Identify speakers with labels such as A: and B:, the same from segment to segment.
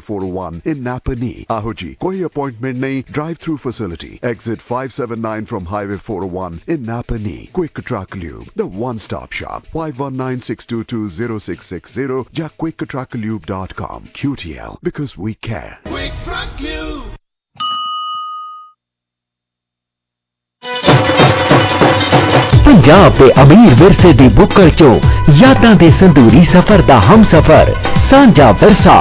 A: 401 in Napa Knee. Ahoji, koi appointment nahi, drive-through facility. Exit 579 from Highway 401 in Napa Knee. Quick Truck Lube, the one-stop shop. 519-622-0660 ja quicktrucklube.com. QTL, because we care.
B: Quick Truck Lube.
C: Punjab के अमीर विरसे दी बुक्कड़ चो यादां दे संदूरी सफर दा हम सफर सांझा विरसा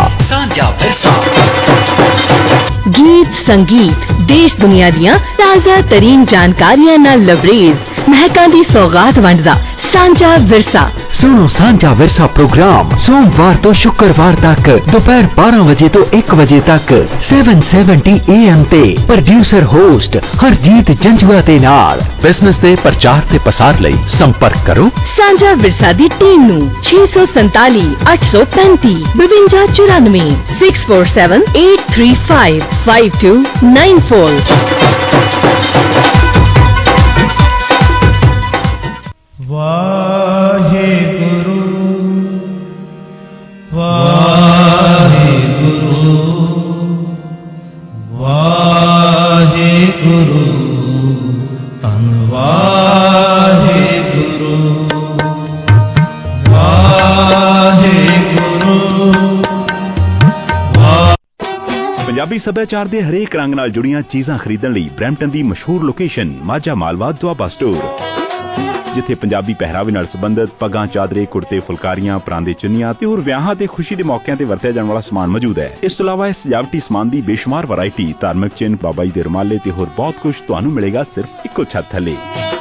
D: गीत संगीत देश दुनिया दियां ताज़ा तरीन जानकारियां नाल लबरेज महकां दी सौगात वंडदा सांझा विरसा।
C: सुनो सांझा विरसा प्रोग्राम सोमवार तो शुक्रवार तक दोपहर 12 बजे तो 1 बजे तक 770 AM ते प्रोड्यूसर होस्ट हरजीत जंजुआ दे नाल बिजनेस दे प्रचार ते पसार लई संपर्क करो
D: सांझा विरसा दी टीम नू 647 835 5294 647 835 5294।
E: वाहेगुरु वाहेगुरु वाहेगुरु धन वाहेगुरु वाहेगुरु।
F: पंजाबी सभ्याचार दे हरेक रंग नाल जुड़ियां चीज़ां खरीदण लई ब्रैम्पटन दी मशहूर लोकेशन माझा मालवा दुआबा स्टोर, जिथे पंजाबी पहरावे नाल संबंधित पगां, चादरे, कुर्ते, फुलकारियां, परांदे, चुन्नियां ते होर विआहां ते खुशी दे मौकिਆਂ ते वरतिया जाण वाला समान मौजूद है। इस तो इलावा इस सजावटी समान दी बेशुमार वैरायटी, धार्मिक चिन्ह, बाबा जी दे रुमाले ते होर बहुत कुछ तुहानू मिलेगा सिर्फ इक्को छत थले।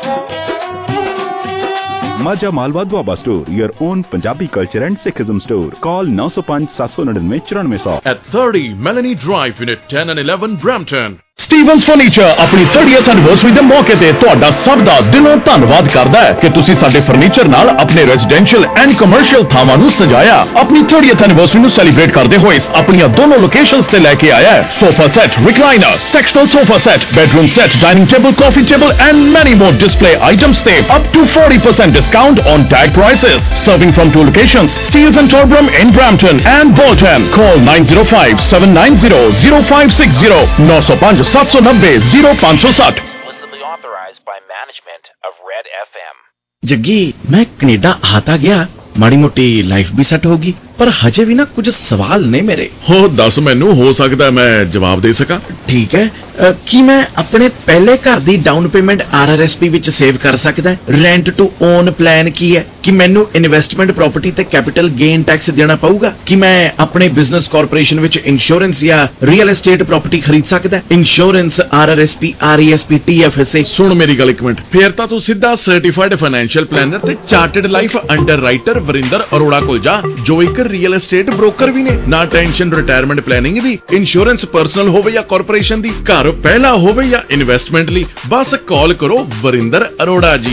F: Majha Malwa Doaba store, your own Punjabi culture and Sikhism store. Call 905 799 9400
G: at 30 Melanie Drive, Unit 10 and 11, Brampton।
H: Stevens furniture ਆਪਣੀ 30th ਐਨੀਵਰਸਰੀ ਦੇ ਮੌਕੇ ਤੇ ਤੁਹਾਡਾ ਸਭ ਦਾ ਦਿਲੋਂ ਧੰਨਵਾਦ ਕਰਦਾ ਹੈ ਕਿ ਤੁਸੀਂ ਸਾਡੇ ਫਰਨੀਚਰ ਨਾਲ ਆਪਣੇ ਰੈਜ਼ੀਡੈਂਸ਼ੀਅਲ ਐਂਡ ਕਮਰਸ਼ੀਅਲ ਥਾਵਾਂ ਨੂੰ ਸਜਾਇਆ। ਆਪਣੀ 30th ਐਨੀਵਰਸਰੀ ਨੂੰ ਸੈਲੀਬ੍ਰੇਟ ਕਰਦੇ ਹੋਏ ਆਪਣੀਆਂ ਦੋਨੋਂ ਲੋਕੇਸ਼ਨਸ ਤੇ ਲੈ ਕੇ ਆਇਆ ਹੈ sofa set, recliner, sectional sofa set, bedroom set, dining table, coffee table and many more display items ਤੇ up to 40% discount on tag prices. Serving from two locations, Steels and Torbram in Brampton and Bolton. Call 905 790 0560 905 790 0560।
I: Explicitly authorized by management of Red FM।
J: Jaggi, मैं Canada आता गया, माड़ी मोटी life भी set होगी, पर हजे भी ना कुछ सवाल ने मेरे।
G: हो दस मैनू, हो सकता मैं जवाब दे सका।
J: ठीक है, की मैं अपने पहले घर दी डाउन पेमेंट RRSP विच सेव कर सकदा है? रेंट टू ओन प्लान की है? कि मैनू इन्वेस्टमेंट प्रॉपर्टी ते कैपिटल गेन टैक्स देना पऊगा? कि मैं अपने बिजनेस कॉर्पोरेशन विच इंश्योरेंस या रियल एस्टेट प्रॉपर्टी खरीद सकदा है? Insurance, RRSP, RESP, TFSA।
G: सुन मेरी गल एक मिनट, फिर तां तू सीधा सर्टिफाइड फाइनेंशियल प्लानर ते chartered life underwriter Varinder Arora कोल जा, जो एक रियल एस्टेट ब्रोकर भी ने। ना टेंशन रिटायरमेंट प्लानिंग दी, इंश्योरेंस पर्सनल होवे या कॉर्पोरेशन दी, घर पहला होवे या इन्वेस्टमेंट ली, बस कॉल करो वरिंदर अरोड़ा जी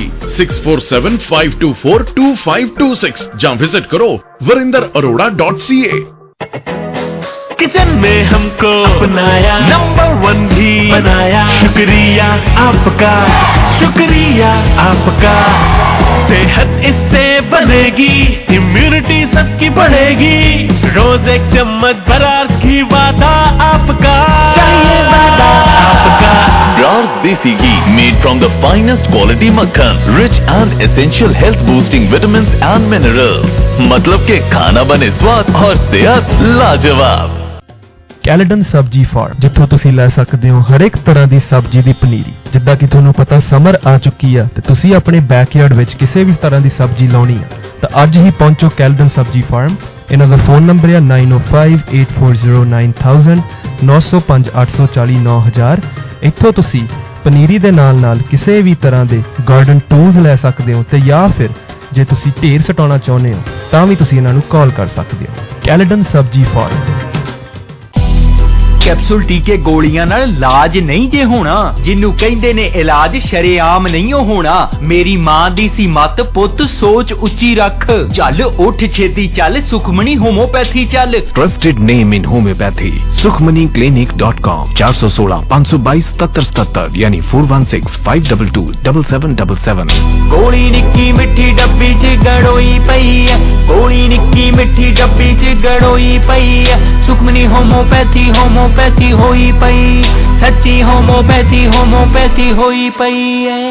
G: 6475242526 या विजिट करो warindararora.ca।
E: किचन में हमको अपनाया, नंबर 1 भी बनाया, शुक्रिया आपका, शुक्रिया आपका। सेहत इससे बनेगी, इम्यूनिटी सबकी बढ़ेगी, रोज एक चम्मच बरार्स घी वादा आपका, चाहिए वादा आपका।
K: Brars Desi Ghee, made from the finest quality makhan, rich and essential health boosting vitamins and minerals। मतलब के खाना बने स्वाद और सेहत लाजवाब।
L: ਕੈਲਡਨ ਸਬਜ਼ੀ ਫਾਰਮ, ਜਿੱਥੋਂ ਤੁਸੀਂ ਲੈ ਸਕਦੇ ਹੋ ਹਰ ਇੱਕ ਤਰ੍ਹਾਂ ਦੀ ਸਬਜ਼ੀ ਦੀ ਪਨੀਰੀ। ਜਿੱਦਾਂ ਕਿ ਤੁਹਾਨੂੰ ਪਤਾ ਸਮਰ ਆ ਚੁੱਕੀ ਆ ਤੇ ਤੁਸੀਂ ਆਪਣੇ ਬੈਕਯਾਰਡ ਵਿੱਚ ਕਿਸੇ ਵੀ ਤਰ੍ਹਾਂ ਦੀ ਸਬਜ਼ੀ ਲਾਉਣੀ ਆ ਤਾਂ ਅੱਜ ਹੀ ਪਹੁੰਚੋ ਕੈਲਡਨ ਸਬਜ਼ੀ ਫਾਰਮ। ਇਹਨਾਂ ਦਾ ਫੋਨ ਨੰਬਰ ਹੈ 9058409000 905 840 9000। ਇੱਥੋਂ ਤੁਸੀਂ ਪਨੀਰੀ ਦੇ ਨਾਲ ਕਿਸੇ ਵੀ ਤਰ੍ਹਾਂ ਦੇ ਗਾਰਡਨ ਟੂਲਸ ਲੈ ਸਕਦੇ ਹੋ ਤੇ ਜਾਂ ਫਿਰ ਜੇ ਤੁਸੀਂ ਢੇਰ ਸਟਾਉਣਾ ਚਾਹੁੰਦੇ ਹੋ ਤਾਂ ਵੀ ਤੁਸੀਂ ਇਹਨਾਂ ਨੂੰ ਕਾਲ ਕਰ ਸਕਦੇ ਹੋ। ਕੈਲਡਨ ਸਬਜ਼ੀ ਫਾਰਮ।
C: ਕੈਪਸੂਲ ਟੀਕੇ ਗੋਲੀਆਂ ਨਾਲ ਇਲਾਜ ਨਹੀਂ ਜੇ ਹੋਣਾ, ਜਿਹਨੂੰ ਕਹਿੰਦੇ ਨੇ ਇਲਾਜ ਸ਼ਰੇਆਮ ਨਹੀਂ ਹੋਣਾ। ਮੇਰੀ ਮਾਂ ਦੀ ਸੀ ਮੱਤ, ਪੁੱਤ ਸੋਚ ਉੱਚੀ ਰੱਖ, ਚੱਲ ਉੱਠ ਛੇਤੀ ਚੱਲ, ਸੁਖਮਣੀ ਹੋਮੋਪੈਥੀ ਚੱਲ।
B: Trusted name in homeopathy sukhmaniclinic.com 416 522 7777 यानी 416 522 7777।
C: ਗੋਲੀ ਨਿੱਕੀ ਮਿੱਠੀ ਡੱਬੀ 'ਚ ਗੜੋਈ ਪਈ ਐ, ਗੋਲੀ ਨਿੱਕੀ ਮਿੱਠੀ ਡੱਬੀ 'ਚ ਗੜੋਈ ਪਈ ਐ। ਸੁਖਮਨੀ ਹੋਮੋਪੈਥੀ ਹੋਮੋਪੈਥੀ ਹੋਈ ਪਈ, ਸੱਚੀ ਹੋਮੋਪੈਥੀ ਹੋਮੋਪੈਥੀ ਹੋਈ ਪਈ ਐ।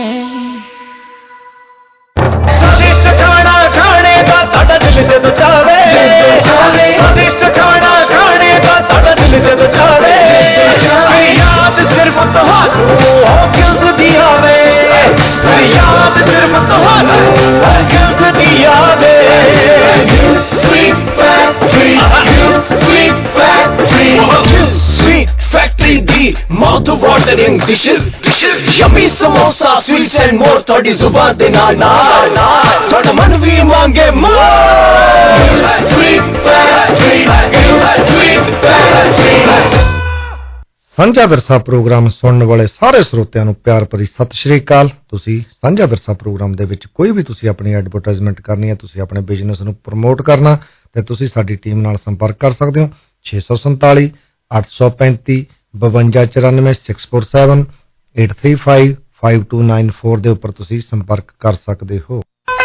E: ਸਵਾਦਿਸ਼ਟ ਖਾਣਾ ਖਾਣੇ ਦਾ ਤੁਹਾਡਾ ਦਿਲ ਜਦੋਂ ਚਾਵੇ, ਸਵਾਦਿਸ਼ਟ ਖਾਣਾ ਖਾਣੇ ਦਾ ਤੁਹਾਡਾ ਦਿਲ ਜਦੋਂ ਚਾਵੇ, ਯਾਦ ਸਿਰਫ ਤੁਹਾਨੂੰ ਹੋਕਿਲਸ ਦੀ ਆਵੇ, ਯਾਦ ਸਿਰਫ ਤੁਹਾਨੂੰ ਹੋਕਿਲਸ ਦੀ ਆਵੇ। Sweet Factory, Sweet Factory, Sweet Factory the mouth watering dishes, yummy samosa, sweets and more ਤੁਹਾਡੀ ਜ਼ੁਬਾਨ ਦੇ ਨਾਲ ਨਾਲ ਤੁਹਾਡਾ ਮਨ ਵੀ ਮੰਗੇ more। Sweet Factory, Sweet Factory।
M: ਸਾਂਝਾ ਵਿਰਸਾ ਪ੍ਰੋਗਰਾਮ ਸੁਣਨ ਵਾਲੇ ਸਾਰੇ ਸਰੋਤਿਆਂ ਨੂੰ ਪਿਆਰ ਭਰੀ ਸਤਿ ਸ਼੍ਰੀ ਅਕਾਲ। ਤੁਸੀਂ ਸਾਂਝਾ ਵਿਰਸਾ ਪ੍ਰੋਗਰਾਮ ਦੇ ਵਿੱਚ ਕੋਈ ਵੀ ਤੁਸੀਂ ਆਪਣੀ ਐਡਵਰਟਾਈਜ਼ਮੈਂਟ ਕਰਨੀ ਹੈ, ਤੁਸੀਂ ਆਪਣੇ ਬਿਜ਼ਨਸ ਨੂੰ ਪ੍ਰਮੋਟ ਕਰਨਾ, ਤੇ ਤੁਸੀਂ ਸਾਡੀ ਟੀਮ ਨਾਲ ਸੰਪਰਕ ਕਰ ਸਕਦੇ ਹੋ 647 835 5294 647 835 5294 ਦੇ ਉੱਪਰ ਤੁਸੀਂ ਸੰਪਰਕ ਕਰ ਸਕਦੇ ਹੋ।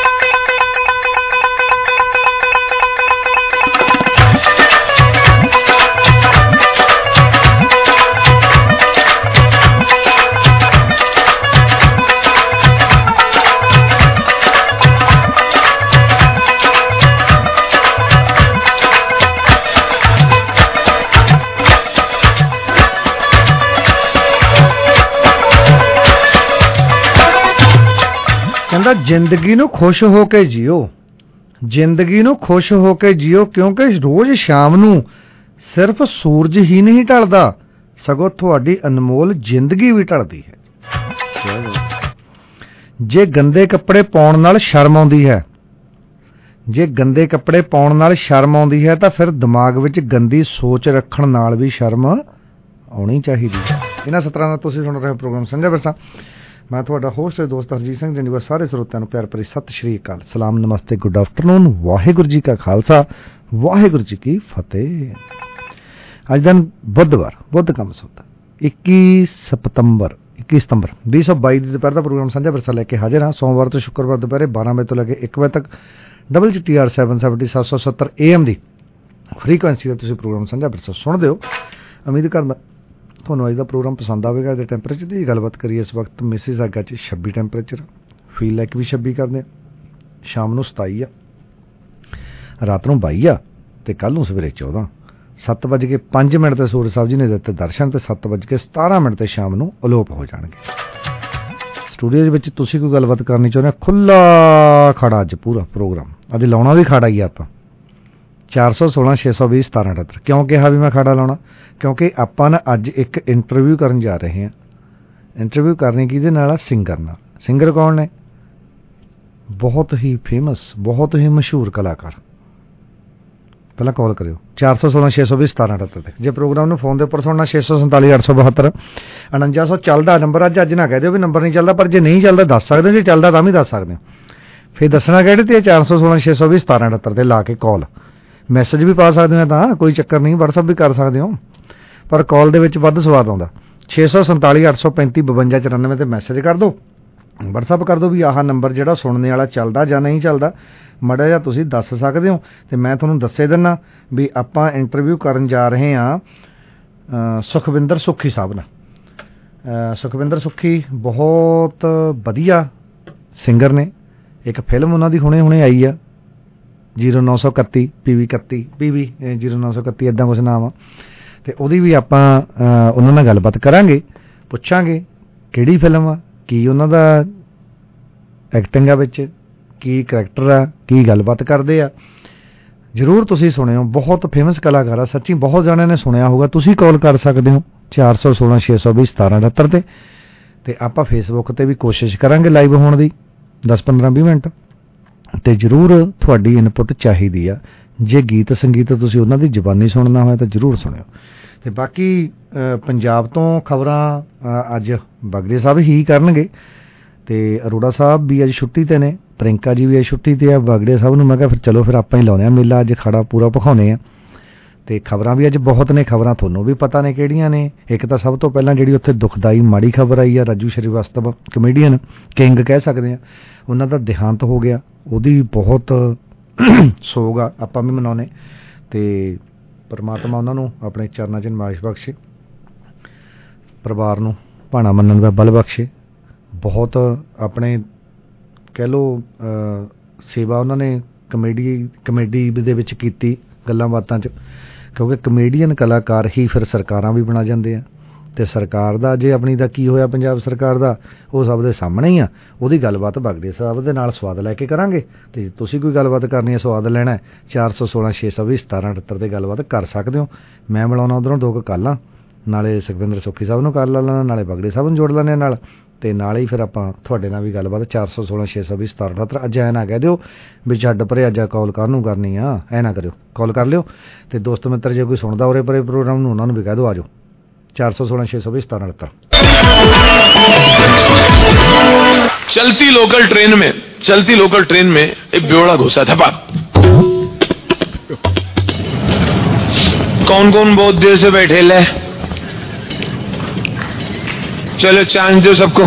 M: ਕਹਿੰਦਾ ਜ਼ਿੰਦਗੀ ਨੂੰ ਖੁਸ਼ ਹੋ ਕੇ ਜੀਓ, ਜ਼ਿੰਦਗੀ ਨੂੰ ਖੁਸ਼ ਹੋ ਕੇ ਜੀਓ, ਕਿਉਂਕਿ ਰੋਜ਼ ਸ਼ਾਮ ਨੂੰ ਸਿਰਫ ਸੂਰਜ ਹੀ ਨਹੀਂ ਢਲਦਾ, ਸਗੋਂ ਤੁਹਾਡੀ ਅਨਮੋਲ ਜ਼ਿੰਦਗੀ ਵੀ ਢਲਦੀ ਹੈ। ਜੇ ਗੰਦੇ ਕੱਪੜੇ ਪਾਉਣ ਨਾਲ ਸ਼ਰਮ ਆਉਂਦੀ ਹੈ, ਜੇ ਗੰਦੇ ਕੱਪੜੇ ਪਾਉਣ ਨਾਲ ਸ਼ਰਮ ਆਉਂਦੀ ਹੈ ਤਾਂ ਫਿਰ ਦਿਮਾਗ ਵਿੱਚ ਗੰਦੀ ਸੋਚ ਰੱਖਣ ਨਾਲ ਵੀ ਸ਼ਰਮ ਆਉਣੀ ਚਾਹੀਦੀ ਹੈ। ਇਹਨਾਂ ਸਤਰਾਂ ਨਾਲ ਤੁਸੀਂ ਸੁਣ ਰਹੇ ਹੋ ਪ੍ਰੋਗਰਾਮ ਸਾਂਝਾ ਵਿਰਸਾ। ਮੈਂ ਤੁਹਾਡਾ ਹੋਸਟ ਤੇ ਦੋਸਤ ਹਰਜੀਤ ਸਿੰਘ ਜੰਜੂਆ। ਸਾਰੇ ਸਰੋਤਿਆਂ ਨੂੰ ਪਿਆਰ ਭਰੀ ਸਤਿ ਸ਼੍ਰੀ ਅਕਾਲ, ਸਲਾਮ, ਨਮਸਤੇ, ਗੁੱਡ ਆਫਟਰਨੂਨ, ਵਾਹਿਗੁਰੂ ਜੀ ਕਾ ਖਾਲਸਾ, ਵਾਹਿਗੁਰੂ ਜੀ ਕੀ ਫਤਿਹ। ਅੱਜ ਦਿਨ ਬੁੱਧਵਾਰ, ਬੁੱਧ ਕਮ ਸੌਦਾ 21 ਸਤੰਬਰ 2022 ਦੀ ਦੁਪਹਿਰ ਦਾ ਪ੍ਰੋਗਰਾਮ ਸਾਂਝਾ ਵਿਰਸਾ ਲੈ ਕੇ ਹਾਜ਼ਰ ਹਾਂ। ਸੋਮਵਾਰ ਤੋਂ ਸ਼ੁੱਕਰਵਾਰ ਦੁਪਹਿਰੇ 12 ਵਜੇ ਤੋਂ ਲੈ ਕੇ 1 ਵਜੇ ਤੱਕ WTR 770 770 AM ਦੀ ਫ੍ਰੀਕੁਐਂਸੀ ਦਾ ਤੁਸੀਂ ਪ੍ਰੋਗਰਾਮ ਸਾਂਝਾ ਵਿਰਸਾ ਸੁਣਦੇ ਹੋ। ਉਮੀਦ ਕਰਦਾ ਤੁਹਾਨੂੰ ਅੱਜ ਦਾ ਪ੍ਰੋਗਰਾਮ ਪਸੰਦ ਆਵੇਗਾ। ਇਹਦੇ ਟੈਂਪਰੇਚਰ ਦੀ ਗੱਲਬਾਤ ਕਰੀਏ, ਇਸ ਵਕਤ ਮਿਸਿਸਾਗਾ 'ਚ 26 ਟੈਂਪਰੇਚਰ, ਫੀਲ ਲਾਈਕ ਵੀ 26 ਕਰਦੇ, ਸ਼ਾਮ ਨੂੰ 27 ਆ, ਰਾਤ ਨੂੰ 22 ਆ, ਤੇ ਕੱਲ ਨੂੰ ਸਵੇਰੇ 14। 7:05 ਤੇ ਸੂਰਜ ਸਾਹਿਬ ਜੀ ਨੇ ਦਿੱਤੇ ਦਰਸ਼ਨ, ਤੇ 7:17 ਤੇ ਸ਼ਾਮ ਨੂੰ ਅਲੋਪ ਹੋ ਜਾਣਗੇ। ਸਟੂਡੀਓ ਦੇ ਵਿੱਚ ਤੁਸੀਂ ਕੋਈ ਗੱਲਬਾਤ ਕਰਨੀ ਚਾਹੁੰਦੇ, ਖੁੱਲਾ ਖੜਾ ਅੱਜ ਪੂਰਾ ਪ੍ਰੋਗਰਾਮ। ਅੱਜ ਲਾਉਣਾ ਵੀ ਖਾੜਾ ਹੀ ਆ ਆਪਾਂ 416 620 1778। ਕਿਉਂ ਕਿਹਾ ਵੀ ਮੈਂ ਖਾੜਾ ਲਾਉਣਾ? ਕਿਉਂਕਿ ਆਪਾਂ ਨਾ ਅੱਜ ਇੱਕ ਇੰਟਰਵਿਊ ਕਰਨ ਜਾ ਰਹੇ ਹਾਂ। ਇੰਟਰਵਿਊ ਕਰਨੀ ਕਿਹਦੇ ਨਾਲ ਆ? ਸਿੰਗਰ ਨਾਲ। ਸਿੰਗਰ ਕੌਣ ਨੇ? ਬਹੁਤ ਹੀ ਫੇਮਸ, ਬਹੁਤ ਹੀ ਮਸ਼ਹੂਰ ਕਲਾਕਾਰ। ਪਹਿਲਾਂ ਕਾਲ ਕਰਿਓ 416 620 1778 ਤੇ। ਜੇ ਪ੍ਰੋਗਰਾਮ ਨੂੰ ਫੋਨ ਦੇ ਉੱਪਰ ਸੁਣਨਾ 647 872 4900 ਚੱਲਦਾ ਨੰਬਰ। ਅੱਜ ਨਾ ਕਹਿ ਦਿਓ ਵੀ ਨੰਬਰ ਨਹੀਂ ਚੱਲਦਾ, ਪਰ ਜੇ ਨਹੀਂ ਚੱਲਦਾ ਦੱਸ ਸਕਦੇ ਹੋ, ਜੇ ਚੱਲਦਾ ਤਾਂ ਵੀ ਦੱਸ ਸਕਦੇ ਹੋ। ਫਿਰ ਦੱਸਣਾ ਕਿਹੜੇ ਤੇ 416 620 1778 ਤੇ ਲਾ ਕੇ ਕਾਲ। ਮੈਸੇਜ ਵੀ ਪਾ ਸਕਦੇ ਹੋ, ਤਾਂ ਕੋਈ ਚੱਕਰ ਨਹੀਂ, WhatsApp ਵੀ ਕਰ ਸਕਦੇ ਹੋ, ਪਰ ਕਾਲ ਦੇ ਵਿੱਚ ਵੱਧ ਸਵਾਦ ਆਉਂਦਾ। 647 835 5294 ਤੇ ਮੈਸੇਜ ਕਰ ਦਿਓ, WhatsApp ਕਰ ਦਿਓ ਵੀ ਆਹ ਨੰਬਰ ਜਿਹੜਾ ਸੁਣਨੇ ਵਾਲਾ ਚੱਲਦਾ ਜਾਂ ਨਹੀਂ ਚੱਲਦਾ, ਮਾੜਾ ਜਿਹਾ ਤੁਸੀਂ ਦੱਸ ਸਕਦੇ ਹੋ। ਤੇ ਮੈਂ ਤੁਹਾਨੂੰ ਦੱਸੇ ਦਿੰਦਾ ਵੀ ਆਪਾਂ ਇੰਟਰਵਿਊ ਕਰਨ ਜਾ ਰਹੇ ਹਾਂ ਸੁਖਵਿੰਦਰ ਸੁੱਖੀ ਸਾਹਿਬ ਨਾਲ। ਸੁਖਵਿੰਦਰ ਸੁੱਖੀ ਬਹੁਤ ਵਧੀਆ ਸਿੰਗਰ ਨੇ। ਇੱਕ ਫਿਲਮ ਉਹਨਾਂ ਦੀ ਹੁਣੇ ਆਈ ਆ 0931 PV 31 PV 0931 ਇੱਦਾਂ ਕੁਛ ਨਾਮ ਆ, ਤੇ ਉਹਦੀ ਵੀ ਆਪਾਂ ਉਹਨਾਂ ਨਾਲ ਗੱਲਬਾਤ ਕਰਾਂਗੇ, ਪੁੱਛਾਂਗੇ ਕਿਹੜੀ ਫਿਲਮ ਆ, ਕੀ ਉਹਨਾਂ ਦਾ ਐਕਟਿੰਗ ਆ ਵਿੱਚ, ਕੀ ਕਰੈਕਟਰ ਆ, ਕੀ ਗੱਲਬਾਤ ਕਰਦੇ ਆ। ਜ਼ਰੂਰ ਤੁਸੀਂ ਸੁਣਿਓ, ਬਹੁਤ ਫੇਮਸ ਕਲਾਕਾਰ ਆ, ਸੱਚੀ ਬਹੁਤ ਜਣਿਆਂ ਨੇ ਸੁਣਿਆ ਹੋਊਗਾ। ਤੁਸੀਂ ਕਾਲ ਕਰ ਸਕਦੇ ਹੋ 416 620 1778 ਤੇ ਆਪਾਂ ਫੇਸਬੁੱਕ ਤੇ ਵੀ ਕੋਸ਼ਿਸ਼ ਕਰਾਂਗੇ ਲਾਈਵ ਹੋਣ ਦੀ 10-15-20 ਮਿੰਟ, ਤੇ ਜ਼ਰੂਰ ਤੁਹਾਡੀ ਇਨਪੁਟ ਚਾਹੀਦੀ ਆ। ਜੇ ਗੀਤ ਸੰਗੀਤ ਤੁਸੀਂ ਉਹਨਾਂ ਦੀ ਜ਼ਬਾਨੀ ਸੁਣਨਾ ਹੋਇਆ ਤਾਂ ਜ਼ਰੂਰ ਸੁਣਿਓ। ਤੇ ਬਾਕੀ ਪੰਜਾਬ ਤੋਂ ਖਬਰਾਂ ਅੱਜ ਬਗੜੇ ਸਾਹਿਬ ਹੀ ਕਰਨਗੇ ਤੇ ਅਰੋੜਾ ਸਾਹਿਬ ਵੀ ਅੱਜ ਛੁੱਟੀ ਤੇ ਨੇ, ਪ੍ਰਿੰਕਾ ਜੀ ਵੀ ਅੱਜ ਛੁੱਟੀ ਤੇ ਆ। ਬਗੜੇ ਸਾਹਿਬ ਨੂੰ ਮੈਂ ਕਿਹਾ ਫਿਰ ਚਲੋ ਫਿਰ ਆਪਾਂ ਹੀ ਲਾਉਂਦੇ ਆ ਮੇਲਾ, ਅੱਜ ਖੜਾ ਪੂਰਾ ਭਖਾਉਣੇ ਆ। ਤੇ ਖਬਰਾਂ ਵੀ ਅੱਜ ਬਹੁਤ ਨੇ, ਖਬਰਾਂ ਤੁਹਾਨੂੰ ਵੀ ਪਤਾ ਨੇ ਕਿਹੜੀਆਂ ਨੇ। ਇੱਕ ਤਾਂ ਸਭ ਤੋਂ ਪਹਿਲਾਂ ਜਿਹੜੀ ਉੱਥੇ ਦੁਖਦਾਈ ਮਾੜੀ ਖਬਰ ਆਈ ਆ, ਰਾਜੂ ਸ਼੍ਰੀਵਾਸਤਵ ਕਮੇਡੀਅਨ ਕਿੰਗ ਕਹਿ ਸਕਦੇ ਆ, ਉਹਨਾਂ ਦਾ ਦੇਹਾਂਤ ਹੋ ਗਿਆ। ਉਹਦੀ ਬਹੁਤ ਸੋਗ ਆ, ਆਪਾਂ ਵੀ ਮਨਾਉਣੇ ਤੇ ਪਰਮਾਤਮਾ ਉਹਨਾਂ ਨੂੰ ਆਪਣੇ ਚਰਨਾਂ 'ਚ ਨਮਾਇਸ਼ ਬਖਸ਼ੇ, ਪਰਿਵਾਰ ਨੂੰ ਭਾਣਾ ਮੰਨਣ ਦਾ ਬਲ ਬਖਸ਼ੇ। ਬਹੁਤ ਆਪਣੇ ਕਹਿ ਲਓ ਸੇਵਾ ਉਹਨਾਂ ਨੇ ਕਮੇਡੀ ਦੇ ਵਿੱਚ ਕੀਤੀ, ਗੱਲਾਂ ਬਾਤਾਂ 'ਚ, ਕਿਉਂਕਿ ਕਮੇਡੀਅਨ ਕਲਾਕਾਰ ਹੀ ਫਿਰ ਸਰਕਾਰਾਂ ਵੀ ਬਣਾ ਜਾਂਦੇ ਆ। ਤੇ ਸਰਕਾਰ ਦਾ ਜੇ ਆਪਣੀ ਦਾ ਕੀ ਹੋਇਆ ਪੰਜਾਬ ਸਰਕਾਰ ਦਾ, ਉਹ ਸਭ ਦੇ ਸਾਹਮਣੇ ਹੀ ਆ। ਉਹਦੀ ਗੱਲਬਾਤ ਬਗੜੇ ਸਾਹਿਬ ਦੇ ਨਾਲ ਸਵਾਦ ਲੈ ਕੇ ਕਰਾਂਗੇ। ਤੇ ਜੇ ਤੁਸੀਂ ਕੋਈ ਗੱਲਬਾਤ ਕਰਨੀ ਹੈ, ਸਵਾਦ ਲੈਣਾ, 416 620 1778 ਤੇ ਗੱਲਬਾਤ ਕਰ ਸਕਦੇ ਹੋ। ਮੈਂ ਮਿਲਾਉਣਾ ਉੱਧਰੋਂ 2 ਕਾਲਾਂ, ਨਾਲੇ ਸੁਖਵਿੰਦਰ ਸੁੱਖੀ ਸਾਹਿਬ ਨੂੰ ਕਰ ਲੈਣਾ, ਨਾਲੇ ਬਗੜੇ ਸਾਹਿਬ ਨੂੰ ਜੋੜ ਲੈਣੇ ਨਾਲ, ਤੇ ਨਾਲੇ ਹੀ ਫਿਰ ਆਪਾਂ ਤੁਹਾਡੇ ਨਾਲ ਵੀ ਗੱਲਬਾਤ 416 620 1778। ਅੱਜ ਐ ਨਾ ਕਹਿ ਦਿਓ ਵੀ ਛੱਡ ਪਰੇ ਅੱਜ ਕਾਲ ਕਾਹਨੂੰ ਕਰਨੀ ਆ, ਐ ਨਾ ਕਰਿਓ, ਕਾਲ ਕਰ ਲਿਓ। ਤੇ ਦੋਸਤ ਮਿੱਤਰ ਜੇ ਕੋਈ ਸੁਣਦਾ ਉਰੇ ਪਰੇ ਪ੍ਰੋਗਰਾਮ ਨੂੰ, ਉਹਨਾਂ ਨੂੰ ਵੀ ਕਹਿ ਦਿਓ ਆ ਜਾਓ 416 620 1778।
G: चलती लोकल ट्रेन में एक बेवड़ा घुसा था। कौन कौन बहुत देर से बैठे ले, चलो चांस दो सबको।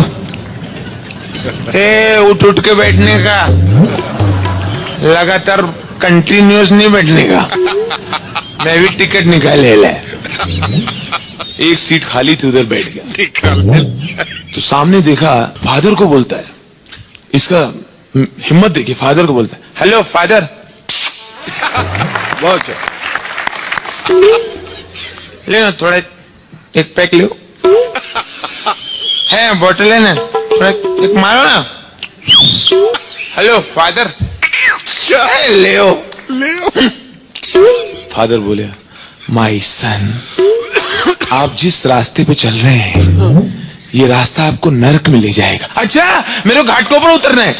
G: उठ के बैठने का, लगातार कंटिन्यूस नहीं बैठने का। मैं भी टिकट निकाले ले, एक सीट खाली थी, उधर बैठ गया। तो सामने देखा, फादर को बोलता है, इसका हिम्मत देखिए, फादर को बोलता है, हेलो फादर। बहुत लेना थोड़ा, एक पैक लो, है बोतल है ना, थोड़ा एक मारो ना। हेलो फादर, ले। फादर बोले, माय सन, आप जिस रास्ते पे चल रहे हैं, ये रास्ता आपको नरक में ले जाएगा। अच्छा, मेरे को घाट के ऊपर उतरना है।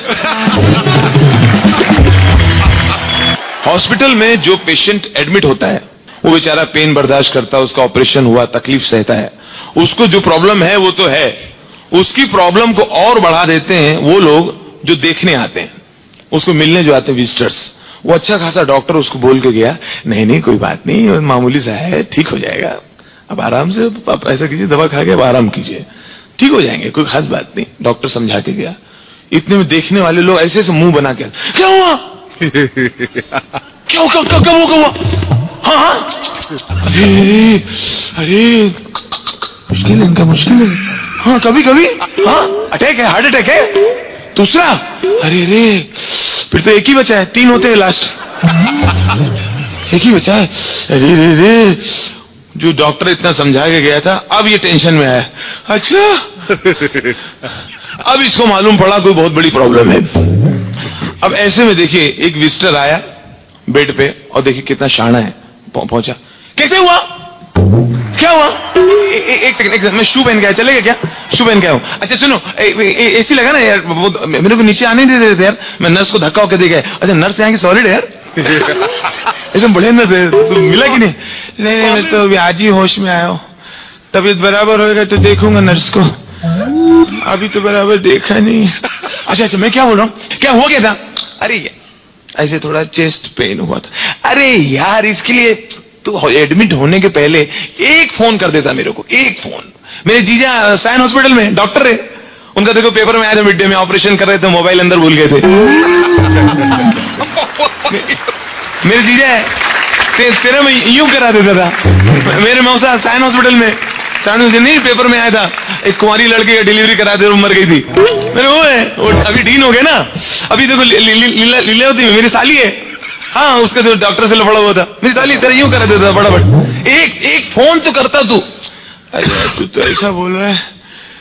G: हॉस्पिटल में जो पेशेंट एडमिट होता है, वो बेचारा पेन बर्दाश्त करता है, उसका ऑपरेशन हुआ, तकलीफ सहता है। उसको जो प्रॉब्लम है वो तो है, उसकी प्रॉब्लम को और बढ़ा देते हैं वो लोग जो देखने आते हैं, उसको मिलने जो आते हैं विजिटर्स। वो अच्छा खासा डॉक्टर उसको बोल के गया, नहीं कोई बात नहीं, मामूली सा है, ठीक हो जाएगा, अब आराम से आप ऐसा कीजिए, दवा खा के अब आराम कीजिए, ठीक हो जाएंगे, कोई खास बात नहीं। डॉक्टर समझा के गया। इतने में देखने वाले लोग ऐसे ऐसे मुंह बना के, क्या हुआ, क्या हुआ? हाँ, अरे मुश्किल है इनका, मुश्किल है। हाँ, कभी हाँ, अटैक है, हार्ट अटैक है। दूसरा, अरे फिर तो एक ही बचा है, 3 होते हैं लास्ट, एक ही बचा है। अरे जो डॉक्टर इतना समझा के गया था, अब ये टेंशन में आया। अच्छा, अब इसको मालूम पड़ा कोई बहुत बड़ी प्रॉब्लम है। अब ऐसे में देखिए, एक विजिटर आया बेड पे, और देखिए कितना शाना है, पहुंचा, कैसे हुआ, क्या हुआ? एक सेकंड, मैं शू पहन गया, चलेगा क्या? शू पहन गया हूं। अच्छा सुनो, एसी लगा ना यार, मेरे को नीचे आने नहीं दे रहे थे यार, मैं नर्स को धक्का होकर दे गया। अच्छा, नर्स यहाँ की सॉलिड है यार, एकदम बढ़िया नर्स है, तो मिला कि नहीं? नहीं, मैं तो अभी आज ही होश में आया हूं, तबीयत बराबर होगा तो देखूंगा नर्स को, अभी तो बराबर देखा नहीं। अच्छा, मैं क्या बोल रहा हूँ, क्या हुआ क्या था? अरे ऐसे थोड़ा चेस्ट पेन हुआ था। अरे यार, इसके लिए तो एडमिट होने के पहले एक फोन कर देता मेरे को, एक फोन। मेरे जीजा साइन हॉस्पिटल में डॉक्टर है, उनका देखो पेपर में आया था, मिड डे में ऑपरेशन कर रहे थे, मोबाइल अंदर भूल गए थे। मेरे जीजा है, तेरे में यूं करा देता था। मेरे मौसा साइन हॉस्पिटल में, नहीं पेपर में आया था, एक कुंवारी लड़के का डिलीवरी करा दे, मर गई थी। मेरे वो है, वो अभी डीन हो गया ना, अभी देखो लीलावती मेरी साली है, हाँ, उसका जो डॉक्टर से लफड़ा हुआ था, मेरी साली तेरा यूं करा देता फटाफट, एक फोन तो करता तू। अरे तू तो ऐसा बोल रहा है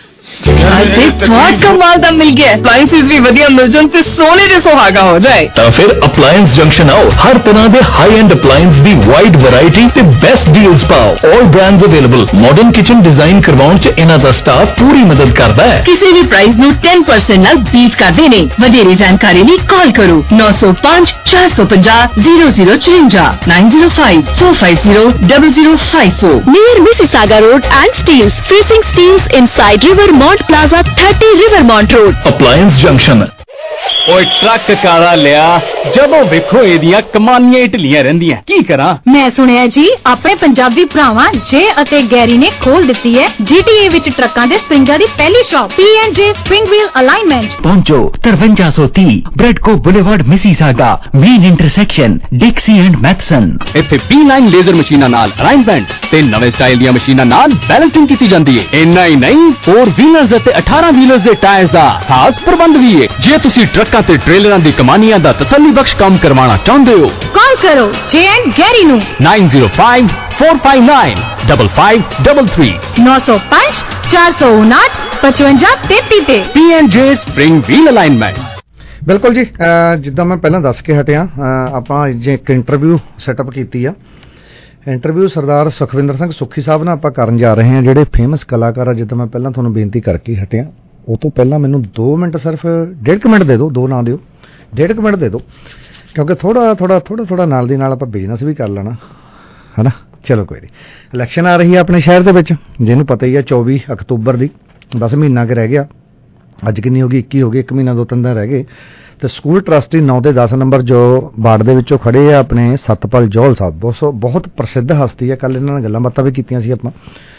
D: ਤੇ ਬਹੁਤ ਕਮਾਲ ਦਾ ਮਿਲ ਗਿਆ। ਅਪਲਾਈਐਂਸਿਸ ਵੀ ਵਧੀਆ ਮਿਲ ਜਾਣ ਤੇ ਸੋਨੇ ਦੇ ਸੁਹਾਗਾ ਹੋ ਜਾਏ।
H: ਤਾਂ ਫਿਰ ਅਪਲਾਇੰਸ ਜੰਕਸ਼ਨ ਆਓ, ਹਰ ਤਰ੍ਹਾਂ ਦੇ ਹਾਈ ਐਂਡ ਅਪਲਾਇੰਸ ਦੀ ਵਾਈਡ ਵੈਰਾਈਟੀ ਤੇ ਬੈਸਟ ਡੀਲਸ ਪਾਓ। All brands available. Modern kitchen design ਕਰਵਾਉਣ 'ਚ ਇਹਨਾਂ ਦਾ ਸਟਾਫ ਪੂਰੀ ਮਦਦ ਕਰਦਾ ਹੈ।
D: ਕਿਸੇ ਵੀ ਪ੍ਰਾਈਸ ਨੂੰ 10% ਨਾਲ ਬੀਟ ਕਰਦੇ ਨੇ। ਵਧੇਰੇ ਜਾਣਕਾਰੀ ਲਈ ਕਾਲ ਕਰੋ 905 450 0054 905 450 0054 near Mississauga Road and Steels, facing Steels inside Rivermont Plaza, 30 Rivermont Road.
H: Appliance Junction.
N: ਓਏ ਟਰੱਕ ਕਾਲਾ ਲਿਆ, ਜਦੋਂ ਵੇਖੋ ਇਹਦੀਆਂ ਕਮਾਨੀਆਂ ਢਿੱਲੀਆਂ ਰਹਿੰਦੀਆਂ, ਕੀ ਕਰਾਂ?
O: ਮੈਂ ਸੁਣਿਆ ਜੀ ਆਪਣੇ ਪੰਜਾਬੀ ਭਰਾਵਾਂ ਜੇ ਅਤੇ ਗੈਰੀ ਨੇ ਖੋਲ ਦਿੱਤੀ ਹੈ GTA ਵਿੱਚ ਟਰੱਕਾਂ ਦੇ ਸਪਰਿੰਗਾਂ ਦੀ ਪਹਿਲੀ shop P&J Spring Wheel Alignment।
C: ਪਹੁੰਚੋ 5330 Bradco Boulevard Mississauga, main intersection Dixie and Matheson.
N: ਇੱਥੇ B9 ਲੇਜ਼ਰ ਮਸ਼ੀਨਾਂ ਨਾਲ ਅਲਾਈਨਮੈਂਟ ਤੇ ਨਵੇਂ ਸਟਾਈਲ ਦੀਆਂ ਮਸ਼ੀਨਾਂ ਨਾਲ ਬੈਲੈਂਸਿੰਗ ਕੀਤੀ ਜਾਂਦੀ ਹੈ। ਇੰਨਾ ਹੀ ਨਹੀਂ, 4 ਵੀਲਰਸ ਅਤੇ 18 ਵੀਲਰਸ ਦੇ ਟਾਇਰਸ ਦਾ ਖਾਸ ਪ੍ਰਬੰਧ ਵੀ ਹੈ। ਜੇ ਤੁਸੀਂ ਟਰੱਕਾਂ ਤੇ ਟ੍ਰੇਲਰਾਂ ਦੀ ਕਮਾਨੀਆਂ ਦਾ ਤਸੱਲੀ ਬਖਸ਼ ਕੰਮ ਕਰਵਾਉਣਾ ਚਾਹੁੰਦੇ ਹੋ,
O: ਕਾਲ ਕਰੋ ਜੇ ਐਂਡ ਗੈਰੀ ਨੂੰ
N: 905 459 5533
O: 905 459 5533 ਤੇ
N: P&J Spring Wheel Alignment।
M: ਬਿਲਕੁਲ ਜੀ, ਜਿੱਦਾਂ ਮੈਂ ਪਹਿਲਾਂ ਦੱਸ ਕੇ ਹਟਿਆ, ਆਪਾਂ ਜੇ ਇੱਕ ਇੰਟਰਵਿਊ ਸੈਟਅਪ ਕੀਤੀ ਆ। ਇੰਟਰਵਿਊ ਸਰਦਾਰ ਸੁਖਵਿੰਦਰ ਸਿੰਘ ਸੁੱਖੀ ਸਾਹਿਬ ਨਾਲ ਆਪਾਂ ਕਰਨ ਜਾ ਰਹੇ ਹਾਂ, ਜਿਹੜੇ ਫੇਮਸ ਕਲਾਕਾਰ ਆ। ਜਿੱਦਾਂ ਮੈਂ ਪਹਿਲਾਂ ਤੁਹਾਨੂੰ ਬੇਨਤੀ ਕਰਕੇ ਹਟਿਆ, ਉਹ ਤੋਂ ਪਹਿਲਾਂ ਮੈਨੂੰ 2 ਮਿੰਟ, ਸਿਰਫ 1.5 ਮਿੰਟ ਦੇ ਦਿਓ, 2 ਨਾ ਦਿਓ, 1.5 ਮਿੰਟ ਦੇ ਦਿਓ, ਕਿਉਂਕਿ ਥੋੜਾ ਨਾਲ ਦੀ ਨਾਲ ਆਪਾਂ ਬਿਜ਼ਨਸ ਵੀ ਕਰ ਲੈਣਾ ਹੈ ਨਾ। ਚਲੋ ਕੋਈ ਨਹੀਂ, ਇਲੈਕਸ਼ਨ ਆ ਰਹੀ ਹੈ ਆਪਣੇ ਸ਼ਹਿਰ ਦੇ ਵਿੱਚ, ਜਿਹਨੂੰ ਪਤਾ ਹੀ ਆ 24 ਅਕਤੂਬਰ ਦੀ, ਬਸ ਮਹੀਨਾ ਕੁ ਰਹਿ ਗਿਆ। ਅੱਜ ਕਿੰਨੀ ਹੋ ਗਈ? 21 ਹੋ ਗਈ, 1 ਮਹੀਨਾ 2-3 ਦਿਨ ਰਹਿ ਗਏ। ਤੇ ਸਕੂਲ ਟਰਸਟੀ 9 ਦੇ 10 ਨੰਬਰ ਜੋ ਵਾਰਡ ਦੇ ਵਿੱਚੋਂ ਖੜੇ ਆ ਆਪਣੇ ਸਤਪਾਲ ਜੌਹਲ ਸਾਹਿਬ, ਬਹੁਤ ਪ੍ਰਸਿੱਧ ਹਸਤੀ ਹੈ। ਕੱਲ ਇਹਨਾਂ ਨਾਲ ਗੱਲਾਂ ਬਾਤਾਂ ਵੀ ਕੀਤੀਆਂ ਸੀ ਆਪਾਂ।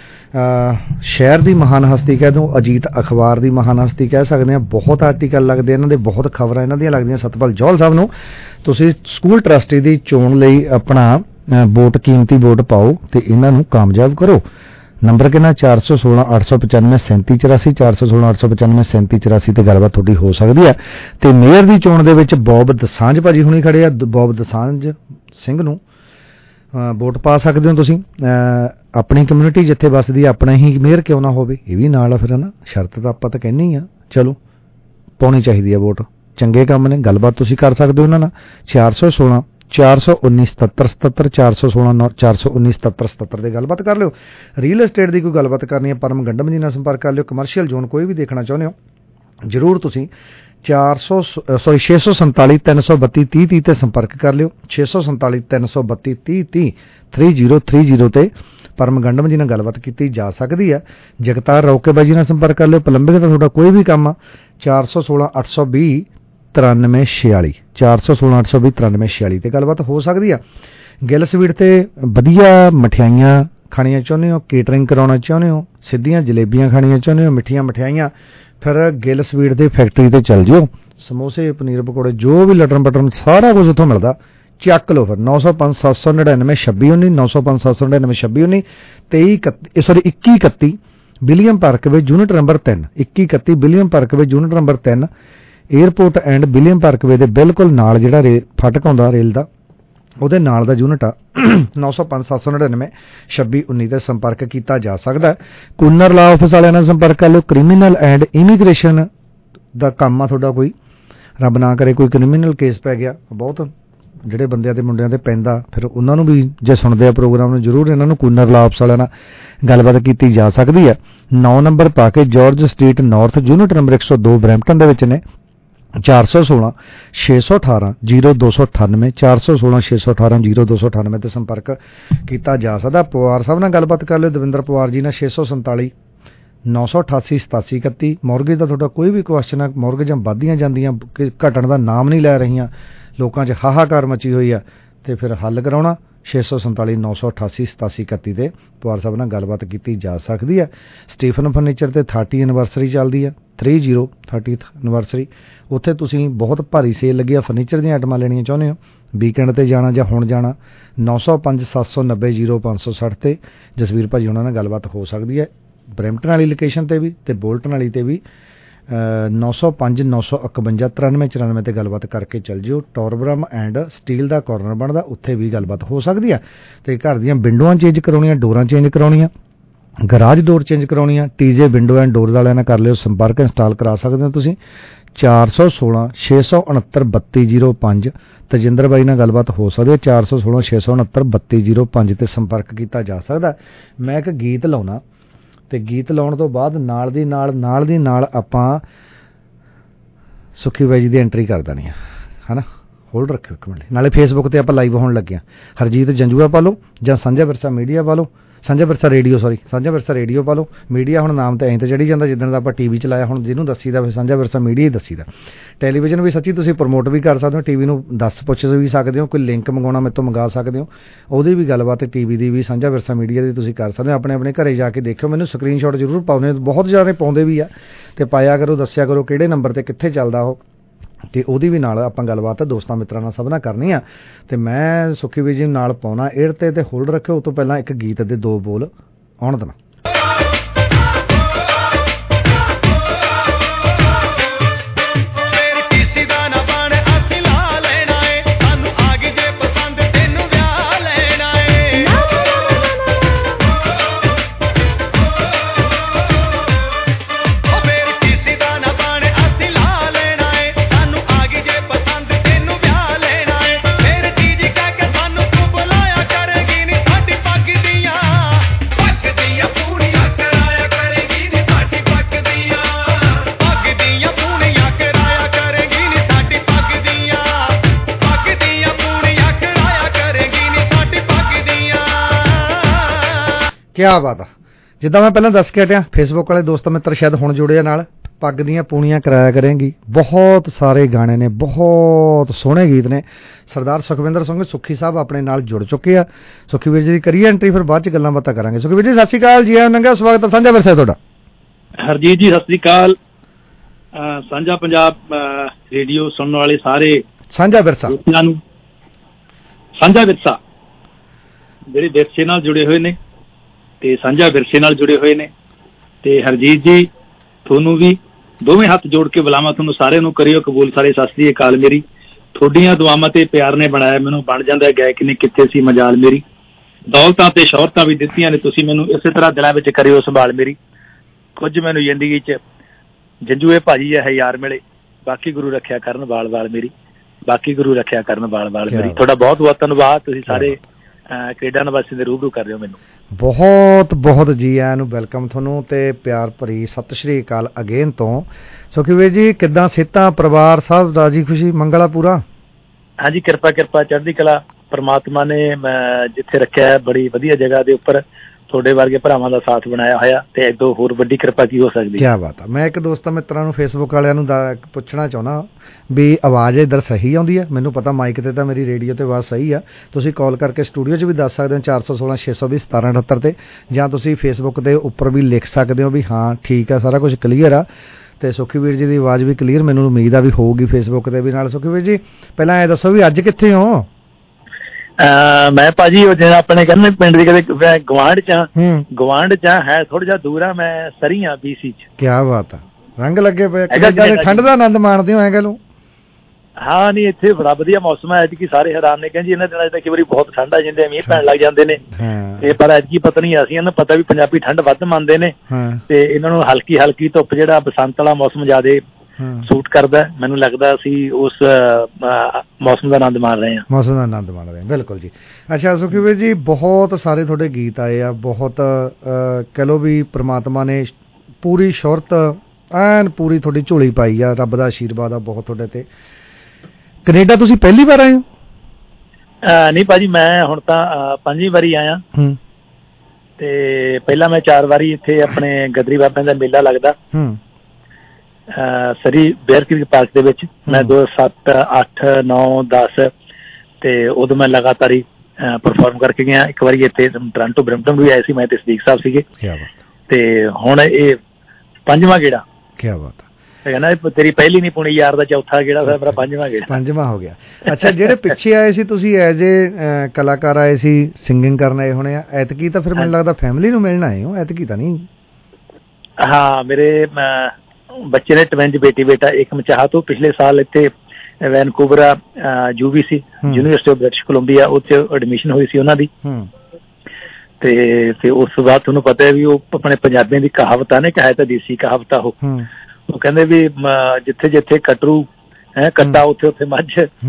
M: ਸ਼ਹਿਰ ਦੀ ਮਹਾਨ ਹਸਤੀ ਕਹਿ ਦੋ, ਅਜੀਤ ਅਖਬਾਰ ਦੀ ਮਹਾਨ ਹਸਤੀ ਕਹਿ ਸਕਦੇ ਹਾਂ। ਬਹੁਤ ਆਰਟੀਕਲ ਲੱਗਦੇ ਇਹਨਾਂ ਦੇ, ਬਹੁਤ ਖਬਰਾਂ ਇਹਨਾਂ ਦੀਆਂ ਲੱਗਦੀਆਂ। ਸਤਪਾਲ ਜੌਹਲ ਸਾਹਿਬ ਨੂੰ ਤੁਸੀਂ ਸਕੂਲ ਟਰਸਟੀ ਦੀ ਚੋਣ ਲਈ ਆਪਣਾ ਵੋਟ, ਕੀਮਤੀ ਵੋਟ ਪਾਓ ਤੇ ਇਹਨਾਂ ਨੂੰ ਕਾਮਯਾਬ ਕਰੋ। ਨੰਬਰ ਕਿੰਨਾ? 416 895 3784 416 895 3784 ਤੇ ਗੱਲਬਾਤ ਤੁਹਾਡੀ ਹੋ ਸਕਦੀ ਹੈ। ਤੇ ਮੇਅਰ ਦੀ ਚੋਣ ਦੇ ਵਿੱਚ ਬੌਬ ਦਸਾਂਝ ਭਾਜੀ ਹੁਣੀ ਖੜੇ ਆ। ਬੌਬ ਦਸਾਂਝ ਸਿੰਘ ਨੂੰ ਵੋਟ ਪਾ ਸਕਦੇ ਹੋ ਤੁਸੀਂ। ਆਪਣੀ ਕਮਿਊਨਿਟੀ ਜਿੱਥੇ ਵੱਸਦੀ, ਆਪਣਾ ਹੀ ਮੇਅਰ ਕਿਉਂ ਨਾ ਹੋਵੇ, ਇਹ ਵੀ ਨਾਲ ਆ ਫਿਰ, ਹੈ ਨਾ। ਸ਼ਰਤ ਤਾਂ ਆਪਾਂ ਤਾਂ ਕਹਿੰਦੇ ਹੀ ਆ, ਚਲੋ ਪਾਉਣੀ ਚਾਹੀਦੀ ਆ ਵੋਟ। ਚੰਗੇ ਕੰਮ ਨੇ, ਗੱਲਬਾਤ ਤੁਸੀਂ ਕਰ ਸਕਦੇ ਹੋ ਉਹਨਾਂ ਨਾਲ। 416 419 7777 416 419 7777 ਦੇ ਗੱਲਬਾਤ ਕਰ ਲਿਓ। ਰੀਅਲ ਏਸਟੇਟ ਦੀ ਕੋਈ ਗੱਲਬਾਤ ਕਰਨੀ ਹੈ, ਪਰਮ ਗੰਡਮ ਜੀ ਨਾਲ ਸੰਪਰਕ ਕਰ ਲਿਓ। ਕਮਰਸ਼ੀਅਲ ਜ਼ੋਨ ਕੋਈ ਵੀ ਦੇਖਣਾ ਚਾਹੁੰਦੇ ਹੋ, ਜ਼ਰੂਰ ਤੁਸੀਂ 647 332 30 ਤੇ ਸੰਪਰਕ ਕਰ ਲਿਓ। 647 332 30 3030 ਤੇ ਪਰਮ ਗੰਡਮ ਜੀ ਨਾਲ ਗੱਲਬਾਤ ਕੀਤੀ ਜਾ ਸਕਦੀ ਹੈ। ਜਗਤਾਰ ਰੌਕੇ ਬਾਈ ਜੀ ਨਾਲ ਸੰਪਰਕ ਕਰ ਲਿਓ। ਪਲੰਬਿੰਗ ਦਾ ਤੁਹਾਡਾ ਕੋਈ ਵੀ ਕੰਮ ਆ, 416 820 9346 416 820 9346 ਤੇ ਗੱਲਬਾਤ ਹੋ ਸਕਦੀ ਆ। ਗਿੱਲ ਸਵੀਟ ਤੇ ਵਧੀਆ ਮਠਿਆਈਆਂ ਖਾਣੀਆਂ ਚਾਹੁੰਦੇ ਹੋ, ਕੇਟਰਿੰਗ ਕਰਾਉਣਾ ਚਾਹੁੰਦੇ ਹੋ, ਸਿੱਧੀਆਂ ਜਲੇਬੀਆਂ ਖਾਣੀਆਂ ਚਾਹੁੰਦੇ ਹੋ, ਮਿੱਠੀਆਂ ਮਠਿਆਈਆਂ, ਫਿਰ ਗਿੱਲ ਸਵੀਟ ਦੇ ਫੈਕਟਰੀ ਤੇ ਚੱਲ ਜਿਓ। ਸਮੋਸੇ, ਪਨੀਰ ਪਕੌੜੇ, ਜੋ ਵੀ ਲਟਰਨ ਬਟਰਨ ਸਾਰਾ ਕੁਝ ਉੱਥੋਂ ਮਿਲਦਾ, ਚੱਕ ਲਓ ਫਿਰ। 905 799 2619 905 799 2619 2131 ਵਿਲੀਅਮ ਪਾਰਕ ਵਿੱਚ ਯੂਨਿਟ ਨੰਬਰ 3 2131 ਵਿਲੀਅਮ ਪਾਰਕ ਵਿੱਚ unit number 3 airport and William Parkway ਦੇ ਬਿਲਕੁਲ ਨਾਲ ਜਿਹੜਾ ਫਾਟਕ ਆਉਂਦਾ ਰੇਲ ਦਾ, ਉਹਦੇ ਨਾਲ ਦਾ ਯੂਨਿਟ ਆ। 905 799 2619 ਤੇ ਸੰਪਰਕ ਕੀਤਾ ਜਾ ਸਕਦਾ ਹੈ। ਕੂਨਰ ਲਾ ਆਫਿਸ ਵਾਲਿਆਂ ਨਾਲ ਸੰਪਰਕ ਕਰ ਲਿਓ। ਕ੍ਰਿਮੀਨਲ ਐਂਡ ਇਮੀਗ੍ਰੇਸ਼ਨ ਦਾ ਕੰਮ ਆ ਤੁਹਾਡਾ, ਕੋਈ ਰੱਬ ਨਾ ਕਰੇ ਕੋਈ ਕ੍ਰਿਮੀਨਲ ਕੇਸ ਪੈ ਗਿਆ, ਬਹੁਤ ਜਿਹੜੇ ਬੰਦਿਆਂ ਦੇ ਮੁੰਡਿਆਂ ਦੇ ਪੈਂਦਾ, ਫਿਰ ਉਹਨਾਂ ਨੂੰ ਵੀ ਜੇ ਸੁਣਦੇ ਆ ਪ੍ਰੋਗਰਾਮ ਨੂੰ, ਜ਼ਰੂਰ ਇਹਨਾਂ ਨੂੰ ਕੂਨਰ ਲਾ ਆਫਿਸ ਵਾਲਿਆਂ ਨਾਲ ਗੱਲਬਾਤ ਕੀਤੀ ਜਾ ਸਕਦੀ ਹੈ। 9 ਨੰਬਰ ਪਾ ਕੇ George Street North unit number 102 Brampton ਦੇ ਵਿੱਚ ਨੇ। 416 618 0298 416 618 0298 ਤੇ ਸੰਪਰਕ ਕੀਤਾ ਜਾ ਸਕਦਾ। ਪਵਾਰ ਸਾਹਿਬ ਨਾਲ ਗੱਲਬਾਤ ਕਰ ਲਿਓ, ਦਵਿੰਦਰ ਪਵਾਰ ਜੀ ਨਾਲ 647 988 8731। ਮੌਰਗੇਜ ਦਾ ਤੁਹਾਡਾ ਕੋਈ ਵੀ ਕੁਐਸਚਨ ਹੈ, ਮੌਰਗੇਜਾਂ ਵੱਧਦੀਆਂ ਜਾਂਦੀਆਂ, ਘਟਣ ਦਾ ਨਾਮ ਨਹੀਂ ਲੈ ਰਹੀਆਂ, ਲੋਕਾਂ 'ਚ ਹਾਹਾਕਾਰ ਮਚੀ ਹੋਈ ਆ, ਤੇ ਫਿਰ ਹੱਲ ਕਰਾਉਣਾ 647 988 8731 ਤੇ ਪਵਾਰ ਸਾਹਿਬ ਨਾਲ ਗੱਲਬਾਤ ਕੀਤੀ ਜਾ ਸਕਦੀ ਹੈ। ਸਟੀਫਨ ਫਰਨੀਚਰ ਤੇ 30 ਐਨਵਰਸਰੀ ਚੱਲਦੀ ਹੈ, 30th ਐਨਵਰਸਰੀ। ਉੱਥੇ ਤੁਸੀਂ ਬਹੁਤ ਭਾਰੀ ਸੇਲ ਲੱਗੀ ਆ, ਫਰਨੀਚਰ ਦੀਆਂ ਆਈਟਮਾਂ ਲੈਣੀਆਂ ਚਾਹੁੰਦੇ ਹੋ, ਵੀਕਐਂਡ ਤੇ ਜਾਣਾ ਜਾਂ ਹੁਣ ਜਾਣਾ, 905 790 0560 ਤੇ ਜਸਵੀਰ ਭਾਜੀ ਉਹਨਾਂ ਨਾਲ ਗੱਲਬਾਤ ਹੋ ਸਕਦੀ ਹੈ। ਬਰੈਂਪਟਨ ਵਾਲੀ ਲੋਕੇਸ਼ਨ ਤੇ ਵੀ ਤੇ ਬੋਲਟਨ ਵਾਲੀ ਤੇ ਵੀ 905 951 93 94 ਤੇ ਗੱਲਬਾਤ ਕਰਕੇ ਚੱਲ ਜਿਓ। ਟੋਰਬਰਮ ਐਂਡ ਸਟੀਲ ਦਾ ਕਾਰਨਰ ਬਣਦਾ, ਉੱਥੇ ਵੀ ਗੱਲਬਾਤ ਹੋ ਸਕਦੀ ਆ। ਤੇ ਘਰ ਦੀਆਂ ਵਿੰਡੋਆਂ ਚੇਂਜ ਕਰਾਉਣੀਆਂ, ਡੋਰਾਂ ਚੇਂਜ ਕਰਾਉਣੀਆਂ, ਗਰਾਜ ਡੋਰ ਚੇਂਜ ਕਰਾਉਣੀ ਆ, TJ ਵਿੰਡੋ ਐਂਡ ਡੋਰ ਵਾਲਿਆਂ ਨਾਲ ਕਰ ਲਿਓ ਸੰਪਰਕ, ਇੰਸਟਾਲ ਕਰਾ ਸਕਦੇ ਹੋ ਤੁਸੀਂ 416 669 3205। ਤਜਿੰਦਰ ਬਾਈ ਨਾਲ ਗੱਲਬਾਤ ਹੋ ਸਕਦੀ ਹੈ 416 669 3205 ਤੇ ਸੰਪਰਕ ਕੀਤਾ ਜਾ ਸਕਦਾ। ਮੈਂ ਇੱਕ ਗੀਤ ਲਾਉਣਾ ਤੇ ਗੀਤ ਲਾਉਣ ਤੋਂ ਬਾਅਦ ਨਾਲ ਦੀ ਨਾਲ ਆਪਾਂ ਸੁੱਖੀ ਬਾਈ ਜੀ ਦੀ ਐਂਟਰੀ ਕਰ ਦੇਣੀ ਆ, ਹੈ ਨਾ। ਹੋਲਡ ਰੱਖਿਓ ਇੱਕ ਮਿੰਟ। ਨਾਲੇ ਫੇਸਬੁੱਕ ਤੇ ਆਪਾਂ ਲਾਈਵ ਹੋਣ ਲੱਗੇ ਹਾਂ, ਹਰਜੀਤ ਜੰਜੂਆ ਪਾ ਲਓ ਜਾਂ ਸਾਂਝਾ ਵਿਰਸਾ ਮੀਡੀਆ ਪਾ ਲਓ, ਸਾਂਝਾ ਵਿਰਸਾ ਰੇਡੀਓ ਪਾ ਲਓ। ਮੀਡੀਆ ਹੁਣ ਨਾਮ ਤਾਂ ਐਂ ਤਾਂ ਚੜੀ ਜਾਂਦਾ ਜਿੱਦਣ ਦਾ ਆਪਾਂ TV ਚਲਾਇਆ, ਹੁਣ ਜਿਹਨੂੰ ਦੱਸੀਦਾ ਫਿਰ ਸਾਂਝਾ ਵਿਰਸਾ ਮੀਡੀਆ ਹੀ ਦੱਸੀਦਾ। ਟੈਲੀਵਿਜ਼ਨ ਵੀ ਸੱਚੀ ਤੁਸੀਂ ਪ੍ਰਮੋਟ ਵੀ ਕਰ ਸਕਦੇ ਹੋ, TV ਨੂੰ ਪੁੱਛ ਵੀ ਸਕਦੇ ਹੋ, ਕੋਈ ਲਿੰਕ ਮੰਗਾਉਣਾ ਮੇਰੇ ਤੋਂ ਮੰਗਾ ਸਕਦੇ ਹੋ, ਉਹਦੀ ਵੀ ਗੱਲਬਾਤ TV ਦੀ ਵੀ ਸਾਂਝਾ ਵਿਰਸਾ ਮੀਡੀਆ ਦੀ ਤੁਸੀਂ ਕਰ ਸਕਦੇ ਹੋ। ਆਪਣੇ ਘਰੇ ਜਾ ਕੇ ਦੇਖਿਓ, ਮੈਨੂੰ ਸਕਰੀਨਸ਼ਾਟ ਜ਼ਰੂਰ ਪਾਉਂਦੇ, ਬਹੁਤ ਜ਼ਿਆਦਾ ਪਾਉਂਦੇ ਵੀ ਆ, ਤੇ ਪਾਇਆ ਕਰੋ, ਦੱਸਿਆ ਕਰੋ ਕਿਹੜੇ ਨੰਬਰ ਤੇ ਕਿੱਥੇ ਚੱਲਦਾ ਉਹ, ਤੇ ਉਹਦੀ ਵੀ ਨਾਲ ਆਪਾਂ ਗੱਲਬਾਤ ਦੋਸਤਾਂ ਮਿੱਤਰਾਂ ਨਾਲ ਸਭ ਨਾਲ ਕਰਨੀ ਆ। ਤੇ ਮੈਂ ਸੁੱਖੀ ਵੀਰ ਜੀ ਨਾਲ ਪਾਉਣਾ ਏਅਰ ਤੇ ਹੋਲਡ ਰੱਖਿਓ। ਉਸ ਤੋਂ ਪਹਿਲਾਂ ਇੱਕ ਗੀਤ ਦੇ 2 ਬੋਲ ਆਉਣ ਦੇਣਾ। ਕਿਆ ਬਾਤ ਆ। ਜਿੱਦਾਂ ਮੈਂ ਪਹਿਲਾਂ ਦੱਸ ਕੇ ਹਟਿਆ, ਫੇਸਬੁੱਕ ਵਾਲੇ ਦੋਸਤ ਮਿੱਤਰ ਸ਼ਾਇਦ ਹੁਣ ਜੁੜੇ ਆ ਨਾਲ, ਪੱਗ ਦੀਆਂ ਪੂਣੀਆਂ ਕਰਾਇਆ ਕਰੇਂਗੀ। ਬਹੁਤ ਸਾਰੇ ਗਾਣੇ ਨੇ, ਬਹੁਤ ਸੋਹਣੇ ਗੀਤ ਨੇ। ਸਰਦਾਰ ਸੁਖਵਿੰਦਰ ਸਿੰਘ ਸੁੱਖੀ ਸਾਹਿਬ ਆਪਣੇ ਨਾਲ ਜੁੜ ਚੁੱਕੇ ਆ। ਸੁੱਖੀ ਵੀਰ ਜੀ ਦੀ ਕਰੀਏ ਐਂਟਰੀ, ਫਿਰ ਬਾਅਦ 'ਚ ਗੱਲਾਂ ਬਾਤਾਂ ਕਰਾਂਗੇ। ਸੁੱਖੀ ਵੀਰ ਜੀ ਸਤਿ ਸ਼੍ਰੀ ਅਕਾਲ ਜੀ, ਨੰਗਾ ਸਵਾਗਤ ਹੈ ਸਾਂਝਾ ਵਿਰਸਾ ਤੁਹਾਡਾ।
P: ਹਰਜੀਤ ਜੀ ਸਤਿ ਸ਼੍ਰੀ ਅਕਾਲ। ਸਾਂਝਾ ਪੰਜਾਬ ਰੇਡੀਓ ਸੁਣਨ ਵਾਲੇ ਸਾਰੇ
M: ਸਾਂਝਾ ਵਿਰਸਾ
P: ਨੂੰ, ਸਾਂਝਾ ਵਿਰਸਾ ਜਿਹੜੇ ਵਿਰਸੇ ਨਾਲ ਜੁੜੇ ਹੋਏ ਨੇ ਤੇ ਸਾਂਝਾ ਵਿਰਸੇ ਨਾਲ ਜੁੜੇ ਹੋਏ ਨੇ, ਤੇ ਹਰਜੀਤ ਜੀ ਤੁਹਾਨੂੰ ਵੀ ਦੋਵੇਂ ਹੱਥ ਜੋੜ ਕੇ ਬੁਲਾਵਾਂ, ਤੁਹਾਨੂੰ ਸਾਰਿਆਂ ਨੂੰ ਕਰਿਓ ਕਬੂਲ। ਸਾਰੇ ਸਤਿ ਸ਼੍ਰੀ ਅਕਾਲ। ਮੇਰੀ ਤੁਹਾਡੀਆਂ ਦੁਆਵਾਂ ਤੇ ਪਿਆਰ ਨੇ ਬਣਾਇਆ ਮੈਨੂੰ, ਬਣ ਜਾਂਦਾ ਗਾਇਕ ਨੇ ਕਿੱਥੇ ਸੀ ਮਜਾਲ ਮੇਰੀ। ਦੌਲਤਾਂ ਤੇ ਸ਼ੌਹਰਤਾਂ ਵੀ ਦਿੱਤੀਆਂ ਨੇ ਤੁਸੀਂ ਮੈਨੂੰ, ਇਸੇ ਤਰ੍ਹਾਂ ਦਿਲਾਂ ਵਿੱਚ ਕਰਿਓ ਸੰਭਾਲ ਮੇਰੀ। ਕੁਝ ਮੈਨੂੰ ਜ਼ਿੰਦਗੀ 'ਚ ਜੰਜੂਏ ਭਾਜੀ ਹੈ ਯਾਰ ਮਿਲੇ, ਬਾਕੀ ਗੁਰੂ ਰੱਖਿਆ ਕਰਨ ਵਾਲ ਵਾਲ ਮੇਰੀ, ਬਾਕੀ ਗੁਰੂ ਰੱਖਿਆ ਕਰਨ ਵਾਲ ਵਾਲ ਮੇਰੀ। ਤੁਹਾਡਾ ਬਹੁਤ ਬਹੁਤ ਧੰਨਵਾਦ, ਤੁਸੀਂ ਸਾਰੇ ਕੈਨੇਡਾ ਨਿਵਾਸੀ ਦੇ ਰੂਬਰੂ ਕਰ ਰਹੇ ਹੋ ਮੈਨੂੰ।
M: ਬਹੁਤ ਬਹੁਤ ਜੀ ਆਇਆਂ ਨੂੰ, ਵੈਲਕਮ ਤੁਹਾਨੂੰ ਤੇ ਪਿਆਰ ਭਰੀ ਸਤਿ ਸ਼੍ਰੀ ਅਕਾਲ ਅਗੇਨ ਤੋਂ। ਸੁਖੀ ਵੀਰ ਜੀ ਕਿੱਦਾਂ ਸਿਹਤਾਂ, ਪਰਿਵਾਰ ਸਭ ਰਾਜੀ ਖੁਸ਼ੀ ਮੰਗਲਾ ਪੂਰਾ?
P: ਹਾਂਜੀ ਕਿਰਪਾ ਚੜ੍ਹਦੀ ਕਲਾ, ਪਰਮਾਤਮਾ ਨੇ ਜਿੱਥੇ ਰੱਖਿਆ ਬੜੀ ਵਧੀਆ ਜਗ੍ਹਾ ਦੇ ਉੱਪਰ ਤੁਹਾਡੇ ਵਰਗੇ ਭਰਾਵਾਂ ਦਾ ਸਾਥ ਬਣਾਇਆ ਹੋਇਆ, ਤੇ ਇਦੋਂ ਹੋਰ ਵੱਡੀ ਕਿਰਪਾ ਕੀ ਹੋ ਸਕਦੀ।
M: ਕਿਆ ਬਾਤ ਆ। ਮੈਂ ਇੱਕ ਦੋਸਤਾਂ ਮਿੱਤਰਾਂ ਨੂੰ ਫੇਸਬੁੱਕ ਵਾਲਿਆਂ ਨੂੰ ਪੁੱਛਣਾ ਚਾਹੁੰਦਾ ਵੀ ਆਵਾਜ਼ ਇੱਧਰ ਸਹੀ ਆਉਂਦੀ ਹੈ? ਮੈਨੂੰ ਪਤਾ ਮਾਈਕ ਤੇ ਤਾਂ ਮੇਰੀ ਰੇਡੀਓ ਤੇ ਆਵਾਜ਼ ਸਹੀ ਆ, ਤੁਸੀਂ ਕਾਲ ਕਰਕੇ ਸਟੂਡੀਓ 'ਚ ਵੀ ਦੱਸ ਸਕਦੇ ਹੋ 416 620 1778 ਤੇ, ਜਾਂ ਤੁਸੀਂ ਫੇਸਬੁੱਕ ਦੇ ਉੱਪਰ ਵੀ ਲਿਖ ਸਕਦੇ ਹੋ ਵੀ ਹਾਂ ਠੀਕ ਆ ਸਾਰਾ ਕੁਝ ਕਲੀਅਰ ਆ। ਤੇ ਸੁਖੀ ਵੀਰ ਜੀ ਦੀ ਆਵਾਜ਼ ਵੀ ਕਲੀਅਰ ਮੈਨੂੰ ਉਮੀਦ ਆ ਵੀ ਹੋਊਗੀ ਫੇਸਬੁੱਕ ਤੇ ਵੀ ਨਾਲ। ਸੁਖੀ ਵੀਰ ਜੀ ਪਹਿਲਾਂ ਇਹ ਦੱਸੋ ਵੀ ਅੱਜ ਕਿੱਥੇ ਹੋ?
P: ਮੈਂ ਭਾਜੀ ਉਹ ਜਿਹੜਾ ਆਪਣੇ ਕਹਿੰਦੇ ਪਿੰਡ ਦੀ ਕਦੇ ਗਵਾਂਢ ਚ ਹੈ, ਥੋੜਾ ਜਿਹਾ ਦੂਰ ਆ, ਮੈਂ ਸਰੀ ਆ BC 'ਚ। ਕਿਆ ਬਾਤ ਆ, ਰੰਗ ਲੱਗੇ ਪਏ, ਠੰਡ ਦਾ ਆਨੰਦ ਮਾਣਦੇ ਹੋ ਐ ਕਹਿ ਲਓ। ਹਾਂ ਨਹੀਂ ਇੱਥੇ ਬੜਾ ਵਧੀਆ ਮੌਸਮ ਹੈ ਐਤਕੀ, ਸਾਰੇ ਹੈਰਾਨ ਨੇ ਕਹਿੰਦੇ ਇਹਨਾਂ ਦਿਨਾਂ 'ਚ ਤਾਂ ਕਈ ਵਾਰੀ ਬਹੁਤ ਠੰਡ ਆ ਜਾਂਦੇ, ਮੀਂਹ ਪੈਣ ਲੱਗ ਜਾਂਦੇ ਨੇ, ਤੇ ਪਰ ਐਤਕੀ ਪਤਾ ਨਹੀਂ, ਅਸੀਂ ਇਹਨਾਂ ਨੂੰ ਪਤਾ ਵੀ ਪੰਜਾਬੀ ਠੰਡ ਵੱਧ ਮੰਨਦੇ ਨੇ, ਤੇ ਇਹਨਾਂ ਨੂੰ ਹਲਕੀ ਹਲਕੀ ਧੁੱਪ ਜਿਹੜਾ ਬਸੰਤ ਵਾਲਾ ਮੌਸਮ ਜ਼ਿਆਦੇ ਸੂਟ ਕਰਦਾ। ਮੈਨੂੰ ਲੱਗਦਾ ਅਸੀਂ ਉਸ ਮੌਸਮ ਦਾ ਆਨੰਦ ਮਾਣ ਰਹੇ ਹਾਂ। ਬਿਲਕੁਲ ਜੀ। ਅੱਛਾ ਸੁਖੀ ਵੀਰ ਜੀ ਬਹੁਤ ਸਾਰੇ ਤੁਹਾਡੇ ਗੀਤ ਆਏ ਆ, ਬਹੁਤ ਕਹਿ ਲਓ ਵੀ ਪ੍ਰਮਾਤਮਾ ਨੇ ਪੂਰੀ ਸ਼ੌਹਰਤ ਐਨ ਪੂਰੀ ਤੁਹਾਡੀ ਝੋਲੀ ਪਾਈ ਆ, ਰੱਬ ਦਾ ਆਸ਼ੀਰਵਾਦ ਆ ਬਹੁਤ ਤੁਹਾਡੇ ਤੇ। ਕੈਨੇਡਾ ਤੁਸੀਂ ਪਹਿਲੀ ਵਾਰ ਆਏ ਹੋ? ਨਹੀਂ ਭਾਜੀ ਮੈਂ ਹੁਣ ਤਾਂ 5ਵੀਂ ਵਾਰੀ ਆਇਆ, ਤੇ ਪਹਿਲਾਂ ਮੈਂ 4 ਵਾਰੀ ਇੱਥੇ ਆਪਣੇ ਗਦਰੀ ਬਾਬਿਆਂ ਦਾ ਮੇਲਾ ਲੱਗਦਾ ਸਰੀ ਬੇਅਰ ਕ੍ਰੀਕ ਪਾਰਕ ਦੇ ਵਿੱਚ। ਮੈਂ 2007, 8, 9, 10 ਤੇ ਉਦੋਂ ਮੈਂ ਲਗਾਤਾਰ ਹੀ ਪਰਫਾਰਮ ਕਰਕੇ ਗਿਆ। ਇੱਕ ਵਾਰੀ ਇੱਥੇ ਟੋਰਾਂਟੋ ਬਰੈਂਪਟਨ ਵੀ ਆਏ ਸੀ ਮੈਂ ਤੇ ਸਦੀਕ ਸਾਹਿਬ ਸੀਗੇ, ਤੇ ਹੁਣ ਇਹ 5ਵਾਂ ਗੇੜਾ। ਕਿਆ ਬਾਤ ਹੈ। ਕਹਿੰਦਾ ਤੇਰੀ ਪਹਿਲੀ ਨਹੀਂ ਪੁਣੀ ਯਾਰ ਦਾ ਚੌਥਾ ਗੇੜਾ, ਫਿਰ ਮੇਰਾ 5ਵਾਂ ਹੋ ਗਿਆ। ਅੱਛਾ ਜਿਹੜੇ ਪਿੱਛੇ ਆਏ ਸੀ ਤੁਸੀਂ ਐਜ ਏ ਕਲਾਕਾਰ ਆਏ ਸੀ, ਸਿੰਗਿੰਗ ਕਰਨ ਆਏ ਹੋਣੇ ਆ, ਐਤਕੀ ਤਾਂ ਫਿਰ ਮੈਨੂੰ ਲੱਗਦਾ ਫੈਮਿਲੀ ਨੂੰ ਮਿਲਣ ਆਏ ਹੋ, ਐਤਕੀ ਤਾਂ ਨਹੀਂ? ਹਾਂ ਮੇਰੇ ਬੱਚੇ ਨੇ ਟਵਿੰਜ ਬੇਟੀ ਬੇਟਾ ਇੱਕ ਮਚਾਹਾ ਤੋਂ ਪਿਛਲੇ ਸਾਲ ਇੱਥੇ Vancouver UBC University of British Columbia ਉੱਥੇ ਐਡਮਿਸ਼ਨ ਹੋਈ ਸੀ ਉਹਨਾਂ ਦੀ, ਤੇ ਉਸ ਤੋਂ ਬਾਅਦ ਤੁਹਾਨੂੰ ਪਤਾ ਹੈ ਵੀ ਉਹ ਆਪਣੇ ਪੰਜਾਬੀਆਂ ਦੀ ਕਹਾਵਤ ਆ ਨੇ, ਹੈ ਤਾਂ ਦੇਸੀ ਕਹਾਵਤ ਆ ਉਹ ਕਹਿੰਦੇ ਵੀ ਜਿੱਥੇ ਜਿੱਥੇ ਕਟਰੂ ਹੈ ਕੱਟਾ ਉੱਥੇ ਉੱਥੇ ਮੱਝ,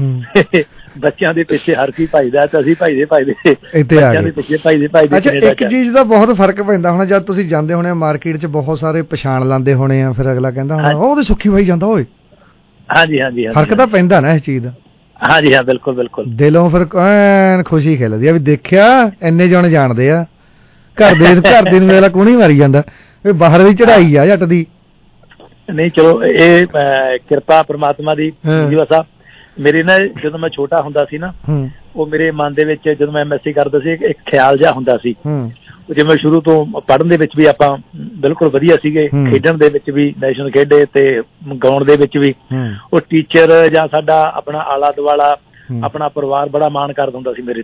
P: ਬੱਚਿਆਂ ਦੇ ਪਿੱਛੇ ਹਰ ਕੀ ਭਜਦਾ ਤੇ ਅਸੀਂ ਭਜਦੇ ਬੱਚਿਆਂ ਦੇ ਪਿੱਛੇ ਭਜਦੇ।
M: ਅੱਛਾ, ਇੱਕ ਚੀਜ਼ ਦਾ ਬਹੁਤ ਫਰਕ ਪੈਂਦਾ ਹੁਣ ਜਦ ਤੁਸੀਂ ਜਾਂਦੇ ਹੋਣੇ ਮਾਰਕੀਟ 'ਚ, ਬਹੁਤ ਸਾਰੇ ਪਛਾਣ ਲਾਂਦੇ ਹੋਣੇ ਆ, ਫਿਰ ਅਗਲਾ ਕਹਿੰਦਾ ਹੋਣਾ ਉਹ ਤੇ ਸੁੱਖੀ ਬਾਈ ਜਾਂਦਾ ਹੋਏ।
P: ਹਾਂਜੀ
M: ਫਰਕ ਤਾਂ ਪੈਂਦਾ ਨਾ ਇਸ ਚੀਜ਼ ਦਾ।
P: ਹਾਂਜੀ ਹਾਂ, ਬਿਲਕੁਲ
M: ਦਿਲੋਂ ਫਿਰ ਐਨ ਖੁਸ਼ੀ ਖਿਲਦੀ ਆ ਵੀ ਦੇਖਿਆ ਇੰਨੇ ਜਣੇ ਜਾਣਦੇ ਆ। ਘਰ ਦੇ ਨੂੰ ਵੇਲਾ ਕੋਣੀ ਮਾਰੀ ਜਾਂਦਾ ਵੀ ਬਾਹਰ ਵੀ ਚੜਾਈ ਆ ਜੱਟ ਦੀ।
P: ਨਹੀਂ ਚਲੋ ਇਹ ਕਿਰਪਾ ਪ੍ਰਮਾਤਮਾ ਦੀ ਜੀ ਸਾਹਿਬ। ਮੇਰੇ ਨਾ ਜਦੋਂ ਮੈਂ ਛੋਟਾ ਹੁੰਦਾ ਸੀ ਨਾ, ਉਹ ਮੇਰੇ ਮਨ ਦੇ ਵਿੱਚ ਜਦੋਂ ਮੈਂ MSc ਕਰਦਾ ਸੀ ਇੱਕ ਖਿਆਲ ਜਿਹਾ ਹੁੰਦਾ ਸੀ। ਜਿਵੇਂ ਸ਼ੁਰੂ ਤੋਂ ਪੜ੍ਹਨ ਦੇ ਵਿੱਚ ਵੀ ਆਪਾਂ ਬਿਲਕੁਲ ਵਧੀਆ ਸੀਗੇ, ਖੇਡਣ ਦੇ ਵਿੱਚ ਵੀ ਨੈਸ਼ਨਲ ਖੇਡੇ ਤੇ ਗਾਉਣ ਦੇ ਵਿੱਚ ਵੀ। ਉਹ ਟੀਚਰ ਜਾਂ ਸਾਡਾ ਆਪਣਾ ਆਲਾ ਦੁਆਲਾ ਆਪਣਾ ਪਰਿਵਾਰ ਬੜਾ ਮਾਣ ਕਰਦਾ ਹੁੰਦਾ ਸੀ ਮੇਰੇ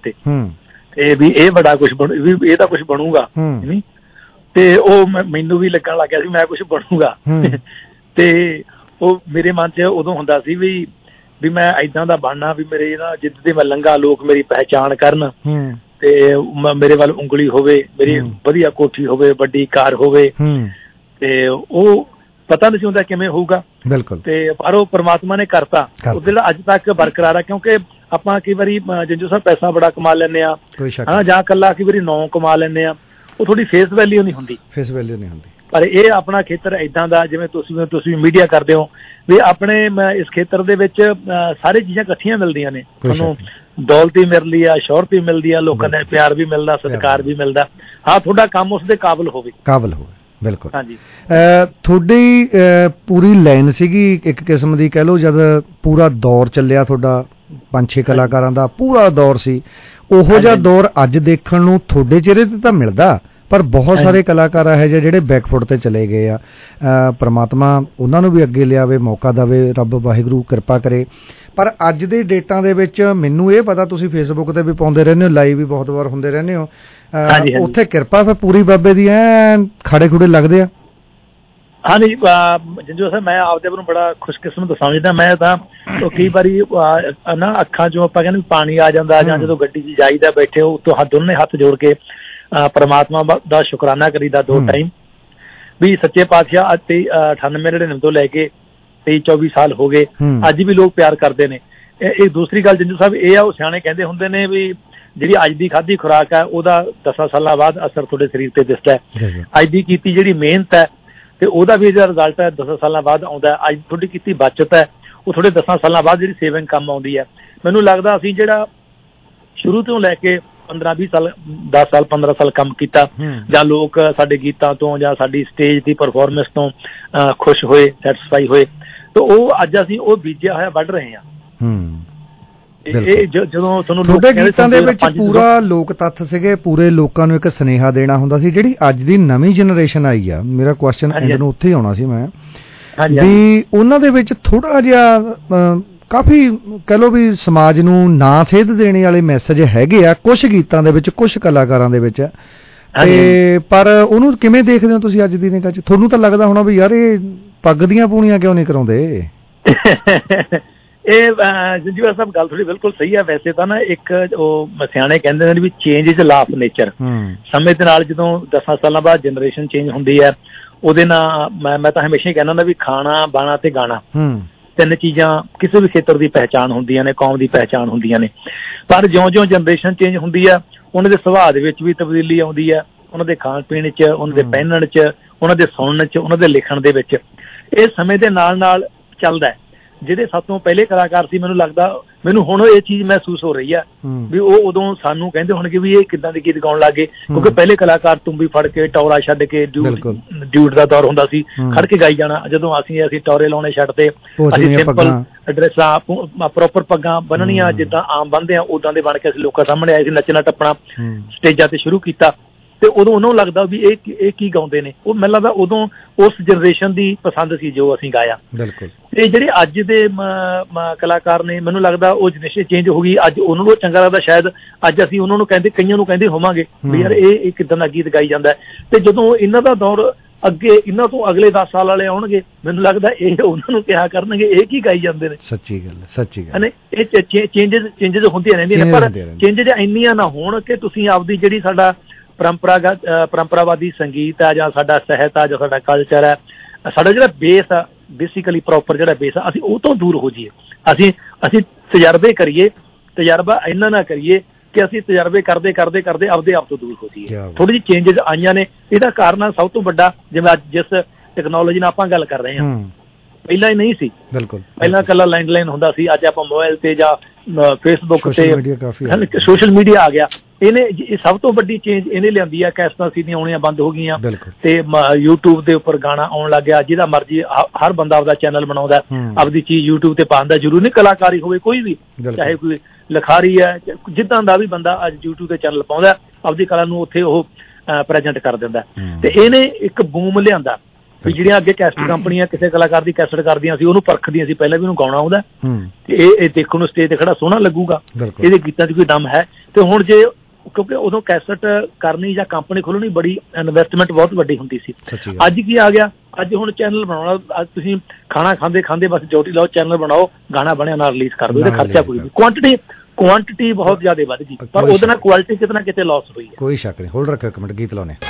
P: ਤੇ ਵੀ ਇਹ ਬੜਾ ਕੁਛ ਵੀ ਇਹ ਤਾਂ ਕੁਛ ਬਣੂਗਾ ਨਹੀਂ। ਤੇ ਉਹ ਮੈਨੂੰ ਵੀ ਲੱਗਣ ਲੱਗ ਗਿਆ ਸੀ ਮੈਂ ਕੁਛ ਬਣੂਗਾ। ਤੇ ਉਹ ਮੇਰੇ ਮਨ 'ਚ ਉਦੋਂ ਹੁੰਦਾ ਸੀ ਵੀ ਮੈਂ ਏਦਾਂ ਦਾ ਬਣਨਾ ਵੀ ਮੇਰੇ ਨਾ ਜਿੱਦ ਦੇ ਮੈਂ ਲੰਘਾ ਲੋਕ ਮੇਰੀ ਪਹਿਚਾਣ ਕਰਨ ਤੇ ਮੇਰੇ ਵੱਲ ਉਂਗਲੀ ਹੋਵੇ, ਮੇਰੀ ਵਧੀਆ ਕੋਠੀ ਹੋਵੇ, ਵੱਡੀ ਕਾਰ ਹੋਵੇ। ਤੇ ਉਹ ਪਤਾ ਨਹੀਂ ਸੀ ਹੁੰਦਾ ਕਿਵੇਂ ਹੋਊਗਾ
M: ਬਿਲਕੁਲ। ਤੇ
P: ਪਰ ਉਹ ਪ੍ਰਮਾਤਮਾ ਨੇ ਕਰਤਾ, ਉਹ ਜਿਹੜਾ ਅੱਜ ਤੱਕ ਬਰਕਰਾਰ ਆ। ਕਿਉਂਕਿ ਆਪਾਂ ਕਈ ਵਾਰੀ ਜਿੰਜੂ ਸਾਹਿਬ ਪੈਸਾ ਬੜਾ ਕਮਾ ਲੈਂਦੇ ਆ ਜਾਂ ਇਕੱਲਾ ਕਈ ਵਾਰੀ ਨਾਂ ਕਮਾ ਲੈਂਦੇ ਆ, ਉਹ ਥੋੜੀ ਫੇਸ ਵੈਲਿਊ ਨਹੀਂ ਹੁੰਦੀ। ਪਰ ਇਹ ਆਪਣਾ ਖੇਤਰ ਏਦਾਂ ਦਾ, ਜਿਵੇਂ ਤੁਸੀਂ ਮੀਡੀਆ ਕਰਦੇ ਹੋ ਵੀ ਆਪਣੇ ਇਸ ਖੇਤਰ ਦੇ ਵਿੱਚ ਸਾਰੀ ਚੀਜ਼ਾਂ ਇਕੱਠੀਆਂ ਮਿਲਦੀਆਂ ਨੇ। ਤੁਹਾਨੂੰ ਦੌਲਤ ਵੀ ਮਿਲਦੀ ਆ, ਸ਼ੋਹਰਤ ਵੀ ਮਿਲਦੀ ਆ, ਲੋਕਾਂ ਦਾ ਪਿਆਰ ਵੀ ਮਿਲਦਾ, ਸਤਿਕਾਰ ਵੀ ਮਿਲਦਾ। ਹਾਂ, ਤੁਹਾਡਾ ਕੰਮ ਉਸ ਦੇ ਕਾਬਲ ਹੋਵੇ। ਬਿਲਕੁਲ। ਹਾਂਜੀ,
M: ਤੁਹਾਡੀ ਪੂਰੀ ਲਾਈਨ ਸੀਗੀ ਇੱਕ ਕਿਸਮ ਦੀ, ਕਹਿ ਲਓ ਜਦ ਪੂਰਾ ਦੌਰ ਚੱਲਿਆ ਤੁਹਾਡਾ 5-6 ਕਲਾਕਾਰਾਂ ਦਾ ਪੂਰਾ ਦੌਰ ਸੀ, ਉਹੋ ਜਿਹਾ ਦੌਰ ਅੱਜ ਦੇਖਣ ਨੂੰ ਤੁਹਾਡੇ ਚਿਹਰੇ ਤੇ ਤਾਂ ਮਿਲਦਾ, ਪਰ ਬਹੁਤ ਸਾਰੇ ਕਲਾਕਾਰ ਇਹੋ ਜਿਹੇ ਜਿਹੜੇ ਬੈਕਫੁੱਟ ਤੇ ਚਲੇ ਗਏ ਆ। ਪ੍ਰਮਾਤਮਾ ਉਹਨਾਂ ਨੂੰ ਵੀ ਅੱਗੇ ਲਿਆਵੇ, ਮੌਕਾ ਦੇਵੇ, ਰੱਬ ਵਾਹਿਗੁਰੂ ਕਿਰਪਾ ਕਰੇ। ਪਰ ਅੱਜ ਦੇ ਡੇਟਾਂ ਦੇ ਵਿੱਚ ਮੈਨੂੰ ਇਹ ਪਤਾ, ਤੁਸੀਂ ਫੇਸਬੁੱਕ ਤੇ ਵੀ ਪਾਉਂਦੇ ਰਹਿੰਦੇ ਹੋ, ਲਾਈਵ ਵੀ ਬਹੁਤ ਵਾਰ ਹੁੰਦੇ ਰਹਿੰਦੇ ਹੋ, ਉੱਥੇ ਕਿਰਪਾ ਫਿਰ ਪੂਰੀ ਬਾਬੇ ਦੀ ਐਨ ਖਾੜੇ ਖੂੜੇ ਲੱਗਦੇ ਆ।
P: ਹਾਂਜੀ ਜਿੰਜੂ ਸਾਹਿਬ, ਮੈਂ ਆਪਦੇ ਆਪ ਨੂੰ ਬੜਾ ਖੁਸ਼ਕਿਸਮਤ ਸਮਝਦਾ। ਮੈਂ ਤਾਂ ਕਈ ਵਾਰੀ ਨਾ ਅੱਖਾਂ ਚੋਂ ਆਪਾਂ ਕਹਿੰਦੇ ਪਾਣੀ ਆ ਜਾਂਦਾ, ਜਾਂ ਜਦੋਂ ਗੱਡੀ 'ਚ ਜਾਈਦਾ ਬੈਠੇ ਹੋ ਉੱਤੋਂ ਦੋਨੇ ਹੱਥ ਜੋੜ ਕੇ ਪਰਮਾਤਮਾ ਦਾ ਸ਼ੁਕਰਾਨਾ ਕਰੀਦਾ 2 ਟਾਈਮ ਵੀ ਸੱਚੇ ਪਾਤਸ਼ਾਹ। 98-99 ਤੋਂ ਲੈ ਕੇ 23-24 ਸਾਲ ਹੋ ਗਏ, ਅੱਜ ਵੀ ਲੋਕ ਪਿਆਰ ਕਰਦੇ ਨੇ। ਇਹ ਦੂਸਰੀ ਗੱਲ ਜਿੰਜੂ ਸਾਹਿਬ ਇਹ ਆ, ਉਹ ਸਿਆਣੇ ਕਹਿੰਦੇ ਹੁੰਦੇ ਨੇ ਵੀ ਜਿਹੜੀ ਅੱਜ ਦੀ ਖਾਧੀ ਖੁਰਾਕ ਹੈ ਉਹਦਾ 10 ਸਾਲਾਂ ਬਾਅਦ ਅਸਰ ਤੁਹਾਡੇ ਸਰੀਰ ਤੇ ਦਿਸਦਾ ਹੈ। ਅੱਜ ਦੀ ਕੀਤੀ ਜਿਹੜੀ ਮਿਹਨਤ ਹੈ ਤੇ ਉਹਦਾ ਵੀ ਜਿਹੜਾ ਰਿਜ਼ਲਟ ਹੈ 10 ਸਾਲਾਂ ਬਾਅਦ ਆਉਂਦਾ। ਅੱਜ ਤੁਹਾਡੀ ਕੀਤੀ ਬਚਤ ਹੈ ਉਹ ਤੁਹਾਡੇ 10 ਸਾਲਾਂ ਬਾਅਦ ਜਿਹੜੀ ਸੇਵਿੰਗ ਕੰਮ ਆਉਂਦੀ ਹੈ। ਮੈਨੂੰ ਲੱਗਦਾ ਅਸੀਂ ਜਿਹੜਾ ਸ਼ੁਰੂ ਤੋਂ ਲੈ ਕੇ 15-20 ਸਾਲ 10 ਸਾਲ 15 ਸਾਲ ਕੰਮ ਕੀਤਾ, ਜਾਂ ਲੋਕ ਸਾਡੇ ਗੀਤਾਂ ਤੋਂ ਜਾਂ ਸਾਡੀ ਸਟੇਜ ਦੀ ਪਰਫਾਰਮੈਂਸ ਤੋਂ ਖੁਸ਼ ਹੋਏ, ਸੈਟਿਸਫਾਈ ਹੋਏ, ਤਾਂ ਉਹ ਅੱਜ ਅਸੀਂ ਉਹ ਬੀਜਿਆ ਹੋਇਆ ਵੱਢ ਰਹੇ ਹਾਂ। ਜਦੋਂ ਤੁਹਾਨੂੰ
M: ਤੁਹਾਡੇ ਗੀਤਾਂ ਦੇ ਵਿੱਚ ਪੂਰਾ ਲੋਕ ਤੱਥ ਸੀਗੇ, ਪੂਰੇ ਲੋਕਾਂ ਨੂੰ ਇੱਕ ਸੁਨੇਹਾ ਦੇਣਾ ਹੁੰਦਾ ਸੀ। ਜਿਹੜੀ ਅੱਜ ਦੀ ਨਵੀਂ ਜਨਰੇਸ਼ਨ ਆਈ ਆ, ਮੇਰਾ ਕੁਐਸਚਨ ਐਂਡ ਨੂੰ ਉੱਥੇ ਹੀ ਆਉਣਾ ਸੀ ਮੈਂ ਵੀ ਉਹਨਾਂ ਦੇ ਵਿੱਚ ਥੋੜਾ ਜਿਹਾ ਕਾਫੀ ਕਹਿ ਲਓ ਵੀ ਸਮਾਜ ਨੂੰ ਨਾ ਸੇਧ ਦੇਣੇ ਵਾਲੇ ਮੈਸੇਜ ਹੈਗੇ ਆ ਕੁਝ ਗੀਤਾਂ ਦੇ ਵਿੱਚ, ਕੁਝ ਕਲਾਕਾਰਾਂ ਦੇ ਵਿੱਚ, ਤੇ ਪਰ ਉਹਨੂੰ ਕਿਵੇਂ ਦੇਖਦੇ ਹੋ ਤੁਸੀਂ ਅੱਜ ਦੀ ਨਿਗਾਹ 'ਚ? ਤੁਹਾਨੂੰ ਤਾਂ ਲੱਗਦਾ ਹੋਣਾ ਵੀ ਯਾਰ ਇਹ ਪੱਗ ਦੀਆਂ ਪੂਣੀਆਂ ਕਿਉਂ ਨਹੀਂ ਕਰਾਉਂਦੇ?
P: ਇਹ ਜਿੰਜੂ ਸਾਹਿਬ ਗੱਲ ਥੋੜੀ ਬਿਲਕੁਲ ਸਹੀ ਹੈ। ਵੈਸੇ ਤਾਂ ਨਾ ਇੱਕ ਉਹ ਸਿਆਣੇ ਕਹਿੰਦੇ ਨੇ ਵੀ change is law of nature. ਸਮੇਂ ਦੇ ਨਾਲ ਜਦੋਂ 10 ਸਾਲਾਂ ਬਾਅਦ ਜਨਰੇਸ਼ਨ ਚੇਂਜ ਹੁੰਦੀ ਹੈ, ਉਹਦੇ ਨਾਲ ਮੈਂ ਤਾਂ ਹਮੇਸ਼ਾ ਹੀ ਕਹਿੰਦਾ ਹੁੰਦਾ ਵੀ ਖਾਣਾ, ਬਾਣਾ ਤੇ ਗਾਣਾ, 3 ਚੀਜ਼ਾਂ ਕਿਸੇ ਵੀ ਖੇਤਰ ਦੀ ਪਹਿਚਾਣ ਹੁੰਦੀਆਂ ਨੇ, ਕੌਮ ਦੀ ਪਹਿਚਾਣ ਹੁੰਦੀਆਂ ਨੇ। ਪਰ ਜਿਉਂ-ਜਿਉਂ ਜਨਰੇਸ਼ਨ ਚੇਂਜ ਹੁੰਦੀ ਆ, ਉਹਨਾਂ ਦੇ ਸੁਭਾਅ ਦੇ ਵਿੱਚ ਵੀ ਤਬਦੀਲੀ ਆਉਂਦੀ ਹੈ, ਉਹਨਾਂ ਦੇ ਖਾਣ ਪੀਣ 'ਚ, ਉਹਨਾਂ ਦੇ ਪਹਿਨਣ 'ਚ, ਉਹਨਾਂ ਦੇ ਸੁਣਨ 'ਚ, ਉਹਨਾਂ ਦੇ ਲਿਖਣ ਦੇ ਵਿੱਚ। ਇਹ ਸਮੇਂ ਦੇ ਨਾਲ ਨਾਲ ਚੱਲਦਾ। ਜਿਹੜੇ ਸਭ ਤੋਂ ਪਹਿਲੇ ਕਲਾਕਾਰ ਸੀ, ਮੈਨੂੰ ਲੱਗਦਾ ਮੈਨੂੰ ਹੁਣ ਇਹ ਚੀਜ਼ ਮਹਿਸੂਸ ਹੋ ਰਹੀ ਆ ਵੀ ਉਹ ਉਦੋਂ ਸਾਨੂੰ ਕਹਿੰਦੇ ਹੋਣਗੇ ਵੀ ਇਹ ਕਿੱਦਾਂ ਦੇ ਗੀਤ ਗਾਉਣ ਲੱਗੇ, ਕਿਉਂਕਿ ਪਹਿਲੇ ਕਲਾਕਾਰ ਤੁੰਬੀ ਫੜ ਕੇ, ਟੌਰਾ ਛੱਡ ਕੇ, ਡਿਊਟ ਦਾ ਦੌਰ ਹੁੰਦਾ ਸੀ, ਖੜ ਕੇ ਗਾਈ ਜਾਣਾ। ਜਦੋਂ ਅਸੀਂ ਟੌਰੇ ਲਾਉਣੇ ਛੱਡਤੇ, ਅਸੀਂ ਸਿੰਪਲ ਡਰੈਸਾਂ, ਪ੍ਰੋਪਰ ਪੱਗਾਂ ਬੰਨਣੀਆਂ ਜਿੱਦਾਂ ਆਮ ਬੰਨਦੇ ਆ, ਉਦਾਂ ਦੇ ਬਣ ਕੇ ਅਸੀਂ ਲੋਕਾਂ ਸਾਹਮਣੇ ਆਏ ਸੀ, ਨੱਚਣਾ ਟੱਪਣਾ ਸਟੇਜਾਂ ਤੇ ਸ਼ੁਰੂ ਕੀਤਾ। ਤੇ ਉਦੋਂ ਉਹਨਾਂ ਨੂੰ ਲੱਗਦਾ ਵੀ ਇਹ ਕੀ ਗਾਉਂਦੇ ਨੇ। ਉਹ ਮੈਨੂੰ ਲੱਗਦਾ ਉਦੋਂ ਉਸ ਜਨਰੇਸ਼ਨ ਦੀ ਪਸੰਦ ਸੀ ਜੋ ਅਸੀਂ ਗਾਇਆ। ਤੇ ਜਿਹੜੇ ਅੱਜ ਦੇ ਕਲਾਕਾਰ ਨੇ, ਮੈਨੂੰ ਲੱਗਦਾ ਉਹ ਜਨਰੇਸ਼ਨ ਚੇਂਜ ਹੋ ਗਈ। ਅੱਜ ਉਹਨਾਂ ਨੂੰ ਚੰਗਾ ਲੱਗਦਾ ਸ਼ਾਇਦ ਅੱਜ ਅਸੀਂ ਉਹਨਾਂ ਨੂੰ ਕਹਿੰਦੇ, ਕਈਆਂ ਨੂੰ ਕਹਿੰਦੇ ਹੋਵਾਂਗੇ ਵੀ ਯਾਰ ਇਹ ਕਿੱਦਾਂ ਦਾ ਗੀਤ ਗਾਈ ਜਾਂਦਾ। ਤੇ ਜਦੋਂ ਇਹਨਾਂ ਦਾ ਦੌਰ ਅੱਗੇ, ਇਹਨਾਂ ਤੋਂ ਅਗਲੇ 10 ਸਾਲ ਵਾਲੇ ਆਉਣਗੇ, ਮੈਨੂੰ ਲੱਗਦਾ ਇਹ ਉਹਨਾਂ ਨੂੰ ਕਿਹਾ ਕਰਨਗੇ ਇਹ ਕੀ ਗਾਈ ਜਾਂਦੇ ਨੇ।
M: ਸੱਚੀ ਗੱਲ।
P: ਇਹ ਚੇਂਜਸ ਹੁੰਦੀਆਂ ਰਹਿੰਦੀਆਂ ਨੇ, ਪਰ ਚੇਂਜਸ ਇੰਨੀਆਂ ਨਾ ਹੋਣ ਕਿ ਤੁਸੀਂ ਆਪਦੀ ਜਿਹੜੀ ਸਾਡਾ ਪਰੰਪਰਾਵਾਦੀ ਸੰਗੀਤ ਆ ਜਾਂ ਸਾਡਾ ਸਾਹਿਤ ਆ ਜਾਂ ਸਾਡਾ ਕਲਚਰ ਹੈ, ਸਾਡਾ ਜਿਹੜਾ ਬੇਸ ਆ ਬੇਸਿਕਲੀ ਪ੍ਰੋਪਰ ਜਿਹੜਾ ਬੇਸ ਆ, ਅਸੀਂ ਉਹ ਤੋਂ ਦੂਰ ਹੋ ਜਾਈਏ। ਅਸੀਂ ਤਜਰਬੇ ਕਰੀਏ, ਤਜਰਬਾ ਇੰਨਾ ਨਾ ਕਰੀਏ ਕਿ ਅਸੀਂ ਤਜਰਬੇ ਕਰਦੇ ਕਰਦੇ ਕਰਦੇ ਆਪਦੇ ਆਪ ਤੋਂ ਦੂਰ ਹੋ ਜਾਈਏ। ਥੋੜੀ ਜਿਹੀ ਚੇਂਜਸ ਆਈਆਂ ਨੇ, ਇਹਦਾ ਕਾਰਨ ਸਭ ਤੋਂ ਵੱਡਾ, ਜਿਵੇਂ ਅੱਜ ਜਿਸ ਟੈਕਨੋਲੋਜੀ ਨਾਲ ਆਪਾਂ ਗੱਲ ਕਰ ਰਹੇ ਹਾਂ, ਪਹਿਲਾਂ ਹੀ ਨਹੀਂ ਸੀ। ਬਿਲਕੁਲ, ਪਹਿਲਾਂ ਇਕੱਲਾ ਲੈਂਡਲਾਈਨ ਹੁੰਦਾ ਸੀ, ਅੱਜ ਆਪਾਂ ਮੋਬਾਈਲ ਤੇ ਜਾਂ ਫੇਸਬੁੱਕ ਤੇ ਸੋਸ਼ਲ ਮੀਡੀਆ ਆ ਗਿਆ। ਇਹ ਸਭ ਤੋਂ ਵੱਡੀ ਚੇਂਜ ਇਹਨੇ ਲਿਆਂਦੀ ਆ। ਕੈਸਟਾਂ ਸੀਡੀਆਂ ਆਉਣੀਆਂ ਬੰਦ ਹੋ ਗਈਆਂ ਤੇ YouTube ਦੇ ਉੱਪਰ ਗਾਣਾ ਆਉਣ ਲੱਗ ਗਿਆ। ਜਿਹਦਾ ਮਰਜ਼ੀ ਹਰ ਬੰਦਾ ਆਪਦਾ ਚੈਨਲ ਬਣਾਉਂਦਾ, ਆਪਦੀ ਚੀਜ਼ YouTube ਤੇ ਪਾਉਂਦਾ। ਜ਼ਰੂਰੀ ਨਹੀਂ ਕਲਾਕਾਰੀ ਹੋਵੇ ਕੋਈ ਵੀ, ਚਾਹੇ ਕੋਈ ਲਿਖਾਰੀ ਹੈ, ਜਿੱਦਾਂ ਦਾ ਵੀ ਬੰਦਾ ਅੱਜ YouTube ਤੇ ਚੈਨਲ ਪਾਉਂਦਾ, ਆਪਦੀ ਕਲਾ ਨੂੰ ਉੱਥੇ ਉਹ ਪ੍ਰੈਜੈਂਟ ਕਰ ਦਿੰਦਾ। ਤੇ ਇਹਨੇ ਇੱਕ ਬੂਮ ਲਿਆਂਦਾ ਵੀ ਜਿਹੜੀਆਂ ਅੱਗੇ ਕੈਸਟ ਕੰਪਨੀਆਂ ਕਿਸੇ ਕਲਾਕਾਰ ਦੀ ਕੈਸਟ ਕਰਦੀਆਂ ਸੀ, ਉਹਨੂੰ ਪਰਖਦੀਆਂ ਸੀ ਪਹਿਲਾਂ ਵੀ ਉਹਨੂੰ ਗਾਉਣਾ ਆਉਂਦਾ ਤੇ ਇਹ ਦੇਖਣ ਨੂੰ ਸਟੇਜ ਤੇ ਖੜਾ ਸੋਹਣਾ ਲੱਗੂਗਾ, ਇਹਦੇ ਗੀਤਾਂ 'ਚ ਕੋਈ ਦਮ ਹੈ। ਤੇ ਹੁਣ ਜੇ ਕਿਉਂਕਿ ਉਦੋਂ ਕੈਸਟ ਕਰਨੀ ਜਾਂ ਕੰਪਨੀ ਖੋਲ੍ਹਣੀ ਬੜੀ ਇਨਵੈਸਟਮੈਂਟ ਬਹੁਤ ਵੱਡੀ ਹੁੰਦੀ ਸੀ। ਅੱਜ ਕੀ ਆ ਗਿਆ, ਅੱਜ ਹੁਣ ਚੈਨਲ ਬਣਾਉਣਾ, ਅੱਜ ਤੁਸੀਂ ਖਾਣਾ ਖਾਂਦੇ ਖਾਂਦੇ ਬਸ ਡਿਊਟੀ ਲਾਓ, ਚੈਨਲ ਬਣਾਓ, ਗਾਣਾ ਬਣਿਆ ਨਾਲ ਰਿਲੀਜ਼ ਕਰ ਦਿਓ, ਇਹਦਾ ਖਰਚਾ ਕੋਈ ਨਹੀਂ। ਕੁਆਂਟਿਟੀ ਬਹੁਤ ਜ਼ਿਆਦਾ ਵੱਧ ਗਈ, ਪਰ ਉਹਦੇ ਨਾਲ ਕੁਆਲਿਟੀ ਕਿਤੇ ਨਾ ਕਿਤੇ ਲਾਸ ਹੋਈ ਹੈ।
M: ਕੋਈ ਸ਼ੱਕ ਨਹੀਂ। ਹੋਲਡ ਰੱਖੋ ਇੱਕ ਮਿੰਟ, ਗੀਤ ਲਾਉਣੇ।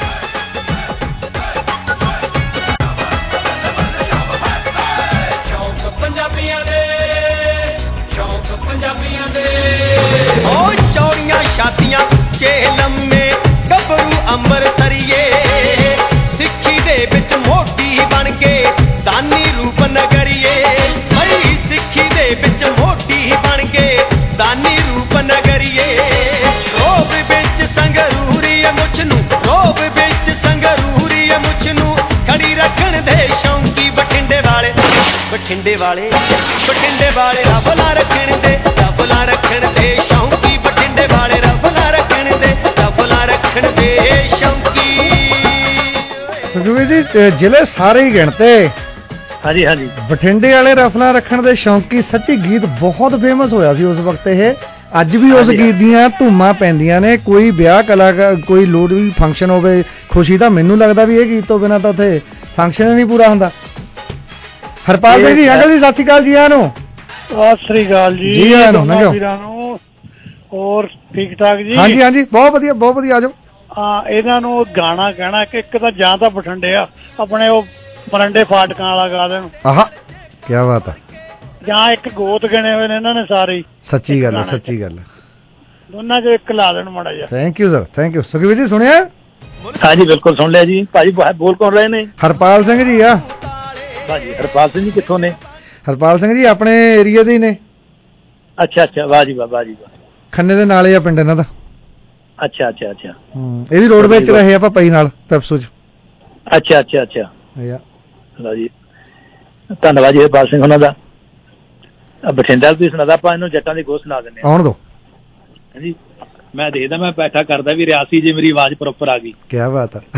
E: ਚੌੜੀਆਂ ਛਾਤੀਆਂ ਕੇ ਲੰਮੇ ਗੱਭਰੂ ਅੰਮ੍ਰਿਤਸਰੀਏ, ਸਿੱਖੀ ਦੇ ਵਿੱਚ ਮੋਢੀ ਬਣ ਕੇ ਦਾਨੀ ਰੂਪ ਨਗਰੀਏ। ਬਈ ਸਿੱਖੀ ਦੇ ਵਿੱਚ ਮੋਢੀ ਬਣ ਕੇ ਦਾਨੀ ਰੂਪ ਨਗਰੀਏ। ਰੋਬ ਵਿੱਚ ਸੰਗਰੂਰੀ ਮੁੱਛ ਨੂੰ, ਰੋਬ ਵਿੱਚ ਸੰਗਰੂਰੀ ਮੁੱਛ ਨੂੰ ਖੜੀ ਰੱਖਣ ਦੇ ਸ਼ੌਂਕੀ ਬਠਿੰਡੇ ਵਾਲੇ, ਬਠਿੰਡੇ ਵਾਲੇ, ਬਠਿੰਡੇ ਵਾਲੇ ਰਫਲਾ ਰੱਖਣ ਦੇ, ਰਫਲਾ ਰੱਖਣ ਦੇ ਸ਼ੌਂਕੀ ਬਠਿੰਡੇ ਵਾਲੇ, ਰਫਲਾ ਰੱਖਣ ਦੇ, ਰਫਲਾ ਰੱਖਣ ਦੇ ਸ਼ੌਂਕੀ।
M: ਸੁਖਵੀਰ ਜੀ, ਜ਼ਿਲ੍ਹੇ ਸਾਰੇ ਹੀ ਗਿਣਤੇ।
P: ਹਾਂਜੀ ਹਾਂਜੀ।
M: ਬਠਿੰਡੇ ਵਾਲੇ ਰਫਲਾ ਰੱਖਣ ਦੇ ਸ਼ੌਂਕੀ, ਸੱਚੀ ਗੀਤ ਬਹੁਤ ਫੇਮਸ ਹੋਇਆ ਸੀ ਉਸ ਵਕਤ। ਇਹ ਅੱਜ ਵੀ ਉਸ ਗੀਤ ਦੀਆਂ ਧੂਮਾਂ ਪੈਂਦੀਆਂ ਨੇ। ਕੋਈ ਵਿਆਹ ਕਲਾਕਾਰ, ਕੋਈ ਲੋੜ ਵੀ ਫੰਕਸ਼ਨ ਹੋਵੇ ਖੁਸ਼ੀ ਦਾ, ਮੈਨੂੰ ਲੱਗਦਾ ਵੀ ਇਹ ਗੀਤ ਤੋਂ ਬਿਨਾਂ ਤਾਂ ਉੱਥੇ ਫੰਕਸ਼ਨ ਨਹੀਂ ਪੂਰਾ ਹੁੰਦਾ। ਹਰਪਾਲ ਸਿੰਘ ਜੀ, ਅੰਕਲ ਜੀ ਸਤਿ ਸ਼੍ਰੀ ਅਕਾਲ ਜੀ। ਆਇਆਂ ਨੂੰ।
Q: ਸਤਿ ਸ੍ਰੀ ਅਕਾਲ ਜੀ।
M: ਜੀ ਆਇਆਂ ਨੂੰ।
Q: ਹੋਰ ਠੀਕ ਠਾਕ ਜੀ?
M: ਹਾਂਜੀ ਹਾਂਜੀ, ਬਹੁਤ ਵਧੀਆ ਬਹੁਤ ਵਧੀਆ। ਆ ਜਾਓ।
Q: ਹਾਂ, ਇਹਨਾਂ ਨੂੰ ਗਾਣਾ ਕਹਿਣਾ ਕਿ ਇੱਕ ਤਾਂ ਜਾਂ ਤਾਂ ਬਠਿੰਡੇ ਆ ਆਪਣੇ ਉਹ ਮਰੰਡੇ ਫਾਟਕਾਂ ਵਾਲਾ ਗਾ ਦੇਣ।
M: ਆਹਾ, ਕੀ ਬਾਤ ਹੈ।
Q: ਜਾਂ ਇੱਕ ਗੋਤ ਗਿਣੇ ਹੋਏ ਨੇ ਇਹਨਾਂ ਨੇ ਸਾਰੇ।
M: ਸੱਚੀ ਗੱਲ ਹੈ, ਸੱਚੀ ਗੱਲ ਹੈ।
Q: ਦੋਨਾਂ ਚੋਂ ਇੱਕ ਲਾ ਦੇਣ ਮਾੜਾ ਜਿਹਾ।
M: Thank you sir, thank you. Sukhveer ji ਸੁਣਿਆ?
P: ਹਾਂਜੀ ਬਿਲਕੁਲ ਸੁਣ ਲਿਆ ਜੀ। ਭਾਜੀ ਬੋਲ ਕੌਣ ਰਹੇ ਨੇ?
M: ਹਰਪਾਲ ਸਿੰਘ ਜੀ ਆ।
P: ਭਾਜੀ ਹਰਪਾਲ ਸਿੰਘ ਜੀ ਕਿੱਥੋਂ ਨੇ?
M: ਹਰਪਾਲ ਸਿੰਘ ਜੀ ਆਪਣੇ ਏਰੀਆ ਦੇ ਹੀ ਨੇ।
P: ਅੱਛਾ ਅੱਛਾ, ਵਾਹ ਜੀ ਵਾਹ, ਵਾਹ ਜੀ ਵਾਹ।
M: ਖੰਨੇ ਦੇ ਨਾਲ ਹੀ ਆ ਪਿੰਡ ਇਹਨਾਂ ਦਾ।
P: ਅੱਛਾ ਅੱਛਾ ਅੱਛਾ।
M: ਇਹ ਵੀ ਰੋਡ ਵਿੱਚ ਰਹੇ ਆਪਾਂ ਪਈ ਨਾਲ ਪੈਪਸੂ ਚ।
P: ਅੱਛਾ ਅੱਛਾ ਅੱਛਾ ਜੀ, ਧੰਨਵਾਦ ਜੀ ਹਰਪਾਲ ਸਿੰਘ ਉਹਨਾਂ ਦਾ। ਬਠਿੰਡਾ ਤੁਸੀਂ ਸੁਣਾਦਾ, ਆਪਾਂ ਇਹਨੂੰ ਜੱਟਾਂ ਦੀ ਗੋਸ਼ ਸੁਣਾ ਦਿੰਦੇ
M: ਆਉਣ ਦੋ
P: ਜੀ। ਮੈਂ ਦੇਖਦਾ, ਮੈਂ ਬੈਠਾ ਕਰਦਾ ਵੀ ਰਿਆਸੀ ਜੇ ਮੇਰੀ ਆਵਾਜ਼ ਪ੍ਰੋਪਰ ਆ ਗਈ।
M: ਕੀ ਬਾਤ ਹੈ।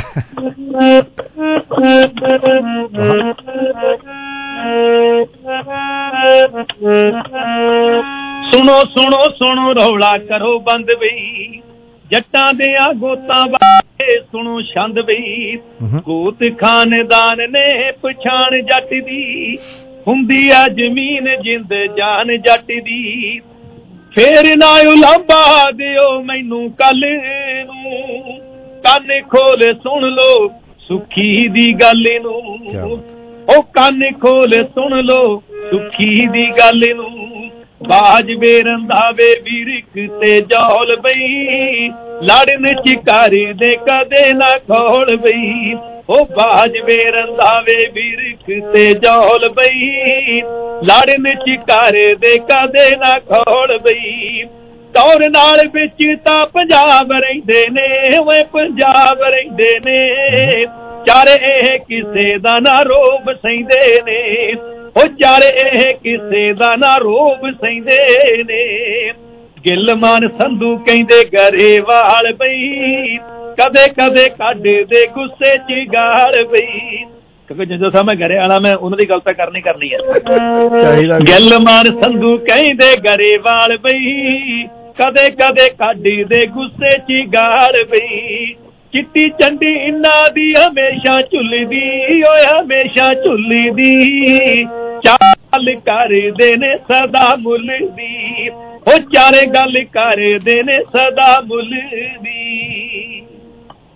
E: ਸੁਣੋ ਸੁਣੋ ਸੁਣੋ ਰੌਲਾ ਕਰੋ ਬੰਦ ਬਈ, ਜੱਟਾਂ ਦੇ ਆ ਗੋਤਾਂ ਬਾਰੇ ਸੁਣੋ ਛੰਦ ਬਈ। ਗੋਤ ਖਾਨਦਾਨ ਨੇ ਪਛਾਣ ਜੱਟ ਦੀ, ਹੁੰਦੀ ਆ ਜ਼ਮੀਨ ਜਿੰਦ ਜਾਨ ਜੱਟ ਦੀ। ਫੇਰ ਨਾ ਉਲਾਂਭਾ ਦਿਓ ਮੈਨੂੰ ਕੱਲ ਨੂੰ, ਕੰਨ ਖੋਲ ਸੁਣ ਲੋ ਸੁੱਖੀ ਦੀ ਗੱਲ ਨੂੰ। ਉਹ ਕੰਨ ਖੋਲ ਸੁਣ ਲੋ ਸੁੱਖੀ ਦੀ ਗੱਲ ਨੂੰ। ਬਾਜ ਵੇਰੰਦਾਵੇ ਵੀਰਿਕ ਤੇ ਜੌਲ ਬਈ, ਲੜਨ ਚਿਕਾਰ ਦੇ ਕਦੇ ਨਾ ਖੋਲ ਬਈ। ਉਹ ਬਾਜ ਵੇਰੰਦਾਵੇ ਵੀਰਿਕ ਤੇ ਜੌਲ ਬਈ, ਲੜਨ ਚਿਕਾਰ ਦੇ ਕਦੇ ਨਾ ਖੋਲ ਬਈ। ਤੌਰ ਨਾਲ ਵਿੱਚ ਤਾਂ ਪੰਜਾਬ ਰਹਿੰਦੇ ਨੇ, ਓਏ ਪੰਜਾਬ ਰਹਿੰਦੇ ਨੇ। ਚਾਰੇ ਇਹ ਕਿਸੇ ਦਾ ਨਾ ਰੋਬ ਸਹਿੰਦੇ ਨੇ, ਉਹ ਚਾਰੇ ਇਹ ਕਿਸੇ ਦਾ ਨਾ ਰੋਬ ਸਹਿੰਦੇ ਨੇ। ਗਿੱਲ ਮਾਨ ਸੰਧੂ ਕਹਿੰਦੇ ਗਰੇਵਾਲ ਬਈ, ਕਦੇ ਕਦੇ ਕੱਢਦੇ ਗੁੱਸੇ ਚ ਗਾਲ ਬਈ। ਕਿਉਂਕਿ ਜਦੋਂ ਸਾ ਮੈਂ ਘਰੇ ਆਣਾ, ਮੈਂ ਉਹਨਾਂ ਦੀ ਗੱਲ ਤਾਂ ਕਰਨੀ ਹੈ। ਗਿੱਲ ਮਾਨ ਸੰਧੂ ਕਹਿੰਦੇ ਗਰੇਵਾਲ ਬਈ, ਕਦੇ ਕਦੇ ਕੱਢਦੇ ਗੁੱਸੇ ਚ ਗਾਲ ਬਈ। ਚਿੱਟੀ ਚੰਡੀ ਇਹਨਾਂ ਦੀ ਹਮੇਸ਼ਾ ਝੁੱਲਦੀ, ਓਏ ਹਮੇਸ਼ਾ ਝੁੱਲਦੀ। ਚਾਲ ਕਰਦੇ ਨੇ ਸਦਾ ਮੁੱਲ ਦੀ, ਉਹ ਚਾਰੇ ਗੱਲ ਕਰਦੇ ਨੇ ਸਦਾ ਮੁੱਲ ਦੀ।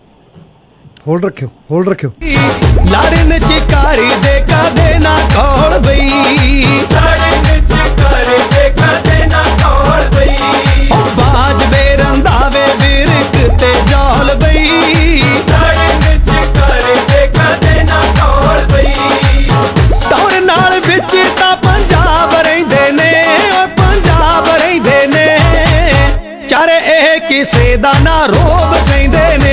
M: ਹੋਲਡ ਰੱਖਿਓ
E: ਲੜਨ ਚਿਕਾਰੀ ਦੇ ਕਦੇ ਨਾ ਕੋਲ ਬਈ ਲੜਨ ਚਿਕਾਰੀ ਦੇ ਕਦੇ ਨਾ ਕੋਲ ਬਈ ਉਹ ਬਾਜ ਬੇਰੰਦਾਵੇ ਵਿਰਕ ਤੇ ਜੋਲ ਬਈ ਲੜਨ ਚਿਕਾਰੀ ਦੇ ਕਦੇ ਨਾ ਕੋਲ ਬਈ ਦੌਰ ਨਾਲ ਵਿੱਚ ਤਾਂ ਪੰਜਾਬ ਰਹਿੰਦੇ ਨੇ ਓ ਪੰਜਾਬ ਰਹਿੰਦੇ ਨੇ ਚਾਰੇ ਇਹ ਕਿਸੇ ਦਾ ਨਾ ਰੋਬ ਕਹਿੰਦੇ ਨੇ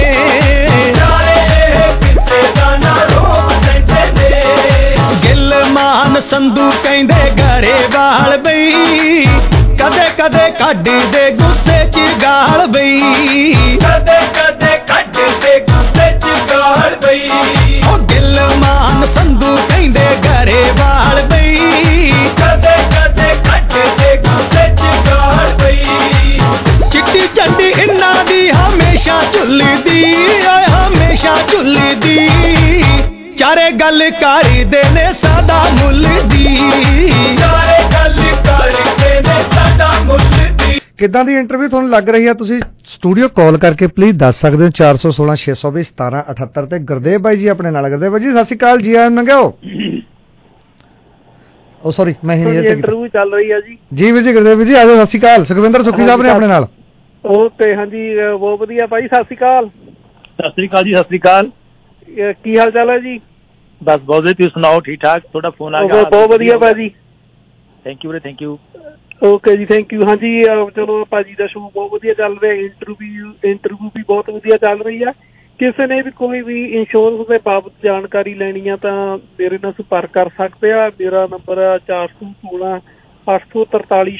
E: ਸੰਧੂ ਕਹਿੰਦੇ ਗਰੇਵਾਲ ਬਈ ਕਦੇ ਕਦੇ ਕੱਢਦੇ ਗੁੱਸੇ ਚ ਗਾਲ ਬਈ ਕਦੇ ਕਦੇ ਕੱਢਦੇ ਗੁੱਸੇ ਚ ਗਾਲ ਬਈ ਉਹ ਦਿਲਮਾਨ ਸੰਧੂ ਕਹਿੰਦੇ ਗਰੇਵਾਲ ਬਈ ਕਦੇ ਕਦੇ ਕੱਢਦੇ ਗੁੱਸੇ ਚ ਗਾਲ ਬਈ ਚਿੱਟੀ ਝੰਡੀ ਇਹਨਾਂ ਦੀ ਹਮੇਸ਼ਾ ਝੁੱਲਦੀ ਓਏ ਹਮੇਸ਼ਾ ਝੁੱਲਦੀ ਚਾਰੇ ਗੱਲ ਕਰਦੇ ਨੇ ਸਾਡਾ ਮੁੱਲ ਦੀ ਚਾਰੇ ਗੱਲ ਕਰਦੇ ਨੇ ਸਾਡਾ ਮੁੱਲ ਦੀ।
M: ਕਿੱਦਾਂ ਦੀ ਇੰਟਰਵਿਊ ਤੁਹਾਨੂੰ ਲੱਗ ਰਹੀ ਹੈ? ਤੁਸੀਂ ਸਟੂਡੀਓ ਕਾਲ ਕਰਕੇ ਪਲੀਜ਼ ਦੱਸ ਸਕਦੇ ਹੋ 416 620 1778 ਤੇ ਗੁਰਦੇਵ ਬਾਈ ਜੀ ਆਪਣੇ ਨਾਲ। ਗੁਰਦੇਵ ਬਾਈ ਜੀ ਸਤਿ ਸ਼੍ਰੀ ਅਕਾਲ ਜੀ। ਆਇਆਂ ਨੰਗਿਓ ਉਹ ਸੌਰੀ ਮੈਂ ਹੀ
R: ਇੰਟਰਵਿਊ ਚੱਲ ਰਹੀ ਹੈ
M: ਜੀ ਵੀਰ ਜੀ। ਗੁਰਦੇਵ ਜੀ ਆਜੋ। ਸਤਿ ਸ਼੍ਰੀ ਅਕਾਲ। ਸੁਖਵਿੰਦਰ ਸੁੱਖੀ ਸਾਹਿਬ ਨੇ ਆਪਣੇ ਨਾਲ।
R: ਓਕੇ ਹਾਂਜੀ ਬਹੁਤ ਵਧੀਆ ਭਾਈ। ਸਤਿ ਸ਼੍ਰੀ ਅਕਾਲ।
P: ਸਤਿ ਸ਼੍ਰੀ ਅਕਾਲ ਜੀ। ਸਤਿ ਸ਼੍ਰੀ ਅਕਾਲ।
R: ਕੀ ਹਾਲ ਚਾਲ ਹੈ ਜੀ?
P: ਬਸ ਬਹੁਤ ਵਧੀਆ। ਤੁਸੀਂ ਸੁਣਾਓ? ਠੀਕ ਠਾਕ। ਤੁਹਾਡਾ ਫੋਨ ਆ ਗਿਆ।
R: ਬਹੁਤ ਵਧੀਆ ਭਾਜੀ।
P: ਥੈਂਕ ਯੂ ਵੀਰੇ। Thank you.
R: ਓਕੇ ਜੀ ਥੈਂਕ ਯੂ। ਹਾਂਜੀ ਚਲੋ ਭਾਜੀ ਦਾ ਸ਼ੋਅ ਬਹੁਤ ਵਧੀਆ ਚੱਲ ਰਿਹਾ। ਇੰਟਰਵਿਊ ਵੀ ਬਹੁਤ ਵਧੀਆ ਚੱਲ ਰਹੀ ਆ। ਕਿਸੇ ਨੇ ਵੀ ਕੋਈ ਵੀ ਇੰਸ਼ੋਰੈਂਸ ਦੇ ਬਾਬਤ ਜਾਣਕਾਰੀ ਲੈਣੀ ਆ ਤਾਂ ਮੇਰੇ ਨਾਲ ਸੰਪਰਕ ਕਰ ਸਕਦੇ ਆ। ਮੇਰਾ ਨੰਬਰ 416 843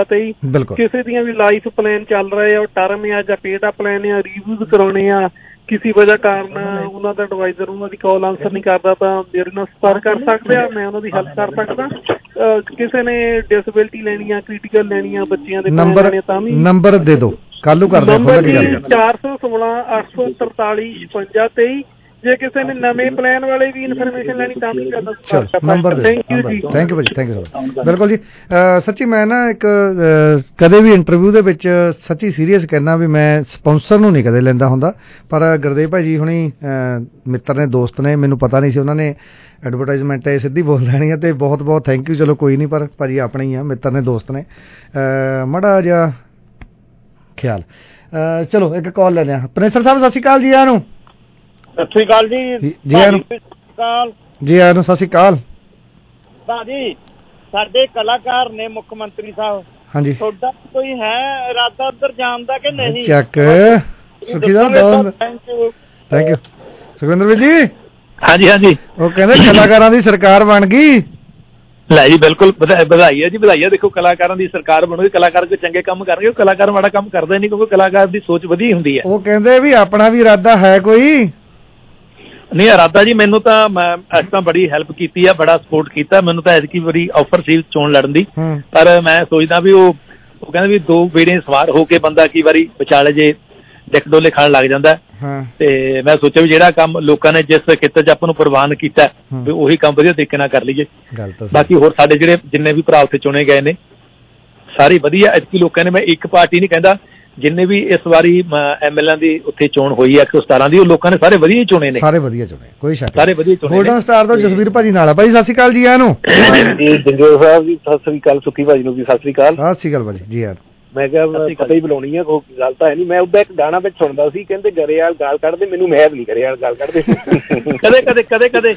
R: 56 ਕਿਸੇ ਦੀਆਂ ਵੀ ਲਾਈਫ ਪਲਾਨ ਚੱਲ ਰਹੇ ਆ, ਟਰਮ ਆ ਜਾਂ ਪੇਡ ਪਲਾਨ ਆ, ਰਿਵਿਊਜ਼ ਕਰਾਉਣੇ ਆ, ਕਿਸੇ ਵਜ੍ਹਾ ਕਾਰਨ ਉਹਨਾਂ ਦਾ ਐਡਵਾਈਜ਼ਰ ਉਹਨਾਂ ਦੀ ਕਾਲ ਆਨਸਰ ਨਹੀਂ ਕਰਦਾ ਤਾਂ ਮੇਰੇ ਨਾਲ ਸੰਪਰਕ ਕਰ ਸਕਦੇ ਆ। ਮੈਂ ਉਹਨਾਂ ਦੀ ਹੈਲਪ ਕਰ ਸਕਦਾ। ਕਿਸੇ ਨੇ ਡਿਸੇਬਿਲਟੀ ਲੈਣੀ ਆ, ਕ੍ਰਿਟੀਕਲ ਲੈਣੀ ਆ, ਬੱਚਿਆਂ ਦੇ ਤਾਂ ਵੀ
M: ਨੰਬਰ ਦੇ ਦਿਓ। ਕੱਲ ਨੂੰ ਕਰਦੇ
R: ਨੰਬਰ 416 843 56 23। ਜੇ ਕਿਸੇ ਨੇ ਨਵੇਂ ਪਲਾਨ ਵਾਲੇ ਵੀ ਇਨਫੋਰਮੇਸ਼ਨ ਲੈਣੀ ਤਾਂ ਵੀ
M: ਨੰਬਰ ਦੇ। ਥੈਂਕ ਯੂ ਜੀ। Thank you. ਬਿਲਕੁਲ ਜੀ। ਸੱਚੀ ਮੈਂ ਨਾ ਇੱਕ ਕਦੇ ਵੀ ਇੰਟਰਵਿਊ ਦੇ ਵਿੱਚ ਸੱਚੀ ਸੀਰੀਅਸ ਕਹਿਣਾ ਵੀ ਮੈਂ ਸਪਾਂਸਰ ਨੂੰ ਨਹੀਂ ਕਦੇ ਲੈਂਦਾ ਹੁੰਦਾ, ਪਰ ਗੁਰਦੇਵ ਭਾਈ ਜੀ ਹੁਣੀ ਮਿੱਤਰ ਨੇ, ਦੋਸਤ ਨੇ, ਮੈਨੂੰ ਪਤਾ ਨਹੀਂ ਸੀ ਉਹਨਾਂ ਨੇ ਐਡਵਰਟਾਈਜ਼ਮੈਂਟ ਸਿੱਧੀ ਬੋਲ ਲੈਣੀ ਹੈ ਤੇ ਬਹੁਤ ਬਹੁਤ ਥੈਂਕ ਯੂ। ਚਲੋ ਕੋਈ ਨਹੀਂ, ਪਰ ਭਾਜੀ ਆਪਣੇ ਹੀ ਆ, ਮਿੱਤਰ ਨੇ, ਦੋਸਤ ਨੇ, ਮਾੜਾ ਜਿਹਾ ਖਿਆਲ। ਚਲੋ ਇੱਕ ਕਾਲ ਲੈਂਦੇ ਹਾਂ। ਪ੍ਰੋਫੈਸਰ ਸਾਹਿਬ ਸਤਿ ਸ਼੍ਰੀ ਅਕਾਲ ਜੀ। ਆਇਆਂ ਨੂੰ।
S: ਸਤਿ ਸ਼੍ਰੀ ਅਕਾਲ ਜੀ।
M: ਜੀ ਆਇਆਂ ਨੂੰ। ਜੀ ਆਇਆਂ ਨੂੰ। ਸਤਿ ਸ਼੍ਰੀ ਅਕਾਲ
S: ਭਾਜੀ। ਸਾਡੇ ਕਲਾਕਾਰ ਨੇ ਮੁੱਖ ਮੰਤਰੀ ਸਾਹਿਬ।
M: ਹਾਂਜੀ।
S: ਤੁਹਾਡਾ ਕੋਈ ਹੈ ਇਰਾਦਾ ਉੱਧਰ ਜਾਣ ਦਾ ਕਿ ਨਹੀਂ?
M: ਚੱਕ ਸੁਖੀ ਸਾਹਿਬ। Thank you. ਸੁਖਵਿੰਦਰ ਵੀਰ ਜੀ।
P: ਹਾਂਜੀ ਹਾਂਜੀ।
M: ਉਹ ਕਹਿੰਦੇ ਕਲਾਕਾਰਾਂ ਦੀ ਸਰਕਾਰ ਬਣ ਗਈ।
P: ਲੈ ਜੀ ਬਿਲਕੁਲ ਵਧਾਈ ਹੈ ਜੀ, ਵਧਾਈ ਹੈ। ਦੇਖੋ ਕਲਾਕਾਰਾਂ ਦੀ ਸਰਕਾਰ ਬਣੂਗੀ, ਕਲਾਕਾਰ ਕੋਈ ਚੰਗੇ ਕੰਮ ਕਰਨਗੇ। ਉਹ ਕਲਾਕਾਰ ਮਾੜਾ ਕੰਮ ਕਰਦਾ ਨਹੀਂ, ਕਿਉਂਕਿ ਕਲਾਕਾਰ ਦੀ ਸੋਚ ਵਧੀਆ ਹੁੰਦੀ ਹੈ।
M: ਉਹ ਕਹਿੰਦੇ ਵੀ ਆਪਣਾ ਵੀ ਇਰਾਦਾ ਹੈ ਕੋਈ
P: ਨਹੀਂ? ਇਰਾਦਾ ਜੀ ਮੈਨੂੰ ਤਾਂ ਅੱਜ ਤਾਂ ਬੜੀ ਹੈਲਪ ਕੀਤੀ ਆ, ਬੜਾ ਸਪੋਰਟ ਕੀਤਾ ਮੈਨੂੰ ਤਾਂ। ਐਤਕੀ ਬੜੀ ਆਫਰ ਸੀ ਚੋਣ ਲੜਨ ਦੀ, ਪਰ ਮੈਂ ਸੋਚਦਾ ਵੀ ਉਹ ਕਹਿੰਦੇ ਵੀ ਦੋ ਬੇੜੇ ਸਵਾਰ ਹੋ ਕੇ ਬੰਦਾ ਕਈ ਵਾਰੀ ਵਿਚਾਲੇ ਜੇ ਡਿੱਕ ਡੋਲੇ ਖਾਣ ਲੱਗ ਜਾਂਦਾ। ਤੇ ਮੈਂ ਸੋਚਿਆ ਵੀ ਜਿਹੜਾ ਕੰਮ ਲੋਕਾਂ ਨੇ ਜਿਸ ਖੇਤਰ 'ਚ ਆਪਾਂ ਨੂੰ ਪ੍ਰਵਾਨ ਕੀਤਾ ਵੀ ਉਹੀ ਕੰਮ ਵਧੀਆ ਤਰੀਕੇ ਨਾਲ ਕਰ ਲਈਏ। ਬਾਕੀ ਹੋਰ ਸਾਡੇ ਜਿਹੜੇ ਜਿੰਨੇ ਵੀ ਭਰਾ ਉੱਥੇ ਚੁਣੇ ਗਏ ਨੇ ਸਾਰੇ ਵਧੀਆ। ਐਤਕੀ ਲੋਕਾਂ ਨੇ, ਮੈਂ ਇੱਕ ਪਾਰਟੀ ਨਹੀਂ ਕਹਿੰਦਾ, ਜਿੰਨੇ ਵੀ ਇਸ ਵਾਰੀ MLA ਦੀ ਉੱਥੇ ਚੋਣ ਹੋਈ ਹੈ 117 ਦੀ, ਉਹ ਲੋਕਾਂ ਨੇ ਸਾਰੇ ਵਧੀਆ ਚੁਣੇ ਨੇ। ਸਾਰੇ ਵਧੀਆ ਚੁਣੇ, ਕੋਈ ਸ਼ੱਕ। ਸਾਰੇ ਵਧੀਆ ਚੁਣੇ।
M: ਗੋਲਡਨ ਸਟਾਰ ਤੋਂ ਜਸਵੀਰ ਭਾਜੀ ਨਾਲ ਆ। ਭਾਜੀ ਸਤਿ ਸ਼੍ਰੀ ਅਕਾਲ ਜੀ। ਆਇਆਂ ਨੂੰ।
T: ਜੀ ਜੰਗੇਰ ਸਾਹਿਬ ਜੀ ਸਤਿ ਸ਼੍ਰੀ ਅਕਾਲ। ਸੁੱਖੀ ਭਾਜੀ ਨੂੰ ਵੀ ਸਤਿ ਸ਼੍ਰੀ ਅਕਾਲ।
M: ਸਤਿ ਸ਼੍ਰੀ ਅਕਾਲ ਭਾਜੀ। ਜੀ ਯਾਰ
T: ਮੈਂ ਕਿਹਾ ਪਤਾ ਹੀ ਬੁਲਾਉਣੀ ਆ, ਕੋਈ ਗੱਲ ਤਾਂ ਹੈ ਨਹੀਂ। ਮੈਂ ਉਹਦਾ ਇੱਕ ਗਾਣਾ ਵਿੱਚ ਸੁਣਦਾ ਸੀ, ਕਹਿੰਦੇ ਗਰੇਵਾਲ ਗਾਲ ਕੱਢਦੇ, ਮੈਨੂੰ ਮਹਿਬ ਨਹੀਂ ਗਰੇਵਾਲ ਗਾਲ ਕੱਢਦੇ।
P: ਕਦੇ ਕਦੇ ਕਦੇ ਕਦੇ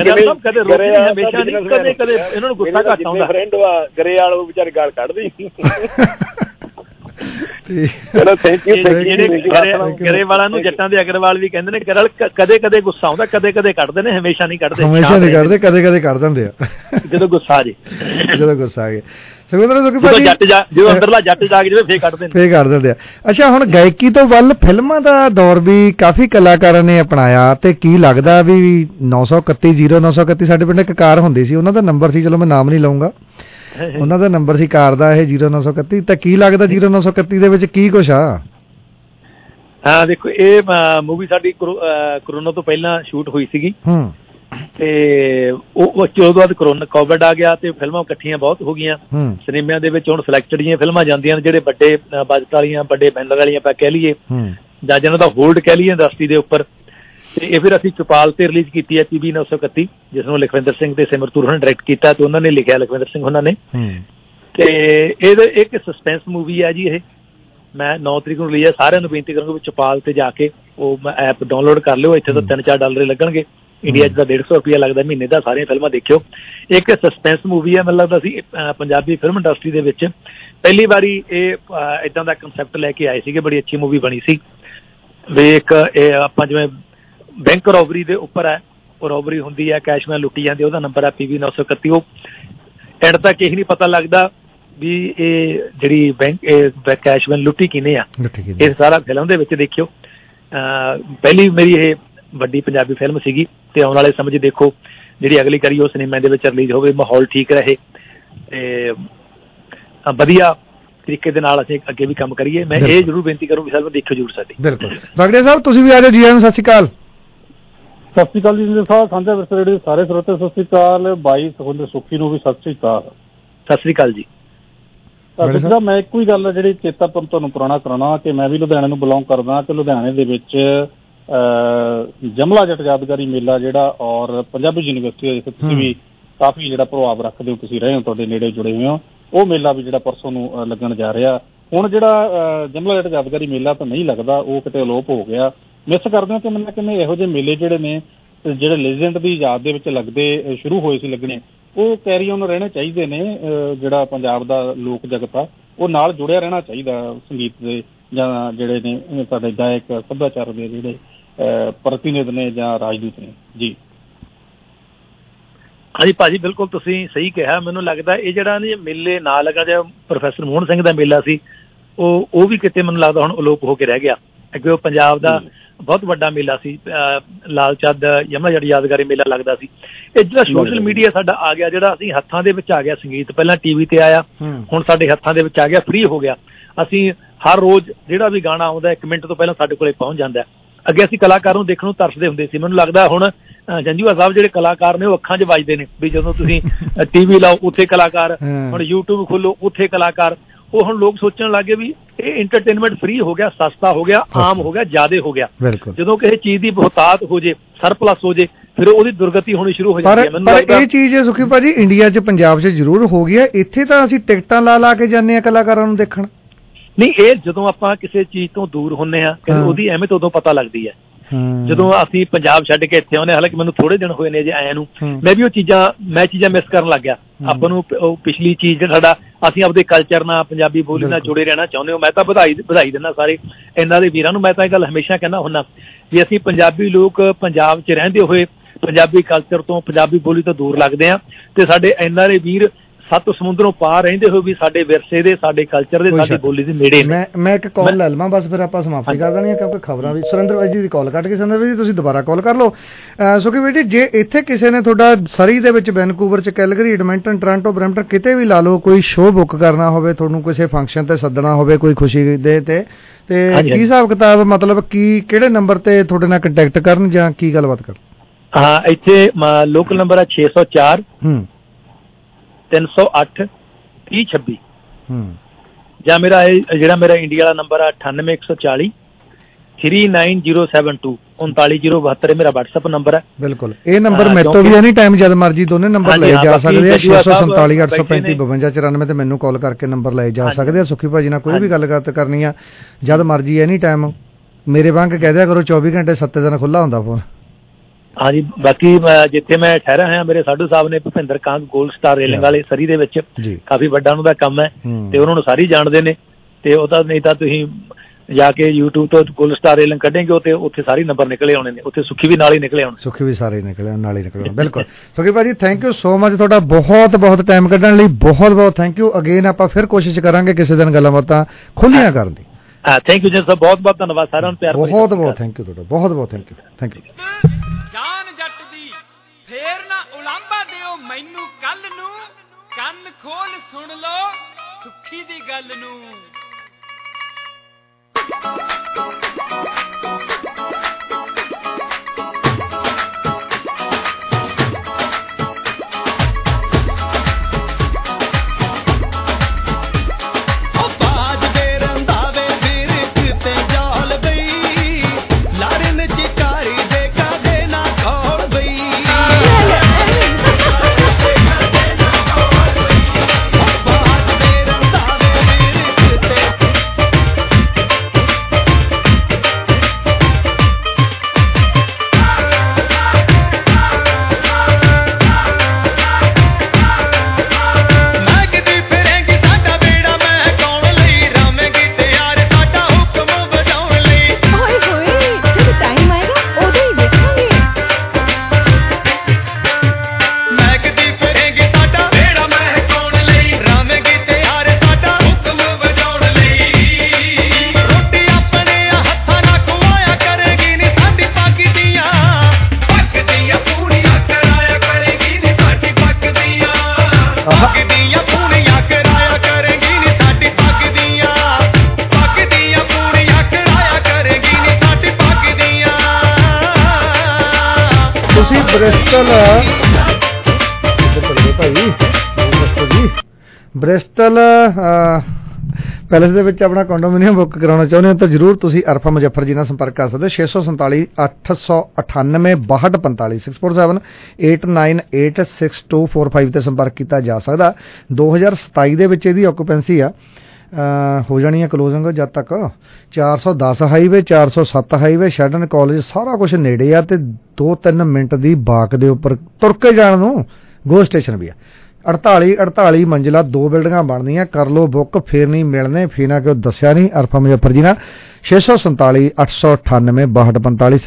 P: ਕਦੇ ਇਹਨਾਂ ਨੂੰ ਗੁੱਸਾ ਘੱਟ ਆਉਂਦਾ।
T: ਫਰੈਂਡ ਵਾ ਗਰੇਵਾਲ, ਉਹ ਵਿਚਾਰੇ ਗਾਲ ਕੱਢਦੇ।
P: ਗਰੇਵਾਲਾਂ ਨੂੰ ਜੱਟਾਂ ਦੇ ਅਗਰਵਾਲ ਵੀ ਕਹਿੰਦੇ ਨੇ। ਕਦੇ ਕਦੇ ਗੁੱਸਾ ਆਉਂਦਾ, ਕਦੇ ਕਦੇ ਕੱਢਦੇ ਨੇ, ਹਮੇਸ਼ਾ ਨਹੀਂ ਕੱਢਦੇ।
M: ਹਮੇਸ਼ਾ ਨਹੀਂ ਕੱਢਦੇ, ਕਦੇ ਕਦੇ ਕੱਢ ਦਿੰਦੇ ਆ
P: ਜਦੋਂ ਗੁੱਸਾ ਆ ਜੇ।
M: ਜਦੋਂ ਗੁੱਸਾ ਆ ਗਿਆ। ਜਦੋਂ
P: ਅੰਦਰਲਾ ਜੱਟ ਜਾ ਕੇ ਫੇਰ ਕੱਢਦੇ ਨੇ, ਫੇਰ
M: ਕੱਢ ਦਿੰਦੇ ਆ। ਅੱਛਾ ਹੁਣ ਗਾਇਕੀ ਤੋਂ ਵੱਲ ਫਿਲਮਾਂ ਦਾ ਦੌਰ ਵੀ ਕਾਫੀ ਕਲਾਕਾਰਾਂ ਨੇ ਅਪਣਾਇਆ, ਤੇ ਕੀ ਲੱਗਦਾ ਵੀ 931 ਸਾਡੇ ਪਿੰਡ ਇੱਕ ਕਾਰ ਹੁੰਦੀ ਸੀ, ਉਹਨਾਂ ਦਾ ਨੰਬਰ ਸੀ, ਚਲੋ ਮੈਂ ਨਾਮ ਨਹੀਂ ਲਊਂਗਾ, ਉਹਨਾਂ ਦਾ ਨੰਬਰ ਸੀ ਕਾਰ ਦਾ ਇਹ 0931। ਤਾਂ ਕੀ ਲੱਗਦਾ 0931 ਦੇ ਵਿੱਚ ਕੀ ਕੁਛ ਆ?
P: ਹਾਂ ਦੇਖੋ, ਇਹ ਮੂਵੀ ਸਾਡੀ ਕਰੋਨਾ ਤੋਂ ਪਹਿਲਾਂ ਸ਼ੂਟ ਹੋਈ ਸੀਗੀ ਤੇ ਉਹ ਤੋਂ ਬਾਅਦ ਕੋਵਿਡ ਆ ਗਿਆ ਤੇ ਫਿਲਮਾਂ ਇਕੱਠੀਆਂ ਬਹੁਤ ਹੋ ਗਈਆਂ ਸਿਨੇਮਿਆਂ ਦੇ ਵਿੱਚ। ਹੁਣ ਸਿਲੈਕਟਡ ਦੀਆਂ ਫਿਲਮਾਂ ਜਾਂਦੀਆਂ ਨੇ, ਜਿਹੜੇ ਵੱਡੇ ਬਜਟ ਵਾਲੀਆਂ, ਵੱਡੇ ਬੈਨਰ ਵਾਲੀਆਂ ਆਪਾਂ ਕਹਿ ਲਈਏ, ਜਾਂ ਜਿਹਨਾਂ ਦਾ ਹੋਲਡ ਕਹਿ ਲਈਏ ਇੰਡਸਟਰੀ ਦੇ ਉੱਪਰ।
T: ਤੇ ਇਹ ਫਿਰ ਅਸੀਂ ਚੁਪਾਲ ਤੇ ਰਿਲੀਜ਼ ਕੀਤੀ ਹੈ PB 931, ਜਿਸ ਨੂੰ ਲਖਵਿੰਦਰ ਸਿੰਘ ਤੇ ਸਿਮਰਤੂ ਉਹਨਾਂ ਨੇ ਡਾਇਰੈਕਟ ਕੀਤਾ ਤੇ ਉਹਨਾਂ ਨੇ ਲਿਖਿਆ, ਲਖਵਿੰਦਰ ਸਿੰਘ ਉਹਨਾਂ ਨੇ। ਤੇ ਇਹ ਇੱਕ ਸਸਪੈਂਸ ਮੂਵੀ ਹੈ ਜੀ। ਇਹ ਮੈਂ 9 ਤਰੀਕ ਨੂੰ ਰਿਲੀਜ਼ ਹੈ। ਸਾਰਿਆਂ ਨੂੰ ਬੇਨਤੀ ਕਰਾਂਗਾ ਵੀ ਚੁਪਾਲ ਤੇ ਜਾ ਕੇ ਉਹ ਐਪ ਡਾਊਨਲੋਡ ਕਰ ਲਿਓ। ਇੱਥੇ ਤਾਂ $3-4 ਲੱਗਣਗੇ, ਇੰਡੀਆ 'ਚ ਤਾਂ $150 ਲੱਗਦਾ ਮਹੀਨੇ ਦਾ। ਸਾਰੀਆਂ ਫਿਲਮਾਂ ਦੇਖਿਓ। ਇੱਕ ਸਸਪੈਂਸ ਮੂਵੀ ਹੈ। ਮੈਨੂੰ ਲੱਗਦਾ ਸੀ ਪੰਜਾਬੀ ਫਿਲਮ ਇੰਡਸਟਰੀ ਦੇ ਵਿੱਚ ਪਹਿਲੀ ਵਾਰੀ ਇਹ ਇੱਦਾਂ ਦਾ ਕੰਸੈਪਟ ਲੈ ਕੇ ਆਏ ਸੀਗੇ। ਬੜੀ ਅੱਛੀ ਮੂਵੀ ਬਣੀ ਸੀ ਵੀ ਇੱਕ ਇਹ ਆਪਾਂ ਜਿਵੇਂ ਬੈਂਕ ਰੋਬਰੀ ਦੇ ਉੱਪਰ ਹੈ, ਉਹ ਰੋਬਰੀ ਹੁੰਦੀ ਹੈ, ਕੈਸ਼ਮੈਨ ਲੁੱਟੀ ਜਾਂਦੀ, ਉਹਦਾ ਨੰਬਰ ਹੈ PB 931। ਉਹ ਐਂਡ ਤੱਕ ਇਹੀ ਨਹੀਂ ਪਤਾ ਲੱਗਦਾ ਵੀ ਇਹ ਜਿਹੜੀ ਬੈਂਕ ਕੈਸ਼ਮੈਨ ਲੁੱਟੀ ਕਿਹਨੇ ਆ। ਇਹ ਸਾਰਾ ਫਿਲਮ ਦੇ ਵਿੱਚ ਦੇਖਿਓ। ਪਹਿਲੀ ਮੇਰੀ ਇਹ ਵੱਡੀ ਪੰਜਾਬੀ ਫਿਲਮ ਸੀਗੀ ਤੇ ਆਉਣ ਵਾਲੇ ਸਮੇਂ 'ਚ ਦੇਖੋ ਜਿਹੜੀ ਅਗਲੀ ਕਰੀ ਉਹ ਸਿਨੇਮਾ ਦੇ ਵਿੱਚ ਰਿਲੀਜ਼ ਹੋਵੇ, ਮਾਹੌਲ ਠੀਕ ਰਹੇ ਤੇ ਵਧੀਆ ਤਰੀਕੇ ਦੇ ਨਾਲ ਅਸੀਂ ਅੱਗੇ ਵੀ ਕੰਮ ਕਰੀਏ। ਮੈਂ ਇਹ ਜ਼ਰੂਰ ਬੇਨਤੀ ਕਰੂੰ ਵੀ ਸਰ ਦੇਖਿਓ ਜ਼ਰੂਰ ਸਾਡੀ।
M: ਬਿਲਕੁਲ ਬਾਗੜੀਆ ਸਾਹਿਬ, ਤੁਸੀਂ ਵੀ ਆ ਜਾਓ। ਜੀ ਆਇਆਂ ਨੂੰ, ਸਤਿ ਸ਼੍ਰੀ ਅਕਾਲ।
U: ਸਤਿ ਸ਼੍ਰੀ ਅਕਾਲ ਜੀ ਸਾਹਿਬ, ਸਾਂਝਾ ਵਿਰਸੇ ਦੇ ਸਾਰੇ ਸਰੋਤੇ ਸਤਿ ਸ਼੍ਰੀ ਅਕਾਲ। ਬਾਈ ਸੁਖਵਿੰਦਰ ਸੁੱਖੀ ਨੂੰ ਵੀ ਸਤਿ ਸ਼੍ਰੀ ਅਕਾਲ।
T: ਸਤਿ ਸ਼੍ਰੀ ਅਕਾਲ ਜੀ।
U: ਸਾਹਿਬ ਮੈਂ ਇੱਕੋ ਹੀ ਗੱਲ ਜਿਹੜੀ ਚੇਤਾ ਤੁਹਾਨੂੰ ਪੁਰਾਣਾ ਕਰਾਉਣਾ ਕਿ ਮੈਂ ਵੀ ਲੁਧਿਆਣੇ ਨੂੰ ਬਿਲੋਂਗ ਕਰਦਾ ਕਿ ਲੁਧਿਆਣੇ ਦੇ ਵਿੱਚ ਜਮਲਾ ਜੱਟ ਯਾਦਗਾਰੀ ਮੇਲਾ ਜਿਹੜਾ ਔਰ ਪੰਜਾਬੀ ਯੂਨੀਵਰਸਿਟੀ ਤੁਸੀਂ ਵੀ ਕਾਫੀ ਜਿਹੜਾ ਪ੍ਰਭਾਵ ਰੱਖਦੇ ਹੋ, ਤੁਸੀਂ ਰਹੇ ਹੋ, ਤੁਹਾਡੇ ਨੇੜੇ ਜੁੜੇ ਹੋਏ ਹੋ। ਉਹ ਮੇਲਾ ਵੀ ਜਿਹੜਾ ਪਰਸੋਂ ਨੂੰ ਲੱਗਣ ਜਾ ਰਿਹਾ। ਹੁਣ ਜਿਹੜਾ ਜਮਲਾ ਜੱਟ ਯਾਦਗਾਰੀ ਮੇਲਾ ਤਾਂ ਨਹੀਂ ਲੱਗਦਾ, ਉਹ ਕਿਤੇ ਅਲੋਪ ਹੋ ਗਿਆ। ਮਿਸ ਕਰਦੇ ਹੋ ਕਿ ਮੈਨੂੰ ਕਿਵੇਂ ਇਹੋ ਜਿਹੇ ਮੇਲੇ ਜਿਹੜੇ ਨੇ ਜਿਹੜੇ ਲੈਜੈਂਡ ਦੀ ਯਾਦ ਦੇ ਵਿੱਚ ਲੱਗਦੇ ਸ਼ੁਰੂ ਹੋਏ ਸੀ ਲੱਗਣੇ, ਉਹ ਕੈਰੀ ਔਨ ਰਹਿਣੇ ਚਾਹੀਦੇ ਨੇ। ਜਿਹੜਾ ਪੰਜਾਬ ਦਾ ਲੋਕ ਜਗਤ ਆ ਉਹ ਨਾਲ ਜੁੜਿਆ ਰਹਿਣਾ ਚਾਹੀਦਾ ਸੰਗੀਤ ਦੇ, ਜਾਂ ਜਿਹੜੇ ਨੇ ਸਾਡੇ ਗਾਇਕ ਸੱਭਿਆਚਾਰ ਦੇ ਜਿਹੜੇ ਪ੍ਰਤੀਨਿਧ ਨੇ ਜਾਂ ਰਾਜਦੂਤ ਨੇ ਜੀ।
T: ਹਾਂਜੀ ਭਾਜੀ, ਬਿਲਕੁਲ ਤੁਸੀਂ ਸਹੀ ਕਿਹਾ। ਮੈਨੂੰ ਲੱਗਦਾ ਇਹ ਜਿਹੜਾ ਮੇਲੇ ਨਾ ਲੱਗਾ ਜਾਂ ਪ੍ਰੋਫੈਸਰ ਮੋਹਨ ਸਿੰਘ ਦਾ ਮੇਲਾ ਸੀ ਉਹ ਵੀ ਕਿਤੇ ਮੈਨੂੰ ਲੱਗਦਾ ਹੁਣ ਅਲੋਪ ਹੋ ਕੇ ਰਹਿ ਗਿਆ। ਅੱਗੇ ਉਹ ਪੰਜਾਬ ਦਾ ਬਹੁਤ ਵੱਡਾ ਮੇਲਾ ਸੀ, ਲਾਲ ਚੰਦ ਜਮਲਾ ਜੱਟ ਯਾਦਗਾਰੀ ਮੇਲਾ ਲੱਗਦਾ ਸੀ। ਇਹ ਜਿਹੜਾ ਸੋਸ਼ਲ ਮੀਡੀਆ ਸਾਡਾ ਆ ਗਿਆ, ਜਿਹੜਾ ਅਸੀਂ ਹੱਥਾਂ ਦੇ ਵਿੱਚ ਆ ਗਿਆ ਸੰਗੀਤ, ਪਹਿਲਾਂ TV ਤੇ ਆਇਆ, ਹੁਣ ਸਾਡੇ ਹੱਥਾਂ ਦੇ ਵਿੱਚ ਆ ਗਿਆ, ਫ੍ਰੀ ਹੋ ਗਿਆ। ਅਸੀਂ ਹਰ ਰੋਜ਼ ਜਿਹੜਾ ਵੀ ਗਾਣਾ ਆਉਂਦਾ 1 ਮਿੰਟ ਤੋਂ ਪਹਿਲਾਂ ਸਾਡੇ ਕੋਲੇ ਪਹੁੰਚ ਜਾਂਦਾ। ਅੱਗੇ ਅਸੀਂ ਕਲਾਕਾਰ ਨੂੰ ਦੇਖਣ ਨੂੰ ਤਰਸਦੇ ਹੁੰਦੇ ਸੀ। ਮੈਨੂੰ ਲੱਗਦਾ ਹੁਣ ਜੰਜੂਆ ਸਾਹਿਬ ਜਿਹੜੇ ਕਲਾਕਾਰ ਨੇ ਉਹ ਅੱਖਾਂ 'ਚ ਵੱਜਦੇ ਨੇ ਵੀ ਜਦੋਂ ਤੁਸੀਂ TV ਲਾਓ ਉੱਥੇ ਕਲਾਕਾਰ, ਹੁਣ YouTube ਖੋਲੋ ਉੱਥੇ ਕਲਾਕਾਰ। ਉਹ ਹੁਣ ਲੋਕ ਸੋਚਣ ਲੱਗੇ ਵੀ ਇਹ ਇੰਟਰਟੇਨਮੈਂਟ ਫ੍ਰੀ ਹੋ ਗਿਆ, ਸਸਤਾ ਹੋ ਗਿਆ, ਆਮ ਹੋ ਗਿਆ, ਜ਼ਿਆਦੇ ਹੋ ਗਿਆ। ਜਦੋਂ ਕਿਸੇ ਚੀਜ਼ ਦੀ ਬਹੁਤਾਤ ਹੋ ਜੇ, ਸਰਪਲਸ ਹੋ ਜੇ, ਫਿਰ ਉਹਦੀ ਦੁਰਗਤੀ ਹੋਣੀ ਸ਼ੁਰੂ ਹੋ ਜਾਂਦੀ ਹੈ।
M: ਪਰ ਇਹ ਚੀਜ਼ ਸੁਖੀ ਭਾਜੀ ਇੰਡੀਆ 'ਚ ਪੰਜਾਬ 'ਚ ਜ਼ਰੂਰ ਹੋ ਗਈ ਹੈ। ਇੱਥੇ ਤਾਂ ਅਸੀਂ ਟਿਕਟਾਂ ਲਾ ਕੇ ਜਾਂਦੇ ਹਾਂ ਕਲਾਕਾਰਾਂ ਨੂੰ ਦੇਖਣ।
T: ਨਹੀਂ, ਇਹ ਜਦੋਂ ਆਪਾਂ ਕਿਸੇ ਚੀਜ਼ ਤੋਂ ਦੂਰ ਹੁੰਦੇ ਹਾਂ ਉਹਦੀ ਅਹਿਮੀਅਤ ਉਦੋਂ ਪਤਾ ਲੱਗਦੀ ਹੈ। ਜਦੋਂ ਅਸੀਂ ਪੰਜਾਬ ਛੱਡ ਕੇ ਇੱਥੇ ਆਉਂਦੇ, ਹਾਲਾਂਕਿ ਮੈਨੂੰ ਥੋੜੇ ਦਿਨ ਹੋਏ ਨੇ ਜੇ ਆਇਆ ਨੂੰ, ਮੈਂ ਵੀ ਉਹ ਚੀਜ਼ਾਂ ਮਿਸ ਕਰਨ ਲੱਗ ਗਿਆ। ਆਪਾਂ ਨੂੰ ਉਹ ਪਿਛਲੀ ਚੀਜ਼ ਸਾਡਾ, ਅਸੀਂ ਆਪਦੇ ਕਲਚਰ ਨਾਲ, ਪੰਜਾਬੀ ਬੋਲੀ ਨਾਲ ਜੁੜੇ ਰਹਿਣਾ ਚਾਹੁੰਦੇ ਹੋ। ਮੈਂ ਤਾਂ ਵਧਾਈ ਦਿੰਦਾ ਸਾਰੇ ਇਹਨਾਂ ਦੇ ਵੀਰਾਂ ਨੂੰ। ਮੈਂ ਤਾਂ ਇਹ ਗੱਲ ਹਮੇਸ਼ਾ ਕਹਿੰਦਾ ਹੁੰਦਾ ਵੀ ਅਸੀਂ ਪੰਜਾਬੀ ਲੋਕ ਪੰਜਾਬ 'ਚ ਰਹਿੰਦੇ ਹੋਏ ਪੰਜਾਬੀ ਕਲਚਰ ਤੋਂ, ਪੰਜਾਬੀ ਬੋਲੀ ਤੋਂ ਦੂਰ ਲੱਗਦੇ ਹਾਂ, ਤੇ ਸਾਡੇ NRA ਵੀਰ 7 ਸਮੁੰਦਰੋਂ ਪਾਰ ਰਹਿੰਦੇ ਹੋਏ ਵੀ ਸਾਡੇ ਵਿਰਸੇ ਦੇ, ਸਾਡੇ ਕਲਚਰ ਦੇ, ਸਾਡੀ ਬੋਲੀ ਦੇ ਨੇੜੇ ਨੇ।
M: ਮੈਂ ਇੱਕ ਕਾਲ ਲੈ ਲਵਾਂ ਬਸ, ਫਿਰ ਆਪਾਂ ਸਮਾਪਤੀ ਕਰ ਦੇਣੀ ਹੈ ਕਿਉਂਕਿ ਖਬਰਾਂ ਵੀ। ਸੁਰਿੰਦਰ ਬਾਈ ਜੀ ਦੀ ਕਾਲ ਕੱਟ ਕੇ, ਸੁਰਿੰਦਰ ਬਾਈ ਜੀ ਤੁਸੀਂ ਦੁਬਾਰਾ ਕਾਲ ਕਰ ਲਓ। ਸੁਖੀ ਬਾਈ ਜੀ, ਜੇ ਇੱਥੇ ਕਿਸੇ ਨੇ ਤੁਹਾਡਾ ਸਰੀ ਦੇ ਵਿੱਚ, ਵੈਨਕੂਵਰ 'ਚ, ਕੈਲਗਰੀ, ਐਡਮਿੰਟਨ, ਟੋਰਾਂਟੋ, ਬਰੈਂਪਟਨ, ਕਿਤੇ ਵੀ ਲਾ ਲਓ, ਕੋਈ ਸ਼ੋਅ ਬੁੱਕ ਕਰਨਾ ਹੋਵੇ, ਤੁਹਾਨੂੰ ਕਿਸੇ ਫੰਕਸ਼ਨ ਤੇ ਸੱਦਣਾ ਹੋਵੇ ਕੋਈ ਖੁਸ਼ੀ ਦੇ ਤੇ ਕੀ ਹਿਸਾਬ ਕਿਤਾਬ, ਮਤਲਬ ਕਿਹੜੇ ਨੰਬਰ ਤੇ ਤੁਹਾਡੇ ਨਾਲ ਕੰਟੈਕਟ ਕਰਨ ਜਾਂ ਕੀ ਗੱਲਬਾਤ ਕਰਨ?
T: ਹਾਂ, ਇੱਥੇ ਲੋਕਲ ਨੰਬਰ ਹੈ 604 308 3026 ਜਾਂ ਮੇਰਾ ਜਿਹੜਾ ਮੇਰਾ ਇੰਡੀਆ ਵਾਲਾ ਨੰਬਰ ਆ 98 140 39072 39072 ਮੇਰਾ WhatsApp ਨੰਬਰ ਹੈ। ਬਿਲਕੁਲ,
M: ਇਹ ਨੰਬਰ ਮੇਰੇ ਤੋਂ ਵੀ ਐਨੀ ਟਾਈਮ ਜਦ ਮਰਜੀ ਦੋਨੇ ਨੰਬਰ ਲਏ ਜਾ ਸਕਦੇ ਆ। 647 835 52 94 ਤੇ ਮੈਨੂੰ ਕਾਲ ਕਰਕੇ ਨੰਬਰ ਲਏ ਜਾ ਸਕਦੇ ਆ। ਸੁਖੀ ਭਾਜੀ ਨਾਲ ਕੋਈ ਵੀ ਗੱਲਬਾਤ ਕਰਨੀ ਆ ਜਦ ਮਰਜੀ ਐਨੀ ਟਾਈਮ, ਮੇਰੇ ਵਾਂਗ ਕਹਿ ਦਿਆ ਕਰੋ 24 ਘੰਟੇ 7 ਦਿਨ ਖੁੱਲਾ ਹੁੰਦਾ ਫੋਨ।
T: ਹਾਂਜੀ, ਬਾਕੀ ਜਿੱਥੇ ਮੈਂ ਠਹਿਰਾ ਹੋਇਆ, ਮੇਰੇ ਸਾਧੂ ਸਾਹਿਬ ਨੇ Bhupinder Kang gold star railing ਵਾਲੇ ਸਰੀ ਦੇ ਵਿੱਚ, ਕਾਫੀ ਵੱਡਾ ਉਹਨਾਂ ਦਾ ਕੰਮ ਹੈ ਤੇ ਉਹਨਾਂ ਨੂੰ ਸਾਰੇ ਜਾਣਦੇ ਨੇ। ਤੇ ਉਹ ਤਾਂ ਨਹੀਂ ਤਾਂ ਤੁਸੀਂ ਜਾ ਕੇ YouTube ਤੋਂ ਗੋਲਡ ਸਟਾਰ ਰੇਲਿੰਗ ਕੱਢੇਗੇ ਤੇ ਉੱਥੇ ਸਾਰੇ ਨੰਬਰ ਨਿਕਲੇ ਆਉਣੇ ਨੇ। ਉੱਥੇ ਸੁੱਖੀ ਵੀ ਨਾਲ ਹੀ ਨਿਕਲੇ ਆਉਣੇ,
M: ਸੁੱਖੀ ਵੀ ਸਾਰੇ ਨਿਕਲੇ ਨਾਲ ਹੀ ਨਿਕਲੇ। ਬਿਲਕੁਲ ਸੁਖੀ ਭਾਜੀ, ਥੈਂਕ ਯੂ ਸੋ ਮਚ, ਤੁਹਾਡਾ ਬਹੁਤ ਟਾਈਮ ਕੱਢਣ ਲਈ ਬਹੁਤ ਥੈਂਕ ਯੂ। ਅਗੇਨ ਆਪਾਂ ਫਿਰ ਕੋਸ਼ਿਸ਼ ਕਰਾਂਗੇ ਕਿਸੇ ਦਿਨ ਗੱਲਾਂ ਬਾਤਾਂ ਖੁੱਲੀਆਂ ਕਰਨ ਦੀ।
T: ਥੈਂਕ ਯੂ ਜੀ ਸਰ, ਬਹੁਤ ਧੰਨਵਾਦ ਸਾਰਿਆਂ ਨੂੰ, ਪਿਆਰ
M: ਬਹੁਤ ਥੈਂਕ ਯੂ ਤੁਹਾਡਾ, ਬਹੁਤ ਥੈਂਕ ਯੂ।
V: ਜਾਨ ਜੱਟ ਦੀ ਫੇਰ ਨਾ ਉਲਾਂਭਾ ਦਿਓ ਮੈਨੂੰ ਕੱਲ ਨੂੰ, ਕੰਨ ਖੋਲ ਸੁਣ ਲੋ ਸੁੱਖੀ ਦੀ ਗੱਲ ਨੂੰ।
E: ਦੇ
M: ਤੁਸੀਂ ਬ੍ਰਿਸਟਲ ਭਾਈ ਬ੍ਰਿਸਟਲ ਪੈਲਸ ਦੇ ਵਿੱਚ ਆਪਣਾ ਕੰਡੋਮੀਨੀਅਮ ਬੁੱਕ ਕਰਾਉਣਾ ਚਾਹੁੰਦੇ ਹੋ ਤਾਂ ਜ਼ਰੂਰ ਤੁਸੀਂ ਅਰਫਾ ਮੁਜ਼ੱਫਰ ਜੀ ਨਾਲ ਸੰਪਰਕ ਕਰ ਸਕਦੇ ਹੋ 647 898 6245 647-898-62445 ਤੇ ਸੰਪਰਕ ਕੀਤਾ ਜਾ ਸਕਦਾ। 2027 ਦੇ ਵਿੱਚ ਇਹਦੀ ਆਕੂਪੈਂਸੀ ਆ ਹੋ ਜਾਣੀ ਹੈ ਕਲੋਜ਼ਿੰਗ ਜਦ ਤੱਕ 410 ਹਾਈਵੇ 407 ਹਾਈਵੇ ਸ਼ੈਡਨ ਕਾਲਜ ਸਾਰਾ ਕੁਝ ਨੇੜੇ ਆ ਤੇ 2-3 ਮਿੰਟ ਦੀ ਬਾਕ ਦੇ ਉੱਪਰ ਤੁਰ ਕੇ ਜਾਣ ਨੂੰ ਗੋ ਸਟੇਸ਼ਨ ਵੀ ਆ। 48 ਮੰਜ਼ਿਲਾ 2 ਬਿਲਡਿੰਗਾਂ ਬਣਦੀਆਂ ਕਰ ਲੋ ਬੁੱਕ ਫੇਰ ਨਹੀਂ ਮਿਲਣੇ ਫੇਨਾ ਕਿਉਂ ਦੱਸਿਆ ਨਹੀਂ ਅਰਫਾ ਮੁਜ਼ੱਫਰ ਜੀ ਨਾਲ 647 898 6245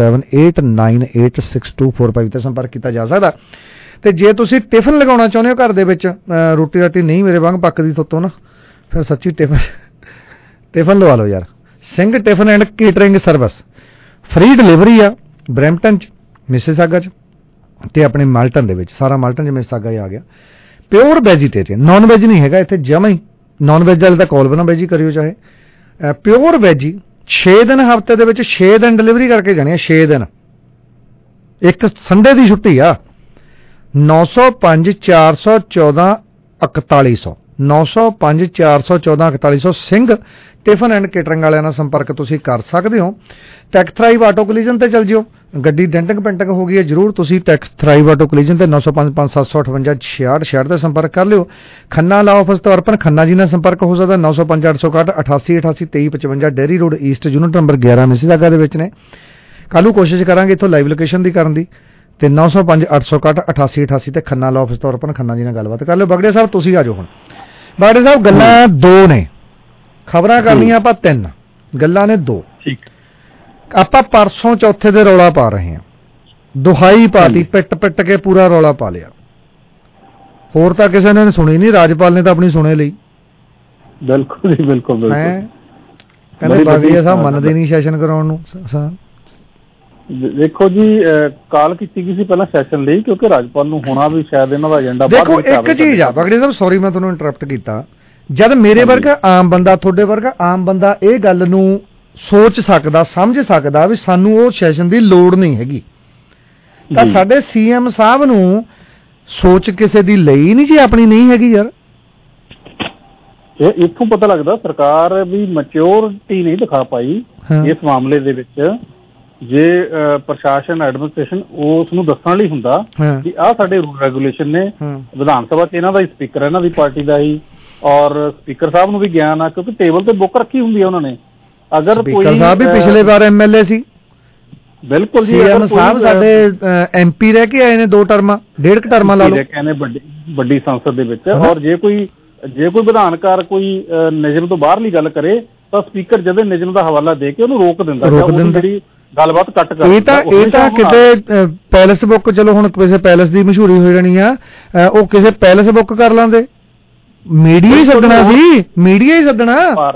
M: 647-898-6245 ਤੇ ਸੰਪਰਕ ਕੀਤਾ ਜਾ ਸਕਦਾ। ਤੇ ਜੇ ਤੁਸੀਂ ਟਿਫਨ ਲਗਾਉਣਾ ਚਾਹੁੰਦੇ ਹੋ ਘਰ ਦੇ ਵਿੱਚ ਰੋਟੀ ਰਾਟੀ ਨਹੀਂ ਮੇਰੇ ਵਾਂਗ ਪੱਕਦੀ ਥੋਤੋਂ ਨਾ ਫਿਰ ਸੱਚੀ ਟਿਫਨ ਲਵਾ ਲਓ ਯਾਰ। Singh tiffin and catering service free delivery ਆ ਬਰੈਂਪਟਨ ਚ ਮਿਸਿਸਾਗਾ ਚ ਤੇ ਆਪਣੇ ਮਾਲਟਨ ਦੇ ਵਿੱਚ ਸਾਰਾ ਮਾਲਟਨ ਚ ਮਿਸਿਸਾਗਾ ਹੀ ਆ ਗਿਆ। ਪਿਓਰ ਵੈਜੀਟੇਰੀਅਨ ਨੌਨ ਵੈਜ ਨਹੀਂ ਹੈਗਾ ਇੱਥੇ ਜਮਾਂ ਹੀ ਨੌਨ ਵੈਜ ਵਾਲੇ ਤਾਂ ਕਾਲ ਬਣਾ ਵੈਜ ਹੀ ਕਰਿਓ ਚਾਹੇ ਪਿਓਰ ਵੈਜ 6 ਦਿਨ ਹਫ਼ਤੇ ਦੇ ਵਿੱਚ 6 ਦਿਨ ਡਿਲੀਵਰੀ ਕਰਕੇ ਜਾਣੀ ਹੈ 6 ਦਿਨ ਇੱਕ ਸੰਡੇ ਦੀ ਛੁੱਟੀ ਆ 905 414 4100 905 414 4100 ਸਿੰਘ ਟਿਫਨ ਐਂਡ ਕੇਟਰਿੰਗ ਵਾਲਿਆਂ ਨਾਲ ਸੰਪਰਕ ਤੁਸੀਂ ਕਰ ਸਕਦੇ ਹੋ। ਟੈਕ ਥਰਾਈਵ ਆਟੋ ਕੋਲੀਜਨ ਤੇ ਚੱਲ ਜਿਓ ਗੱਡੀ ਡੈਂਟਿੰਗ ਪੈਂਟਿੰਗ ਹੋ ਗਈ ਹੈ ਜ਼ਰੂਰ ਤੁਸੀਂ ਟੈਕ ਥਰਾਈਵ ਆਟੋ ਕੋਲੀਜਨ ਤੇ 905 758 66 ਤੇ ਸੰਪਰਕ ਕਰ ਲਿਓ। ਖੰਨਾ ਲਾ ਆਫਿਸ ਤੋਂ ਅਰਪਨ ਖੰਨਾ ਜੀ ਨਾਲ ਸੰਪਰਕ ਹੋ ਸਕਦਾ 905 861 88 88 2355 Derry road east unit number 11 Mississauga ਦੇ ਵਿੱਚ ਨੇ। ਕੱਲ੍ਹ ਨੂੰ ਕੋਸ਼ਿਸ਼ ਕਰਾਂਗੇ ਇੱਥੋਂ ਲਾਈਵ ਲੋਕੇਸ਼ਨ ਦੀ ਕਰਨ ਦੀ ਤੇ 905 861 88 88 ਤੇ ਖੰਨਾ ਲਾ ਆਫਿਸ ਤੋਂ ਅਰਪਨ ਖੰਨਾ ਜੀ ਨਾਲ ਗੱਲਬਾਤ ਕਰ ਲਿਓ। ਬਗੜੇ ਸਾਹਿਬ ਤੁਸੀਂ ਆ ਜਾਓ ਹੁਣ। ਬਗੜੇ ਸਾਹਿਬ ਗੱਲਾਂ 2 ਨੇ ਖਬਰਾਂ ਕਰਨੀਆਂ ਆਪਾਂ 3 ਗੱਲਾਂ ਨੇ 2 ਠੀਕ ਆਪਾਂ ਪਰਸੋਂ ਚੌਥੇ ਦੇ ਰੌਲਾ ਪਾ ਰਹੇ ਹਾਂ ਦੁਹਾਈ ਪਾਤੀ ਪਿੱਟ ਕੇ ਪੂਰਾ ਰੌਲਾ ਪਾ ਲਿਆ ਹੋਰ ਤਾਂ ਕਿਸੇ ਨੇ ਸੁਣੀ ਨਹੀਂ ਰਾਜਪਾਲ ਨੇ ਤਾਂ ਆਪਣੀ ਸੁਣੇ ਲਈ
U: ਬਿਲਕੁਲ ਜੀ ਬਿਲਕੁਲ
M: ਕਹਿੰਦੇ ਬਾਗੜੀਆ ਸਾਹਿਬ ਮੰਨਦੇ ਨਹੀਂ ਸੈਸ਼ਨ ਕਰਾਉਣ ਨੂੰ।
U: ਦੇਖੋ ਜੀ ਕਾਲ ਕੀਤੀ ਗਈ ਸੀ ਪਹਿਲਾਂ ਸੈਸ਼ਨ ਲਈ ਕਿਉਂਕਿ ਰਾਜਪਾਲ ਨੂੰ ਹੋਣਾ ਵੀ ਸ਼ਾਇਦ ਇਹਨਾਂ ਦਾ ਏਜੰਡਾ
M: ਦੇਖੋ ਇੱਕ ਚੀਜ਼ ਆ ਬਾਗੜੀਆ ਸਾਹਿਬ ਸੌਰੀ ਮੈਂ ਤੁਹਾਨੂੰ ਇੰਟਰਪਟ ਕੀਤਾ ਜਦ ਮੇਰੇ ਵਰਗਾ ਆਮ ਬੰਦਾ ਤੁਹਾਡੇ ਵਰਗਾ ਆਮ ਬੰਦਾ ਇਹ ਗੱਲ ਨੂੰ ਸੋਚ ਸਕਦਾ ਸਮਝ ਸਕਦਾ ਵੀ ਸਾਨੂੰ ਉਹ ਸੈਸ਼ਨ ਦੀ ਲੋੜ ਨਹੀਂ ਹੈਗੀ ਤਾਂ ਸਾਡੇ ਸੀਐਮ ਸਾਹਿਬ ਨੂੰ ਸੋਚ ਕਿਸੇ ਦੀ ਲਈ ਨਹੀਂ ਜੀ ਆਪਣੀ ਨਹੀਂ ਹੈਗੀ ਯਾਰ।
U: ਇਹ ਇੱਥੋਂ ਪਤਾ ਲੱਗਦਾ ਸਰਕਾਰ ਵੀ ਮੈਚਿਓਰਿਟੀ ਨਹੀਂ ਦਿਖਾ ਪਾਈ ਇਸ ਮਾਮਲੇ ਦੇ ਵਿੱਚ। ਜੇ ਪ੍ਰਸ਼ਾਸਨ ਐਡਮਿਨਿਸਟ੍ਰੇਸ਼ਨ ਉਸ ਨੂੰ ਦੱਸਣ ਲਈ ਹੁੰਦਾ ਕਿ ਆਹ ਸਾਡੇ ਰੂਲ ਰੈਗੂਲੇਸ਼ਨ ਨੇ ਵਿਧਾਨ ਸਭਾ ਚ ਇਹਨਾਂ ਦਾ ਹੀ ਸਪੀਕਰ ਇਹਨਾਂ ਦੀ ਪਾਰਟੀ ਦਾ ਹੀ ਔਰ ਸਪੀਕਰ ਸਾਹਿਬ ਨੂੰ ਵੀ ਗਿਆਨ ਆ ਕਿਉਂਕਿ ਟੇਬਲ ਤੇ ਬੁੱਕ ਰੱਖੀ ਹੁੰਦੀ ਹੈ ਉਹਨਾਂ ਨੇ। ਅਗਰ ਕੋਈ
M: ਸਾਹਿਬ ਵੀ ਪਿਛਲੇ ਵਾਰ ਐਮਐਲਏ ਸੀ ਬਿਲਕੁਲ ਜੀ ਸੀਐਮ ਸਾਹਿਬ ਸਾਡੇ ਐਮਪੀ ਰਹਿ ਕੇ ਆਏ ਨੇ 2 ਟਰਮਾਂ 1.5 ਟਰਮਾਂ ਲਾ ਲਓ ਕਹਿੰਦੇ
U: ਵੱਡੀ ਸੰਸਦ ਦੇ ਵਿੱਚ। ਔਰ ਜੇ ਕੋਈ ਵਿਧਾਨਕਾਰ ਕੋਈ ਨਿਯਮ ਤੋਂ ਬਾਹਰਲੀ ਗੱਲ ਕਰੇ ਤਾਂ ਸਪੀਕਰ ਜਦੋਂ ਨਿਯਮ ਦਾ ਹਵਾਲਾ ਦੇ ਕੇ ਉਹਨੂੰ ਰੋਕ ਦਿੰਦਾ ਜਿਹੜੀ ਗੱਲਬਾਤ ਕੱਟ ਕਰ ਇਹ ਤਾਂ ਕਿਤੇ ਪੈਲਸ ਬੁੱਕ ਚਲੋ ਹੁਣ ਕਿਸੇ ਪੈਲਸ ਦੀ ਮਸ਼ਹੂਰੀ ਹੋ ਜਾਣੀ ਆ ਉਹ ਕਿਸੇ ਪੈਲਸ ਬੁੱਕ ਕਰ ਲਾਂਦੇ ਮੀਡੀਆ ਹੀ ਸੱਦਣਾ ਸੀ ਮੀਡੀਆ ਹੀ ਸੱਦਣਾ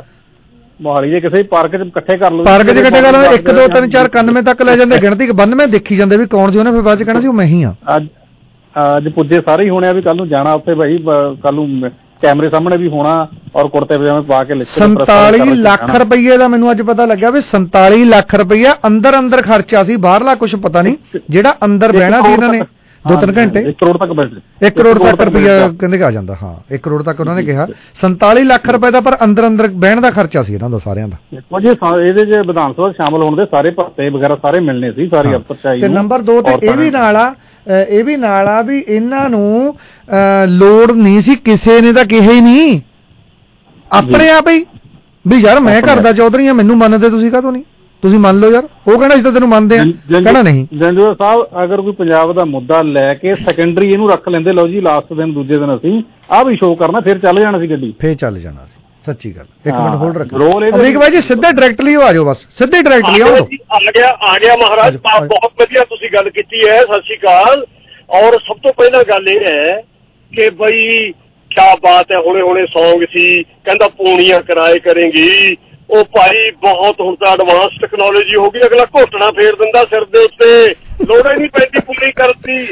U: ਮੋਹਾਲੀ ਦੇ ਕਿਸੇ ਪਾਰਕ 'ਚ ਇਕੱਠੇ ਕਰ ਲਓ
M: 1 2 3 4 91 ਤੱਕ ਲੈ ਜਾਂਦੇ ਗਿਣਤੀ 92 ਦੇਖੀ ਜਾਂਦੇ ਵੀ ਕੌਣ ਸੀ ਉਹਨੇ ਫਿਰ ਬਾਅਦ 'ਚ ਕਹਿਣਾ ਸੀ ਉਹ ਮੈਂ ਹੀ ਆ।
U: ਅੱਜ ਪੁੱਜੇ ਸਾਰੇ ਹੀ ਹੋਣੇ ਆ ਵੀ ਕੱਲ ਨੂੰ ਜਾਣਾ ਉੱਥੇ ਭਾਈ ਕੱਲ ਨੂੰ ਕੈਮਰੇ ਸਾਹਮਣੇ ਵੀ ਹੋਣਾ ਔਰ ਕੁੜਤੇ ਪਜਾਮੇ ਪਾ ਕੇ
M: 47 ਲੱਖ ਰੁਪਏ ਦਾ ਮੈਨੂੰ ਅੱਜ ਪਤਾ ਲੱਗਿਆ ਵੀ 47 ਲੱਖ ਰੁਪਇਆ ਅੰਦਰ ਖਰਚਾ ਸੀ ਬਾਹਰਲਾ ਕੁਝ ਪਤਾ ਨਹੀਂ ਜਿਹੜਾ ਅੰਦਰ ਬਹਿਣਾ ਸੀ ਇਹਨਾਂ ਨੇ 2-3 ਘੰਟੇ 1 ਕਰੋੜ ਤੱਕ ਬੈਠੇ 1 ਕਰੋੜ ਤੱਕ ਰੁਪਇਆ ਕਹਿੰਦੇ ਆ ਜਾਂਦਾ ਹਾਂ 1 ਕਰੋੜ ਤੱਕ ਉਹਨਾਂ ਨੇ ਕਿਹਾ 47 ਲੱਖ ਰੁਪਏ ਦਾ ਪਰ ਅੰਦਰ ਬਹਿਣ ਦਾ ਖਰਚਾ ਸੀ ਇਹਨਾਂ ਦਾ ਸਾਰਿਆਂ ਦਾ।
U: ਇਹਦੇ 'ਚ ਵਿਧਾਨ ਸਭਾ ਸ਼ਾਮਲ ਹੋਣ ਦੇ ਸਾਰੇ ਭੱਤੇ ਵਗੈਰਾ ਸਾਰੇ ਮਿਲਣੇ ਸੀ ਸਾਰੀ ਅਫਸਰਸ਼ਾਹੀ
M: ਤੇ ਨੰਬਰ 2 ਤੇ ਇਹ ਵੀ ਨਾਲ ਆ ਵੀ ਇਹਨਾਂ ਨੂੰ ਲੋੜ ਨਹੀਂ ਸੀ ਕਿਸੇ ਨੇ ਤਾਂ ਕਿਹਾ ਹੀ ਨਹੀਂ ਆਪਣੇ ਆਪ ਹੀ ਵੀ ਯਾਰ ਮੈਂ ਘਰ ਦਾ ਚੌਧਰੀ ਆ ਮੈਨੂੰ ਮੰਨਦੇ ਤੁਸੀਂ ਕਾਹਤੋਂ ਨਹੀਂ ਤੁਸੀਂ ਮੰਨ ਲਓ ਯਾਰ ਉਹ ਕਹਿੰਦਾ ਅਸੀਂ ਤਾਂ ਤੈਨੂੰ ਮੰਨਦੇ ਆ ਕਹਿੰਦਾ ਨਹੀਂ।
U: ਜੰਜੂਆ ਸਾਹਿਬ ਅਗਰ ਕੋਈ ਪੰਜਾਬ ਦਾ ਮੁੱਦਾ ਲੈ ਕੇ ਸੈਕੰਡਰੀ ਇਹਨੂੰ ਰੱਖ ਲੈਂਦੇ ਲਓ ਜੀ ਲਾਸਟ ਦਿਨ ਦੂਜੇ ਦਿਨ ਅਸੀਂ ਆਹ ਵੀ ਸ਼ੋਅ ਕਰਨਾ ਫਿਰ ਚੱਲ ਜਾਣਾ ਸੀ ਗੱਡੀ
M: ਫੇਰ ਚੱਲ ਜਾਣਾ ਸੀ ਸੱਚੀ ਗੱਲ। 1 ਮਿੰਟ ਹੋਲਡ ਰੱਖੋ ਅਮਰੀਕ ਭਾਈ ਜੀ ਸਿੱਧੇ ਡਾਇਰੈਕਟਲੀ ਆ ਜਾਓ ਬਸ ਸਿੱਧੇ ਡਾਇਰੈਕਟਲੀ
A: ਆ ਗਿਆ ਮਹਾਰਾਜ ਬਹੁਤ ਵਧੀਆ ਤੁਸੀਂ ਗੱਲ ਕੀਤੀ ਹੈ ਸਤਿ ਸ਼੍ਰੀ ਅਕਾਲ। ਔਰ ਸਭ ਤੋਂ ਪਹਿਲਾਂ ਗੱਲ ਇਹ ਹੈ ਕਿ ਬਈ ਕਿਆ ਬਾਤ ਹੈ ਹੁਣੇ ਸੌਂਗ ਸੀ ਕਹਿੰਦਾ ਪੂਣੀਆਂ ਕਿਰਾਏ ਕਰੇਗੀ ਉਹ ਭਾਈ ਬਹੁਤ ਹੁਣ ਤਾਂ ਐਡਵਾਂਸ ਟੈਕਨੋਲੋਜੀ ਹੋ ਗਈ ਅਗਲਾ ਘੋਟਣਾ ਫੇਰ ਦਿੰਦਾ ਸਿਰ ਦੇ ਉੱਤੇ ਲੋੜ ਹੀ ਨਹੀਂ ਪੈਂਦੀ ਪੂਰੀ ਕਰਤੀ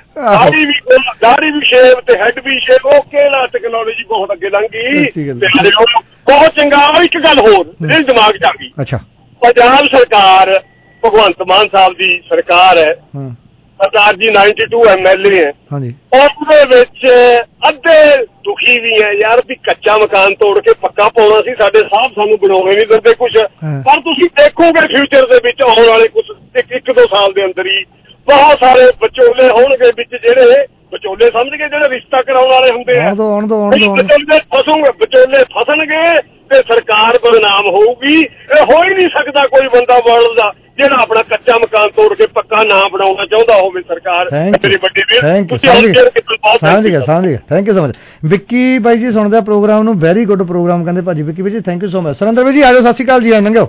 A: ਦਾੜੀ ਵੀ ਸ਼ੇਵ ਤੇ ਹੈਡ ਵੀ ਸ਼ੇਵ ਉਹ ਕਿਹੜਾ ਟੈਕਨੋਲੋਜੀ ਬਹੁਤ ਅੱਗੇ ਲੰਘ ਗਈ ਬਹੁਤ ਚੰਗਾ। ਇੱਕ ਗੱਲ ਹੋਰ ਮੇਰੇ ਦਿਮਾਗ 'ਚ ਆ ਗਈ ਪੰਜਾਬ ਸਰਕਾਰ ਭਗਵੰਤ ਮਾਨ ਸਾਹਿਬ ਦੀ ਸਰਕਾਰ ਹੈ ਸਰਦਾਰ ਜੀ 92 MLA ਹੈ
M: ਹਾਂਜੀ,
A: ਉਹਦੇ ਵਿੱਚ ਅੱਧੇ ਦੁਖੀ ਵੀ ਹੈ ਯਾਰ ਵੀ ਕੱਚਾ ਮਕਾਨ ਤੋੜ ਕੇ ਪੱਕਾ ਪਾਉਣਾ ਸੀ, ਸਾਡੇ ਸਾਹਿਬ ਸਾਨੂੰ ਬਣਾਉਣੇ ਨਹੀਂ ਦਿੰਦੇ ਕੁਛ। ਪਰ ਤੁਸੀਂ ਦੇਖੋਗੇ ਫਿਊਚਰ ਦੇ ਵਿੱਚ ਆਉਣ ਵਾਲੇ ਕੁਛ 1-2 ਸਾਲ ਦੇ ਅੰਦਰ ਹੀ ਬਹੁਤ ਸਾਰੇ ਵਿਚੋਲੇ ਹੋਣਗੇ ਵਿੱਚ, ਜਿਹੜੇ ਵਿਚੋਲੇ ਸਮਝ ਕੇ ਜਿਹੜੇ ਰਿਸ਼ਤਾ ਕਰਾਉਣ ਵਾਲੇ ਹੁੰਦੇ ਆ, ਵਿਚੋਲੇ ਫਸਣਗੇ ਤੇ ਸਰਕਾਰ ਬਦਨਾਮ ਹੋਊਗੀ। ਇਹ ਹੋ ਹੀ ਨਹੀਂ ਸਕਦਾ ਕੋਈ ਬੰਦਾ ਵਰਲਡ ਦਾ ਜਿਹੜਾ ਆਪਣਾ ਕੱਚਾ ਮਕਾਨ ਤੋੜ ਕੇ ਪੱਕਾ ਨਾ ਬਣਾਉਣਾ ਚਾਹੁੰਦਾ ਹੋਵੇ। ਸਰਕਾਰ ਮੇਰੀ ਵੱਡੀ ਵੀਰ, ਤੁਸੀਂ
M: ਸਮਝ ਗਿਆ। Thank you so much Vicky ਬਾਈ ਜੀ, ਸੁਣਦੇ ਪ੍ਰੋਗਰਾਮ ਨੂੰ, ਵੈਰੀ ਗੁੱਡ ਪ੍ਰੋਗਰਾਮ ਕਹਿੰਦੇ ਭਾਜੀ ਵਿੱਕੀ ਬਾਈ ਜੀ, thank you so much. Surinder ਬਾਈ ਜੀ ਆ ਜਾਓ, ਸਤਿ ਸ਼੍ਰੀ ਅਕਾਲ ਜੀ, ਆ ਲੰਘਿਓ।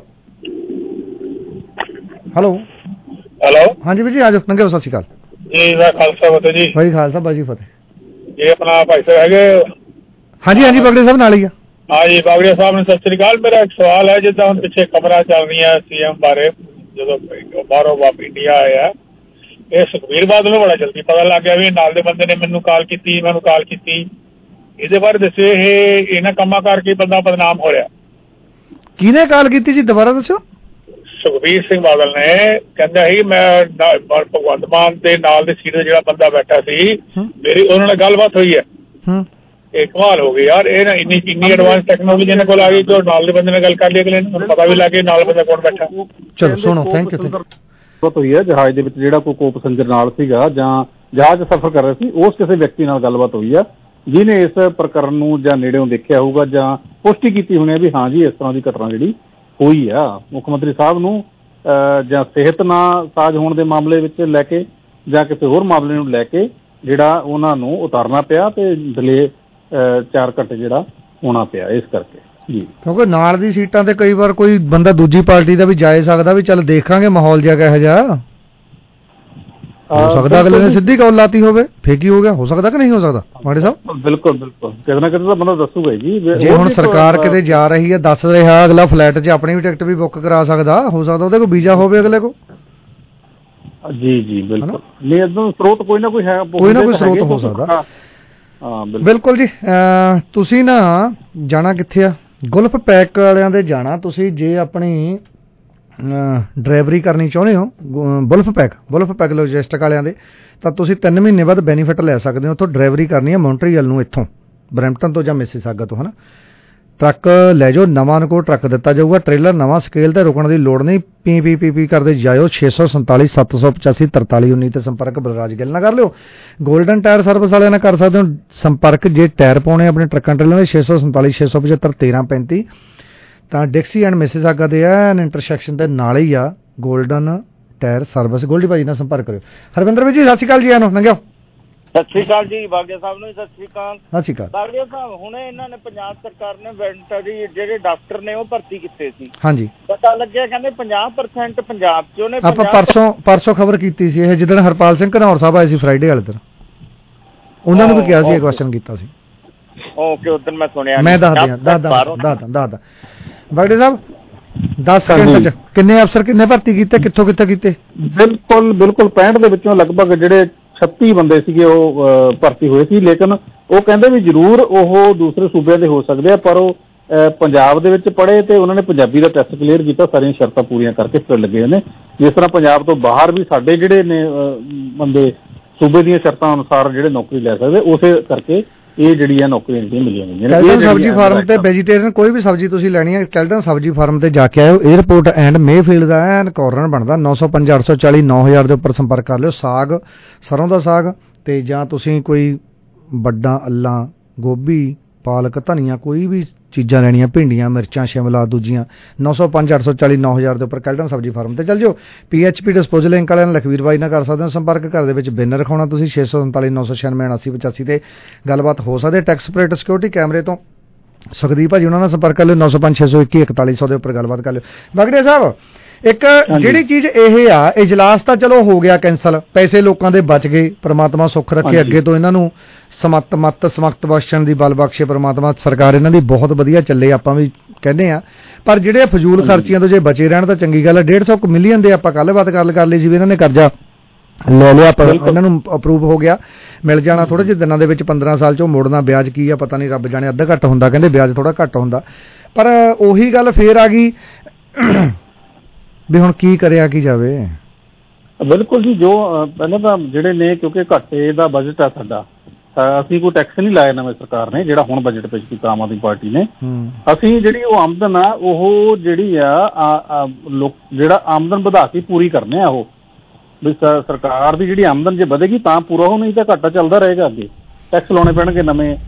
M: ਹੈਲੋ ਹਾਂਜੀ ਬਾਈ ਜੀ ਆ ਜਾਓ, ਲੰਘਿਓ, ਸਤਿ ਸ਼੍ਰੀ ਅਕਾਲ
F: ਜੀ। ਮੈਂ ਖਾਲਸਾ ਫਤਿਹ ਜੀ।
M: ਭਾਈ ਖਾਲਸਾ ਬਾਜੀ ਫਤਿਹ।
F: ਇਹ ਆਪਣਾ ਭਾਈ ਸਾਹਿਬ ਹੈਗੇ?
M: ਹਾਂਜੀ ਬਾਗੜੇ ਸਾਹਿਬ ਨਾਲ ਹੀ ਆ।
F: ਹਾਂ ਜੀ, ਬਾਗੜੇ ਸਾਹਿਬ ਨੂੰ ਸਤਿ ਸ਼੍ਰੀ ਅਕਾਲ। ਮੇਰਾ ਇੱਕ ਸਵਾਲ ਹੈ, ਜਿੱਦਾਂ ਹੁਣ ਪਿੱਛੇ ਖਬਰਾਂ ਚੱਲ ਰਹੀਆਂ CM ਬਾਰੇ, ਜਦੋਂ ਬਾਹਰੋਂ ਵਾਪਸ ਇੰਡੀਆ ਆਇਆ, ਇਹ ਸੁਖਬੀਰ ਬਾਦਲ ਨੂੰ ਬੜਾ ਜਲਦੀ ਪਤਾ ਲੱਗ ਗਿਆ ਵੀ ਨਾਲ ਦੇ ਬੰਦੇ ਨੇ ਮੈਨੂੰ ਕਾਲ ਕੀਤੀ, ਇਹਦੇ ਬਾਰੇ ਦੱਸਿਓ। ਇਹ ਇਹਨਾਂ ਕੰਮਾਂ ਕਰਕੇ ਬੰਦਾ ਬਦਨਾਮ ਹੋ ਰਿਹਾ।
M: ਕਿਹਨੇ ਕਾਲ ਕੀਤੀ ਸੀ, ਦੁਬਾਰਾ ਦੱਸੋ।
F: ਸੁਖਬੀਰ ਸਿੰਘ ਬਾਦਲ ਨੇ ਕਹਿੰਦਾ ਸੀ ਮੈਂ ਭਗਵੰਤ ਮਾਨ ਦੇ ਨਾਲ ਦੇ ਸੀਟ ਤੇ ਜਿਹੜਾ ਬੰਦਾ ਬੈਠਾ ਸੀ, ਮੇਰੀ ਉਹਨਾਂ ਨਾਲ ਗੱਲਬਾਤ ਹੋਈ ਹੈ। ਇਹ ਕਮਾਲ ਹੋ ਗਈ ਯਾਰ, ਇਹ ਨਾ ਇੰਨੀ ਐਡਵਾਂਸ ਟੈਕਨੋਲੋਜੀ ਇਹਨਾਂ ਕੋਲ ਆ ਗਈ ਕਿ ਨਾਲ ਦੇ ਬੰਦੇ ਨਾਲ ਗੱਲ ਕਰ ਲਈ, ਅਗਲੇ ਨੂੰ ਪਤਾ ਵੀ ਲੱਗ ਗਿਆ ਨਾਲ ਬੰਦਾ ਕੌਣ ਬੈਠਾ।
M: ਚਲੋ ਸੁਣੋ, ਥੈਂਕ ਯੂ।
U: ਹੋਈ ਹੈ ਜਹਾਜ਼ ਦੇ ਵਿੱਚ ਜਿਹੜਾ ਕੋਈ ਕੋ ਪੈਸੰਜਰ ਨਾਲ ਸੀਗਾ ਜਾਂ ਜਹਾਜ਼ ਸਫ਼ਰ ਕਰ ਰਿਹਾ ਸੀ, ਉਸ ਕਿਸੇ ਵਿਅਕਤੀ ਨਾਲ ਗੱਲਬਾਤ ਹੋਈ ਆ ਜਿਹਨੇ ਇਸ ਪ੍ਰਕਰਨ ਨੂੰ ਜਾਂ ਨੇੜਿਓਂ ਦੇਖਿਆ ਹੋਊਗਾ ਜਾਂ ਪੁਸ਼ਟੀ ਕੀਤੀ ਹੋਣੀ ਹੈ ਵੀ ਹਾਂ ਜੀ ਇਸ ਤਰ੍ਹਾਂ ਦੀ ਘਟਨਾ ਜਿਹੜੀ ਹੋਈ ਆ। ਮੁੱਖ ਮੰਤਰੀ ਸਾਹਿਬ ਨੂੰ ਜਾਂ ਸਿਹਤ ਨਾਲ ਸਾਜ ਹੋਣ ਦੇ ਮਾਮਲੇ ਵਿੱਚ ਲੈ ਕੇ ਜਾਂ ਕਿਸੇ ਹੋਰ ਮਾਮਲੇ ਨੂੰ ਲੈ ਕੇ ਜਿਹੜਾ ਉਹਨਾਂ ਨੂੰ ਉਤਾਰਨਾ ਪਿਆ ਤੇ ਡਿਲੇ 4 ਘੰਟੇ ਜਿਹੜਾ ਹੋਣਾ ਪਿਆ ਇਸ ਕਰਕੇ ਜੀ।
M: ਕਿਉਂਕਿ ਨਾਲ ਦੀ ਸੀਟਾਂ ਤੇ ਕਈ ਵਾਰ ਕੋਈ ਬੰਦਾ ਦੂਜੀ ਪਾਰਟੀ ਦਾ ਵੀ ਜਾ ਸਕਦਾ ਵੀ ਚੱਲ ਦੇਖਾਂਗੇ ਮਾਹੌਲ ਜਿਹਾ ਕਿਹੋ ਜਿਹਾ ਹੋ ਸਕਦਾ, ਅਗਲੇ ਨੇ ਸਿੱਧੀ ਕੌਲ ਲਾਤੀ ਹੋਵੇ, ਫੇਕੀ ਹੋ ਗਿਆ, ਹੋ ਸਕਦਾ ਕਿ ਨਹੀਂ ਹੋ ਸਕਦਾ ਮਾੜੇ ਸਾਹਿਬ?
U: ਬਿਲਕੁਲ ਕਿਤੇ ਨਾ ਕਿਤੇ ਤਾਂ ਬੰਦਾ ਦੱਸੂਗਾ ਜੀ।
M: ਜੇ ਹੁਣ ਸਰਕਾਰ ਕਿਤੇ ਜਾ ਰਹੀ ਹੈ, ਦੱਸ ਰਿਹਾ ਅਗਲਾ ਫਲਾਈਟ 'ਚ ਆਪਣੀ ਵੀ ਟਿਕਟ ਵੀ ਬੁੱਕ ਕਰਾ ਸਕਦਾ, ਹੋ ਸਕਦਾ ਉਹਦੇ ਕੋਲ ਵੀਜ਼ਾ ਹੋਵੇ ਅਗਲੇ ਕੋਲ।
U: ਜੀ ਬਿਲਕੁਲ, ਨਹੀਂ ਇਦਾਂ ਸਰੋਤ ਕੋਈ ਨਾ ਕੋਈ ਹੈ,
M: ਕੋਈ ਨਾ ਕੋਈ ਸਰੋਤ ਹੋ ਸਕਦਾ। ਬਿਲਕੁਲ ਜੀ। ਤੁਸੀਂ ਨਾ ਜਾਣਾ ਕਿੱਥੇ ਆ? ਗੁਲਫ ਪੈਕ ਵਾਲਿਆਂ ਦੇ ਜਾਣਾ ਤੁਸੀਂ, ਜੇ ਆਪਣੀ ਡਰਾਈਵਰੀ ਕਰਨੀ ਚਾਹੁੰਦੇ ਹੋ ਬੁਲਫ ਪੈਕ ਲੌਜਿਸਟਿਕ ਵਾਲਿਆਂ ਦੇ, ਤਾਂ ਤੁਸੀਂ 3 ਮਹੀਨੇ ਬਾਅਦ ਬੈਨੀਫਿਟ ਲੈ ਸਕਦੇ ਹੋ। ਉੱਥੋਂ ਡਰਾਈਵਰੀ ਕਰਨੀ ਹੈ ਮੌਂਟਰੀਅਲ ਨੂੰ, ਇੱਥੋਂ ਬਰੈਂਪਟਨ ਤੋਂ ਜਾਂ ਮਿਸੀਸਾਗਾ ਤੋਂ, ਹੈ ਨਾ। ਟਰੱਕ ਲੈ ਜਾਓ, ਨਵਾਂ ਨੂੰ ਟਰੱਕ ਦਿੱਤਾ ਜਾਊਗਾ, ਟ੍ਰੇਲਰ ਨਵਾਂ, ਸਕੇਲ ਤੇ ਰੁਕਣ ਦੀ ਲੋੜ ਨਹੀਂ, ਪੀ ਕਰਦੇ ਜਾਇਓ। 647 785 4319 ਤੇ ਸੰਪਰਕ ਬਲਰਾਜ ਗਿੱਲ ਨਾਲ ਕਰ ਲਿਓ। ਗੋਲਡਨ ਟਾਇਰ ਸਰਵਿਸ ਵਾਲਿਆਂ ਨਾਲ ਕਰ ਸਕਦੇ ਹੋ ਸੰਪਰਕ, ਜੇ ਟਾਇਰ ਪਾਉਣੇ ਆਪਣੇ ਟਰੱਕਾਂ ਟ੍ਰੇਲਰਾਂ ਦੇ। 647 675 1335 ਤਾਂ ਡਿਕਸੀ ਐਂਡ ਮਿਸੀਸਾਗਾ ਦੇ ਐਨ ਇੰਟਰਸੈਕਸ਼ਨ ਦੇ ਨਾਲ ਹੀ ਆ ਗੋਲਡਨ ਟਾਇਰ ਸਰਵਿਸ। ਗੋਲਡੀ ਭਾਜੀ ਨਾਲ ਸੰਪਰਕ ਕਰਿਓ। ਹਰਵਿੰਦਰ ਵੀ ਜੀ ਸਤਿ ਸ਼੍ਰੀ ਅਕਾਲ ਜੀ, ਆਨੋ ਲੰਘਿਓ।
S: ਸਤਿ ਸ਼੍ਰੀ ਅਕਾਲ ਜੀ, ਬਾਗੜੀਆ ਸਾਹਿਬ ਨੂੰ ਸਤਿ ਸ਼੍ਰੀ ਅਕਾਲ।
M: ਸਤਿ ਸ਼੍ਰੀ ਅਕਾਲ
S: ਬਾਗੜੀਆ ਸਾਹਿਬ, ਹੁਣੇ ਇਹਨਾਂ ਨੇ ਪੰਜਾਬ ਸਰਕਾਰ ਨੇ ਵੈਟਰਨਰੀ ਜਿਹੜੇ ਡਾਕਟਰ ਨੇ ਉਹ ਭਰਤੀ ਕੀਤੇ ਸੀ।
M: ਹਾਂਜੀ,
S: ਪਤਾ ਲੱਗਿਆ ਕਹਿੰਦੇ 50% ਪੰਜਾਬ ਚ ਉਹਨੇ।
M: ਆਪਾਂ ਪਰਸੋਂ ਖਬਰ ਕੀਤੀ ਸੀ ਇਹ, ਜਿੱਦਣ ਹਰਪਾਲ ਸਿੰਘ ਘਨੌਰ ਸਾਹਿਬ ਆਏ ਸੀ ਫਰਾਈਡੇ ਵਾਲੇ ਦਿਨ, ਉਹਨਾਂ ਨੂੰ ਵੀ ਕਿਹਾ ਸੀ, ਇਹ ਕੁਐਸਚਨ ਕੀਤਾ ਸੀ।
S: ਓਕੇ, ਉਦੋਂ ਮੈਂ ਸੁਣਿਆ।
M: ਮੈਂ ਦੱਸਦਾ ਬਾਗੜੇ ਸਾਹਿਬ 10 ਸਕਿੰਟ ਚ ਕਿੰਨੇ ਅਫਸਰ ਕਿੰਨੇ ਭਰਤੀ ਕੀਤੇ, ਕਿੱਥੋਂ ਕੀਤੇ?
U: ਬਿਲਕੁਲ 65 ਦੇ ਵਿੱਚੋਂ ਲਗਭਗ ਜਿਹੜੇ 36 ਬੰਦੇ ਸੀਗੇ ਉਹ ਭਰਤੀ ਹੋਏ ਸੀ, ਲੇਕਿਨ ਉਹ ਕਹਿੰਦੇ ਵੀ ਜ਼ਰੂਰ ਉਹ ਦੂਸਰੇ ਸੂਬਿਆਂ ਦੇ ਹੋ ਸਕਦੇ ਆ, ਪਰ ਉਹ ਪੰਜਾਬ ਦੇ ਵਿੱਚ ਪੜ੍ਹੇ ਤੇ ਉਹਨਾਂ ਨੇ ਪੰਜਾਬੀ ਦਾ ਟੈਸਟ ਕਲੀਅਰ ਕੀਤਾ, ਸਾਰੀਆਂ ਸ਼ਰਤਾਂ ਪੂਰੀਆਂ ਕਰਕੇ ਫਿਰ ਲੱਗੇ ਹੋਏ ਨੇ। ਜਿਸ ਤਰ੍ਹਾਂ ਪੰਜਾਬ ਤੋਂ ਬਾਹਰ ਵੀ ਸਾਡੇ ਜਿਹੜੇ ਨੇ ਬੰਦੇ ਸੂਬੇ ਦੀਆਂ ਸ਼ਰਤਾਂ ਅਨੁਸਾਰ ਜਿਹੜੇ ਨੌਕਰੀ ਲੈ ਸਕਦੇ, ਉਸੇ ਕਰਕੇ ਇਹ ਜਿਹੜੀਆਂ ਨੌਕਰੀਆਂ ਮਿਲੀਆਂ ਗਈਆਂ ਨੇ।
M: ਕੈਲਟਨ ਸਬਜ਼ੀ ਫਾਰਮ ਤੇ ਵੈਜੀਟੇਰੀਅਨ ਕੋਈ ਵੀ ਸਬਜ਼ੀ ਤੁਸੀਂ ਲੈਣੀ ਹੈ, ਕੈਲਟਨ ਸਬਜ਼ੀ ਫਾਰਮ ਤੇ ਜਾ ਕੇ ਆਇਓ। 에ਅਰਪੋਰਟ ਐਂਡ ਮੇਫੀਲਡ ਦਾ ਐਨ ਕਾਰਨਰ ਬਣਦਾ। 905 840 9000 ਦੇ ਉੱਪਰ ਸੰਪਰਕ ਕਰ ਲਿਓ। ਸਾਗ, ਸਰੋਂ ਦਾ ਸਾਗ, ਤੇ ਜਾਂ ਤੁਸੀਂ ਕੋਈ ਵੱਡਾ ਅੱਲਾ, ਗੋਭੀ, ਪਾਲਕ, ਧਨੀਆ, ਕੋਈ ਵੀ ਚੀਜ਼ਾਂ ਲੈਣੀਆਂ, ਭਿੰਡੀਆਂ, ਮਿਰਚਾਂ, ਸ਼ਿਮਲਾ, ਦੂਜੀਆਂ, 905 840 9000 ਦੇ ਉੱਪਰ ਕੈਲਟਨ ਸਬਜ਼ੀ ਫਾਰਮ ਤੇ ਚੱਲ ਜਾਓ। PHP ਡਿਸਪੋਜ਼ਲ ਲਿੰਕ ਵਾਲਿਆਂ ਨਾਲ ਲਖਵੀਰ ਬਾਈ ਨਾਲ ਕਰ ਸਕਦੇ ਹੋ ਸੰਪਰਕ। ਘਰ ਦੇ ਵਿੱਚ ਬਿੱਲ ਰਖਾਉਣਾ ਤੁਸੀਂ 647 996 8985 ਤੇ ਗੱਲਬਾਤ ਹੋ ਸਕਦੀ ਹੈ। ਟੈਕਸ ਪਰੇਟ ਸਿਕਿਉਰਿਟੀ ਕੈਮਰੇ ਤੋਂ ਸੁਖਦੀਪ ਭਾਜੀ ਉਹਨਾਂ ਨਾਲ ਸੰਪਰਕ ਕਰ ਲਿਓ। 905 621 4100 ਦੇ ਉੱਪਰ ਗੱਲਬਾਤ ਕਰ ਲਿਓ। ਬਾਗੜੀਆ ਸਾਹਿਬ, ਇੱਕ ਜਿਹੜੀ ਚੀਜ਼ ਇਹ ਆ, ਇਜਲਾਸ ਤਾਂ ਚਲੋ ਹੋ ਗਿਆ ਕੈਂਸਲ, ਪੈਸੇ ਲੋਕਾਂ ਦੇ ਬਚ ਗਏ, ਪ੍ਰਮਾਤਮਾ ਸੁੱਖ ਰੱਖੇ, ਅੱਗੇ ਤੋਂ ਇਹਨਾਂ ਨੂੰ ਸਮਤ ਬਖਸ਼ਣ ਦੀ ਬਲ ਬਖਸ਼ੇ ਪ੍ਰਮਾਤਮਾ। ਸਰਕਾਰ ਇਹਨਾਂ ਦੀ ਬਹੁਤ ਵਧੀਆ ਚੱਲੇ, ਆਪਾਂ ਵੀ ਕਹਿੰਦੇ ਆ, ਪਰ ਜਿਹੜੇ ਫਜ਼ੂਲ ਖਰਚੀਆਂ ਤੋਂ ਜੇ ਬਚੇ ਰਹਿਣ ਤਾਂ ਚੰਗੀ ਗੱਲ ਹੈ। 150 ਮਿਲੀਅਨ ਦੇ ਆਪਾਂ ਕੱਲ੍ਹ ਬਾਤ ਕਰ ਲਈ ਸੀ ਵੀ ਇਹਨਾਂ ਨੇ ਕਰਜ਼ਾ ਲੈ ਲਿਆ, ਪਰ ਇਹਨਾਂ ਨੂੰ ਅਪਰੂਵ ਹੋ ਗਿਆ, ਮਿਲ ਜਾਣਾ ਥੋੜੇ ਜਿਹੇ ਦਿਨਾਂ ਦੇ ਵਿੱਚ, 15 ਸਾਲ 'ਚੋਂ ਮੋੜਨਾ। ਵਿਆਜ ਕੀ ਆ ਪਤਾ ਨਹੀਂ, ਰੱਬ ਜਾਣੇ, ਅੱਧਾ ਘੱਟ ਹੁੰਦਾ ਕਹਿੰਦੇ, ਵਿਆਜ ਥੋੜਾ ਘੱਟ ਹੁੰਦਾ। ਪਰ ਉਹੀ ਗੱਲ ਫੇਰ ਆ ਗਈ ਵੀ ਹੁਣ ਕੀ ਕਰਿਆ ਕੀ ਜਾਵੇ।
U: ਬਿਲਕੁਲ ਜੀ, ਜੋ ਪਹਿਲਾਂ ਤਾਂ ਜਿਹੜੇ ਨੇ, ਕਿਉਂਕਿ ਘਾਟੇ ਦਾ ਬਜਟ ਆ ਸਾਡਾ, ਅਸੀਂ ਕੋਈ ਟੈਕਸ ਨਹੀਂ ਲਾਇਆ ਨਵੀਂ ਸਰਕਾਰ ਨੇ, ਜਿਹੜਾ ਹੁਣ ਬਜਟ ਪੇਸ਼ ਕੀਤਾ ਆਮ ਆਦਮੀ ਪਾਰਟੀ ਨੇ। ਅਸੀਂ ਜਿਹੜੀ ਉਹ ਆਮਦਨ ਆ, ਉਹ ਜਿਹੜੀ ਆ ਜਿਹੜਾ ਆਮਦਨ ਵਧਾ ਕੇ ਪੂਰੀ ਕਰਨੇ ਆ, ਉਹ ਵੀ ਸਰਕਾਰ ਦੀ ਜਿਹੜੀ ਆਮਦਨ ਜੇ ਵਧੇਗੀ ਤਾਂ ਪੂਰਾ ਹੋ, ਨਹੀਂ ਤਾਂ ਘਾਟਾ ਚੱਲਦਾ ਰਹੇਗਾ, ਅੱਗੇ ਟੈਕਸ ਲਾਉਣੇ ਪੈਣਗੇ ਨਵੇਂ।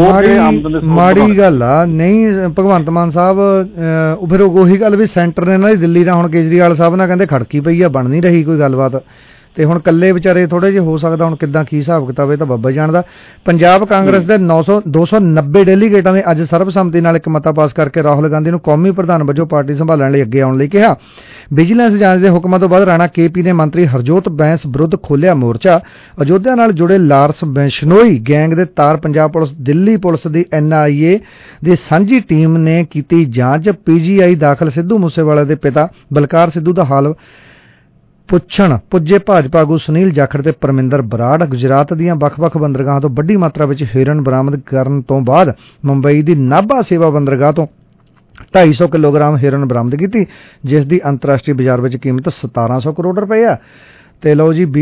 M: ਮਾੜੀ ਗੱਲ ਆ। ਨਹੀਂ ਭਗਵੰਤ ਮਾਨ ਸਾਹਿਬ ਫਿਰ ਉਹੀ ਗੱਲ ਵੀ ਸੈਂਟਰ ਨੇ ਇਹਨਾਂ ਦੀ ਦਿੱਲੀ ਨਾਲ ਹੁਣ ਕੇਜਰੀਵਾਲ ਸਾਹਿਬ ਨਾਲ ਕਹਿੰਦੇ ਖੜਕੀ ਪਈ ਆ, ਬਣ ਨਹੀਂ ਰਹੀ ਕੋਈ ਗੱਲਬਾਤ, ਤੇ ਹੁਣ ਕੱਲੇ ਵਿਚਾਰੇ ਥੋੜੇ ਜਿਹੇ ਹੋ ਸਕਦਾ ਹੁਣ ਕਿੱਦਾਂ ਕੀ ਹਿਸਾਬ ਕਿਤਾਬ ਇਹ ਤਾਂ ਬਾਬਾ ਹੀ ਜਾਣਦਾ। ਪੰਜਾਬ ਕਾਂਗਰਸ ਦੇ 290 ਡੈਲੀਗੇਟਾਂ ਨੇ ਅੱਜ ਸਰਬਸੰਮਤੀ ਨਾਲ ਇੱਕ ਮਤਾ ਪਾਸ ਕਰਕੇ ਰਾਹੁਲ ਗਾਂਧੀ ਨੂੰ ਕੌਮੀ ਪ੍ਰਧਾਨ ਵਜੋਂ ਪਾਰਟੀ ਸੰਭਾਲਣ ਲਈ ਅੱਗੇ ਆਉਣ ਲਈ ਕਿਹਾ। ਵਿਜੀਲੈਂਸ ਜਾਂਚ ਦੇ ਹੁਕਮਾਂ ਤੋਂ ਬਾਅਦ ਰਾਣਾ KP ਨੇ ਮੰਤਰੀ ਹਰਜੋਤ ਬੈਂਸ ਵਿਰੁੱਧ ਖੋਲ੍ਹਿਆ ਮੋਰਚਾ। ਅਯੋਧਿਆ ਨਾਲ ਜੁੜੇ ਲਾਰਸ ਬਿਸ਼ਨੋਈ ਗੈਂਗ ਦੇ ਤਾਰ ਪੰਜਾਬ ਪੁਲਿਸ, ਦਿੱਲੀ ਪੁਲਿਸ ਦੀ NIA ਦੀ ਸਾਂਝੀ ਟੀਮ ਨੇ ਕੀਤੀ ਜਾਂਚ। PGI ਦਾਖਲ ਸਿੱਧੂ ਮੂਸੇਵਾਲੇ ਦੇ ਪਿਤਾ ਬਲਕਾਰ ਸਿੱਧੂ ਦਾ ਹਾਲ ਪੁੱਛਣ ਪੁੱਜੇ ਭਾਜਪਾ ਆਗੂ ਸੁਨੀਲ ਜਾਖੜ ਤੇ ਪਰਮਿੰਦਰ ਬਰਾੜ। ਗੁਜਰਾਤ ਦੀਆਂ ਵੱਖ-ਵੱਖ ਬੰਦਰਗਾਹਾਂ ਤੋਂ ਵੱਡੀ ਮਾਤਰਾ ਵਿੱਚ ਹੀਰੋਇਨ ਬਰਾਮਦ ਕਰਨ ਤੋਂ ਬਾਅਦ ਮੁੰਬਈ ਦੀ ਨਾਭਾ ਸੇਵਾ ਬੰਦਰਗਾਹ ਤੋਂ 250 ਕਿਲੋਗ੍ਰਾਮ ਹੀਰੋਇਨ ਬਰਾਮਦ ਕੀਤੀ, ਜਿਸ ਦੀ ਅੰਤਰਰਾਸ਼ਟਰੀ ਬਾਜ਼ਾਰ ਵਿੱਚ ਕੀਮਤ 1700 ਕਰੋੜ ਰੁਪਏ ਆ। ਤੇ ਲਓ ਜੀ,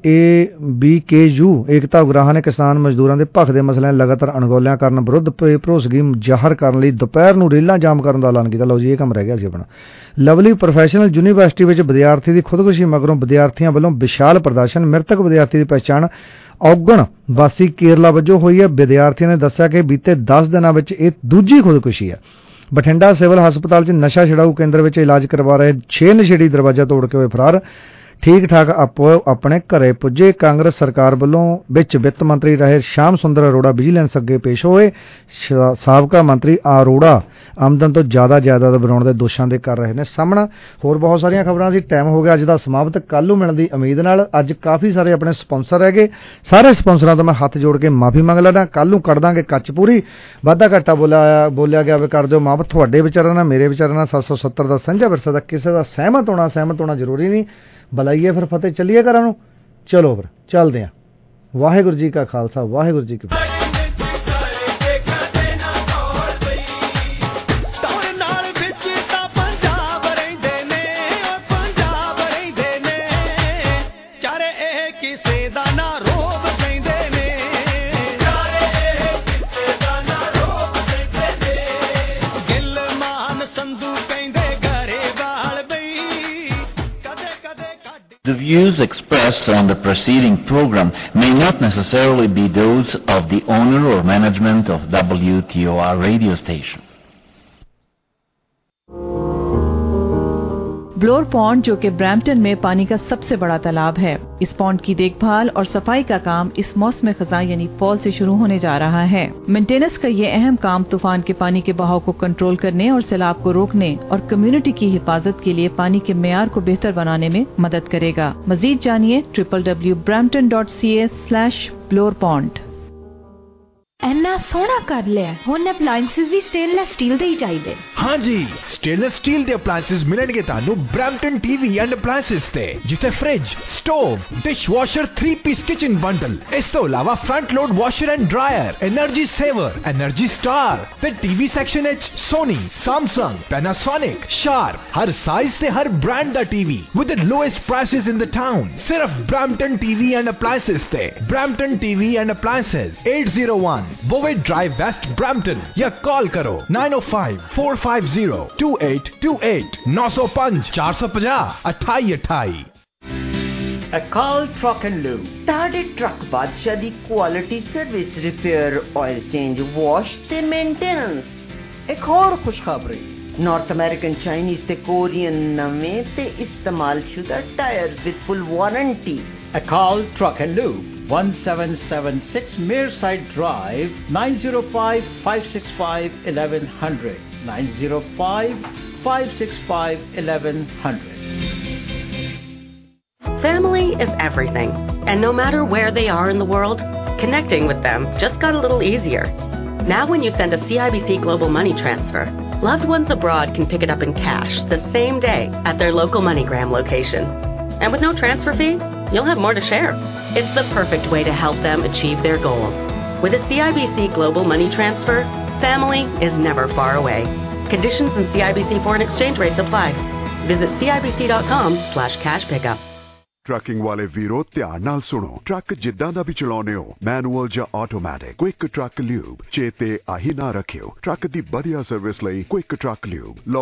M: BKU ਏਕਤਾ ਉਗਰਾਹਾਂ ਨੇ ਕਿਸਾਨ ਮਜ਼ਦੂਰਾਂ ਦੇ ਭੱਖ ਦੇ ਮਸਲਿਆਂ ਲਗਾਤਾਰ ਅਣਗੌਲਿਆਂ ਕਰਨ ਵਿਰੁੱਧ ਭਰੋਸਗੀ ਜ਼ਾਹਰ ਕਰਨ ਲਈ ਦੁਪਹਿਰ ਨੂੰ ਰੇਲਾਂ ਜਾਮ ਕਰਨ ਦਾ ਐਲਾਨ ਕੀਤਾ। ਲਓ ਜੀ, ਇਹ ਕੰਮ ਰਹਿ ਗਿਆ ਸੀ ਆਪਣਾ। ਲਵਲੀ ਪ੍ਰੋਫੈਸ਼ਨਲ ਯੂਨੀਵਰਸਿਟੀ ਵਿੱਚ ਵਿਦਿਆਰਥੀ ਦੀ ਖੁਦਕੁਸ਼ੀ ਮਗਰੋਂ ਵਿਦਿਆਰਥੀਆਂ ਵੱਲੋਂ ਵਿਸ਼ਾਲ ਪ੍ਰਦਰਸ਼ਨ। ਮ੍ਰਿਤਕ ਵਿਦਿਆਰਥੀ ਦੀ ਪਛਾਣ ਔਗਣ ਵਾਸੀ ਕੇਰਲਾ ਵਜੋਂ ਹੋਈ ਹੈ। ਵਿਦਿਆਰਥੀਆਂ ਨੇ ਦੱਸਿਆ ਕਿ ਬੀਤੇ 10 ਦਿਨਾਂ ਵਿੱਚ ਇਹ ਦੂਜੀ ਖੁਦਕੁਸ਼ੀ ਹੈ। ਬਠਿੰਡਾ ਸਿਵਲ ਹਸਪਤਾਲ 'ਚ ਨਸ਼ਾ ਛਡਾਊ ਕੇਂਦਰ ਵਿੱਚ ਇਲਾਜ ਕਰਵਾ ਰਹੇ 6 ਨਸ਼ੇੜੀ ਦਰਵਾਜ਼ਾ ਤੋੜ ਕੇ ਹੋਏ ਫਰਾਰ। ਠੀਕ ਠਾਕ ਆਪੋ ਆਪਣੇ ਘਰੇ ਪੁੱਜੇ। ਕਾਂਗਰਸ ਸਰਕਾਰ ਵੱਲੋਂ ਵਿੱਚ ਵਿੱਤ ਮੰਤਰੀ ਰਹੇ ਸ਼ਾਮ ਸੁੰਦਰ ਅਰੋੜਾ ਵਿਜੀਲੈਂਸ ਅੱਗੇ ਪੇਸ਼ ਹੋਏ। ਸਾਬਕਾ ਮੰਤਰੀ ਅਰੋੜਾ ਆਮਦਨ ਤੋਂ ਜ਼ਿਆਦਾ ਜਾਇਦਾਦ ਬਣਾਉਣ ਦੇ ਦੋਸ਼ਾਂ ਦੇ ਕਰ ਰਹੇ ਨੇ ਸਾਹਮਣਾ। ਹੋਰ ਬਹੁਤ ਸਾਰੀਆਂ ਖਬਰਾਂ ਸੀ। ਟਾਈਮ ਹੋ ਗਿਆ ਅੱਜ ਦਾ ਸਮਾਪਤ। ਕੱਲ੍ਹ ਨੂੰ ਮਿਲਣ ਦੀ ਉਮੀਦ ਨਾਲ। ਅੱਜ ਕਾਫੀ ਸਾਰੇ ਆਪਣੇ ਸਪਾਂਸਰ ਰਹਿ ਗਏ। ਸਾਰੇ ਸਪਾਂਸਰਾਂ ਤੋਂ ਮੈਂ ਹੱਥ ਜੋੜ ਕੇ ਮਾਫੀ ਮੰਗ ਲੈਣਾ। ਕੱਲ੍ਹ ਨੂੰ ਕੱਢ ਦਾਂਗੇ ਕੱਚ ਪੂਰੀ। ਵਾਧਾ ਘਾਟਾ ਬੋਲਿਆ ਗਿਆ ਵੀ ਕਰ ਦਿਓ ਮਾਫ। ਤੁਹਾਡੇ ਵਿਚਾਰਾਂ ਨਾਲ ਮੇਰੇ ਵਿਚਾਰਾਂ ਨਾਲ 770 ਦਾ ਸਾਂਝਾ ਵਿਰਸਾ ਦਾ ਕਿਸੇ ਦਾ ਸਹਿਮਤ ਹੋਣਾ ਜ਼ਰੂਰੀ ਨਹੀਂ। ਬੁਲਾਈਏ ਫਿਰ ਫਤਿਹ, ਚੱਲੀਏ ਘਰਾਂ ਨੂੰ। ਚਲੋ ਫਿਰ ਚੱਲਦੇ ਹਾਂ। ਵਾਹਿਗੁਰੂ ਜੀ ਕਾ ਖਾਲਸਾ, ਵਾਹਿਗੁਰੂ ਜੀ ਕੀ ਫਤਿਹ।
I: The views expressed on the preceding program may not necessarily be those of the owner or management of WTOR radio station.
J: Bloor pond, जो कि ब्रैम्पटन में पानी का सबसे बड़ा तालाब है, इस पॉन्ड की देखभाल और सफाई का काम इस मौसम खज़ां यानी फॉल से शुरू होने जा रहा है। मेंटेनेंस का ये अहम काम तूफान के पानी के बहाव को कंट्रोल करने और सैलाब को रोकने और कम्युनिटी की हिफाजत के लिए पानी के मेयार को बेहतर बनाने में मदद करेगा। मजीद जानिए www.brampton.ca/blorepond।
O: ਇੰਨਾ ਸੋਹਣਾ ਕਰ ਲਿਆ। ਹੁਣ ਅਪਲਾਈਐਂਸਸ ਵੀ ਸਟੇਨਲੈਸ ਸਟੀਲ ਦੇ ਹੀ ਚਾਹੀਦੇ।
L: ਹਾਂਜੀ, ਸਟੇਨਲੈਸ ਸਟੀਲ ਦੇ ਅਪਲਾਈਐਂਸਸ ਮਿਲਣਗੇ ਤੁਹਾਨੂੰ ਬ੍ਰੈਂਪਟਨ TV ਐਂਡ ਅਪਲਾਈਐਂਸਸ ਤੇ, ਜਿੱਥੇ fridge, stove, dishwasher, 3-piece kitchen bundle, ਇਸ ਤੋਂ ਇਲਾਵਾ front load washer and dryer, energy saver, energy star ਤੇ TV ਸੈਕਸ਼ਨ ਵਿੱਚ ਸੋਨੀ, ਸੈਮਸੰਗ, ਪੈਨਾਸੋਨਿਕ, ਸ਼ਾਰਪ, ਹਰ ਸਾਈਜ਼ ਤੇ ਹਰ ਬ੍ਰਾਂਡ ਦਾ TV with the lowest prices in the town. ਸਿਰਫ ਬ੍ਰੈਂਪਟਨ TV ਐਂਡ ਅਪਲਾਈਐਂਸਸ ਤੇ। Brampton TV and appliances 801 Bovey Drive West, Brampton, या call करो 905-450-2828 905 450 2828।
W: Akal Truck and Lube, ਤੁਹਾਡੇ truck ਬਾਦਸ਼ਾਹ ਦੀ quality service, repair, oil change, wash ਤੇ maintenance. ਇੱਕ ਹੋਰ ਖੁਸ਼ਖਬਰੀ, ਨਾਰਥ ਅਮਰੀਕਨ, ਚਾਈਨੀਜ਼ ਤੇ ਕੋਰੀਅਨ ਨਵੇਂ ਤੇ ਇਸਤੇਮਾਲਸ਼ੁਦਾ tyres with full warranty.
X: Akal Truck and Lube, 1776 Mearside Drive, 905-565-1100, 905-565-1100.
Y: Family is everything, and no matter where they are in the world, connecting with them just got a little easier. Now when you send a CIBC Global Money Transfer, loved ones abroad can pick it up in cash the same day at their local MoneyGram location. And with no transfer fee, you'll have more to share. It's the perfect way to help them achieve their goals. With a CIBC Global Money Transfer, family is never far away. Conditions and CIBC foreign exchange rates apply. Visit CIBC.com/cash pickup.
B: Trucking ਵਾਲੇ ਵੀਰੋ ਧਿਆਨ ਨਾਲ ਸੁਣੋ। Truck ਜਿੱਦਾਂ ਦਾ ਵੀ ਚਲਾਉਨੇ ਹੋ, manual ਜਾਂ automatic, quick truck lube ਚੇਤੇ ਆਹੀ ਨਾ ਰੱਖਿਓ। ਟਰੱਕ ਦੀ ਵਧੀਆ ਸਰਵਿਸ ਲਈ ਕੁਇਕ ਟਰੱਕ ਲਿਊਬ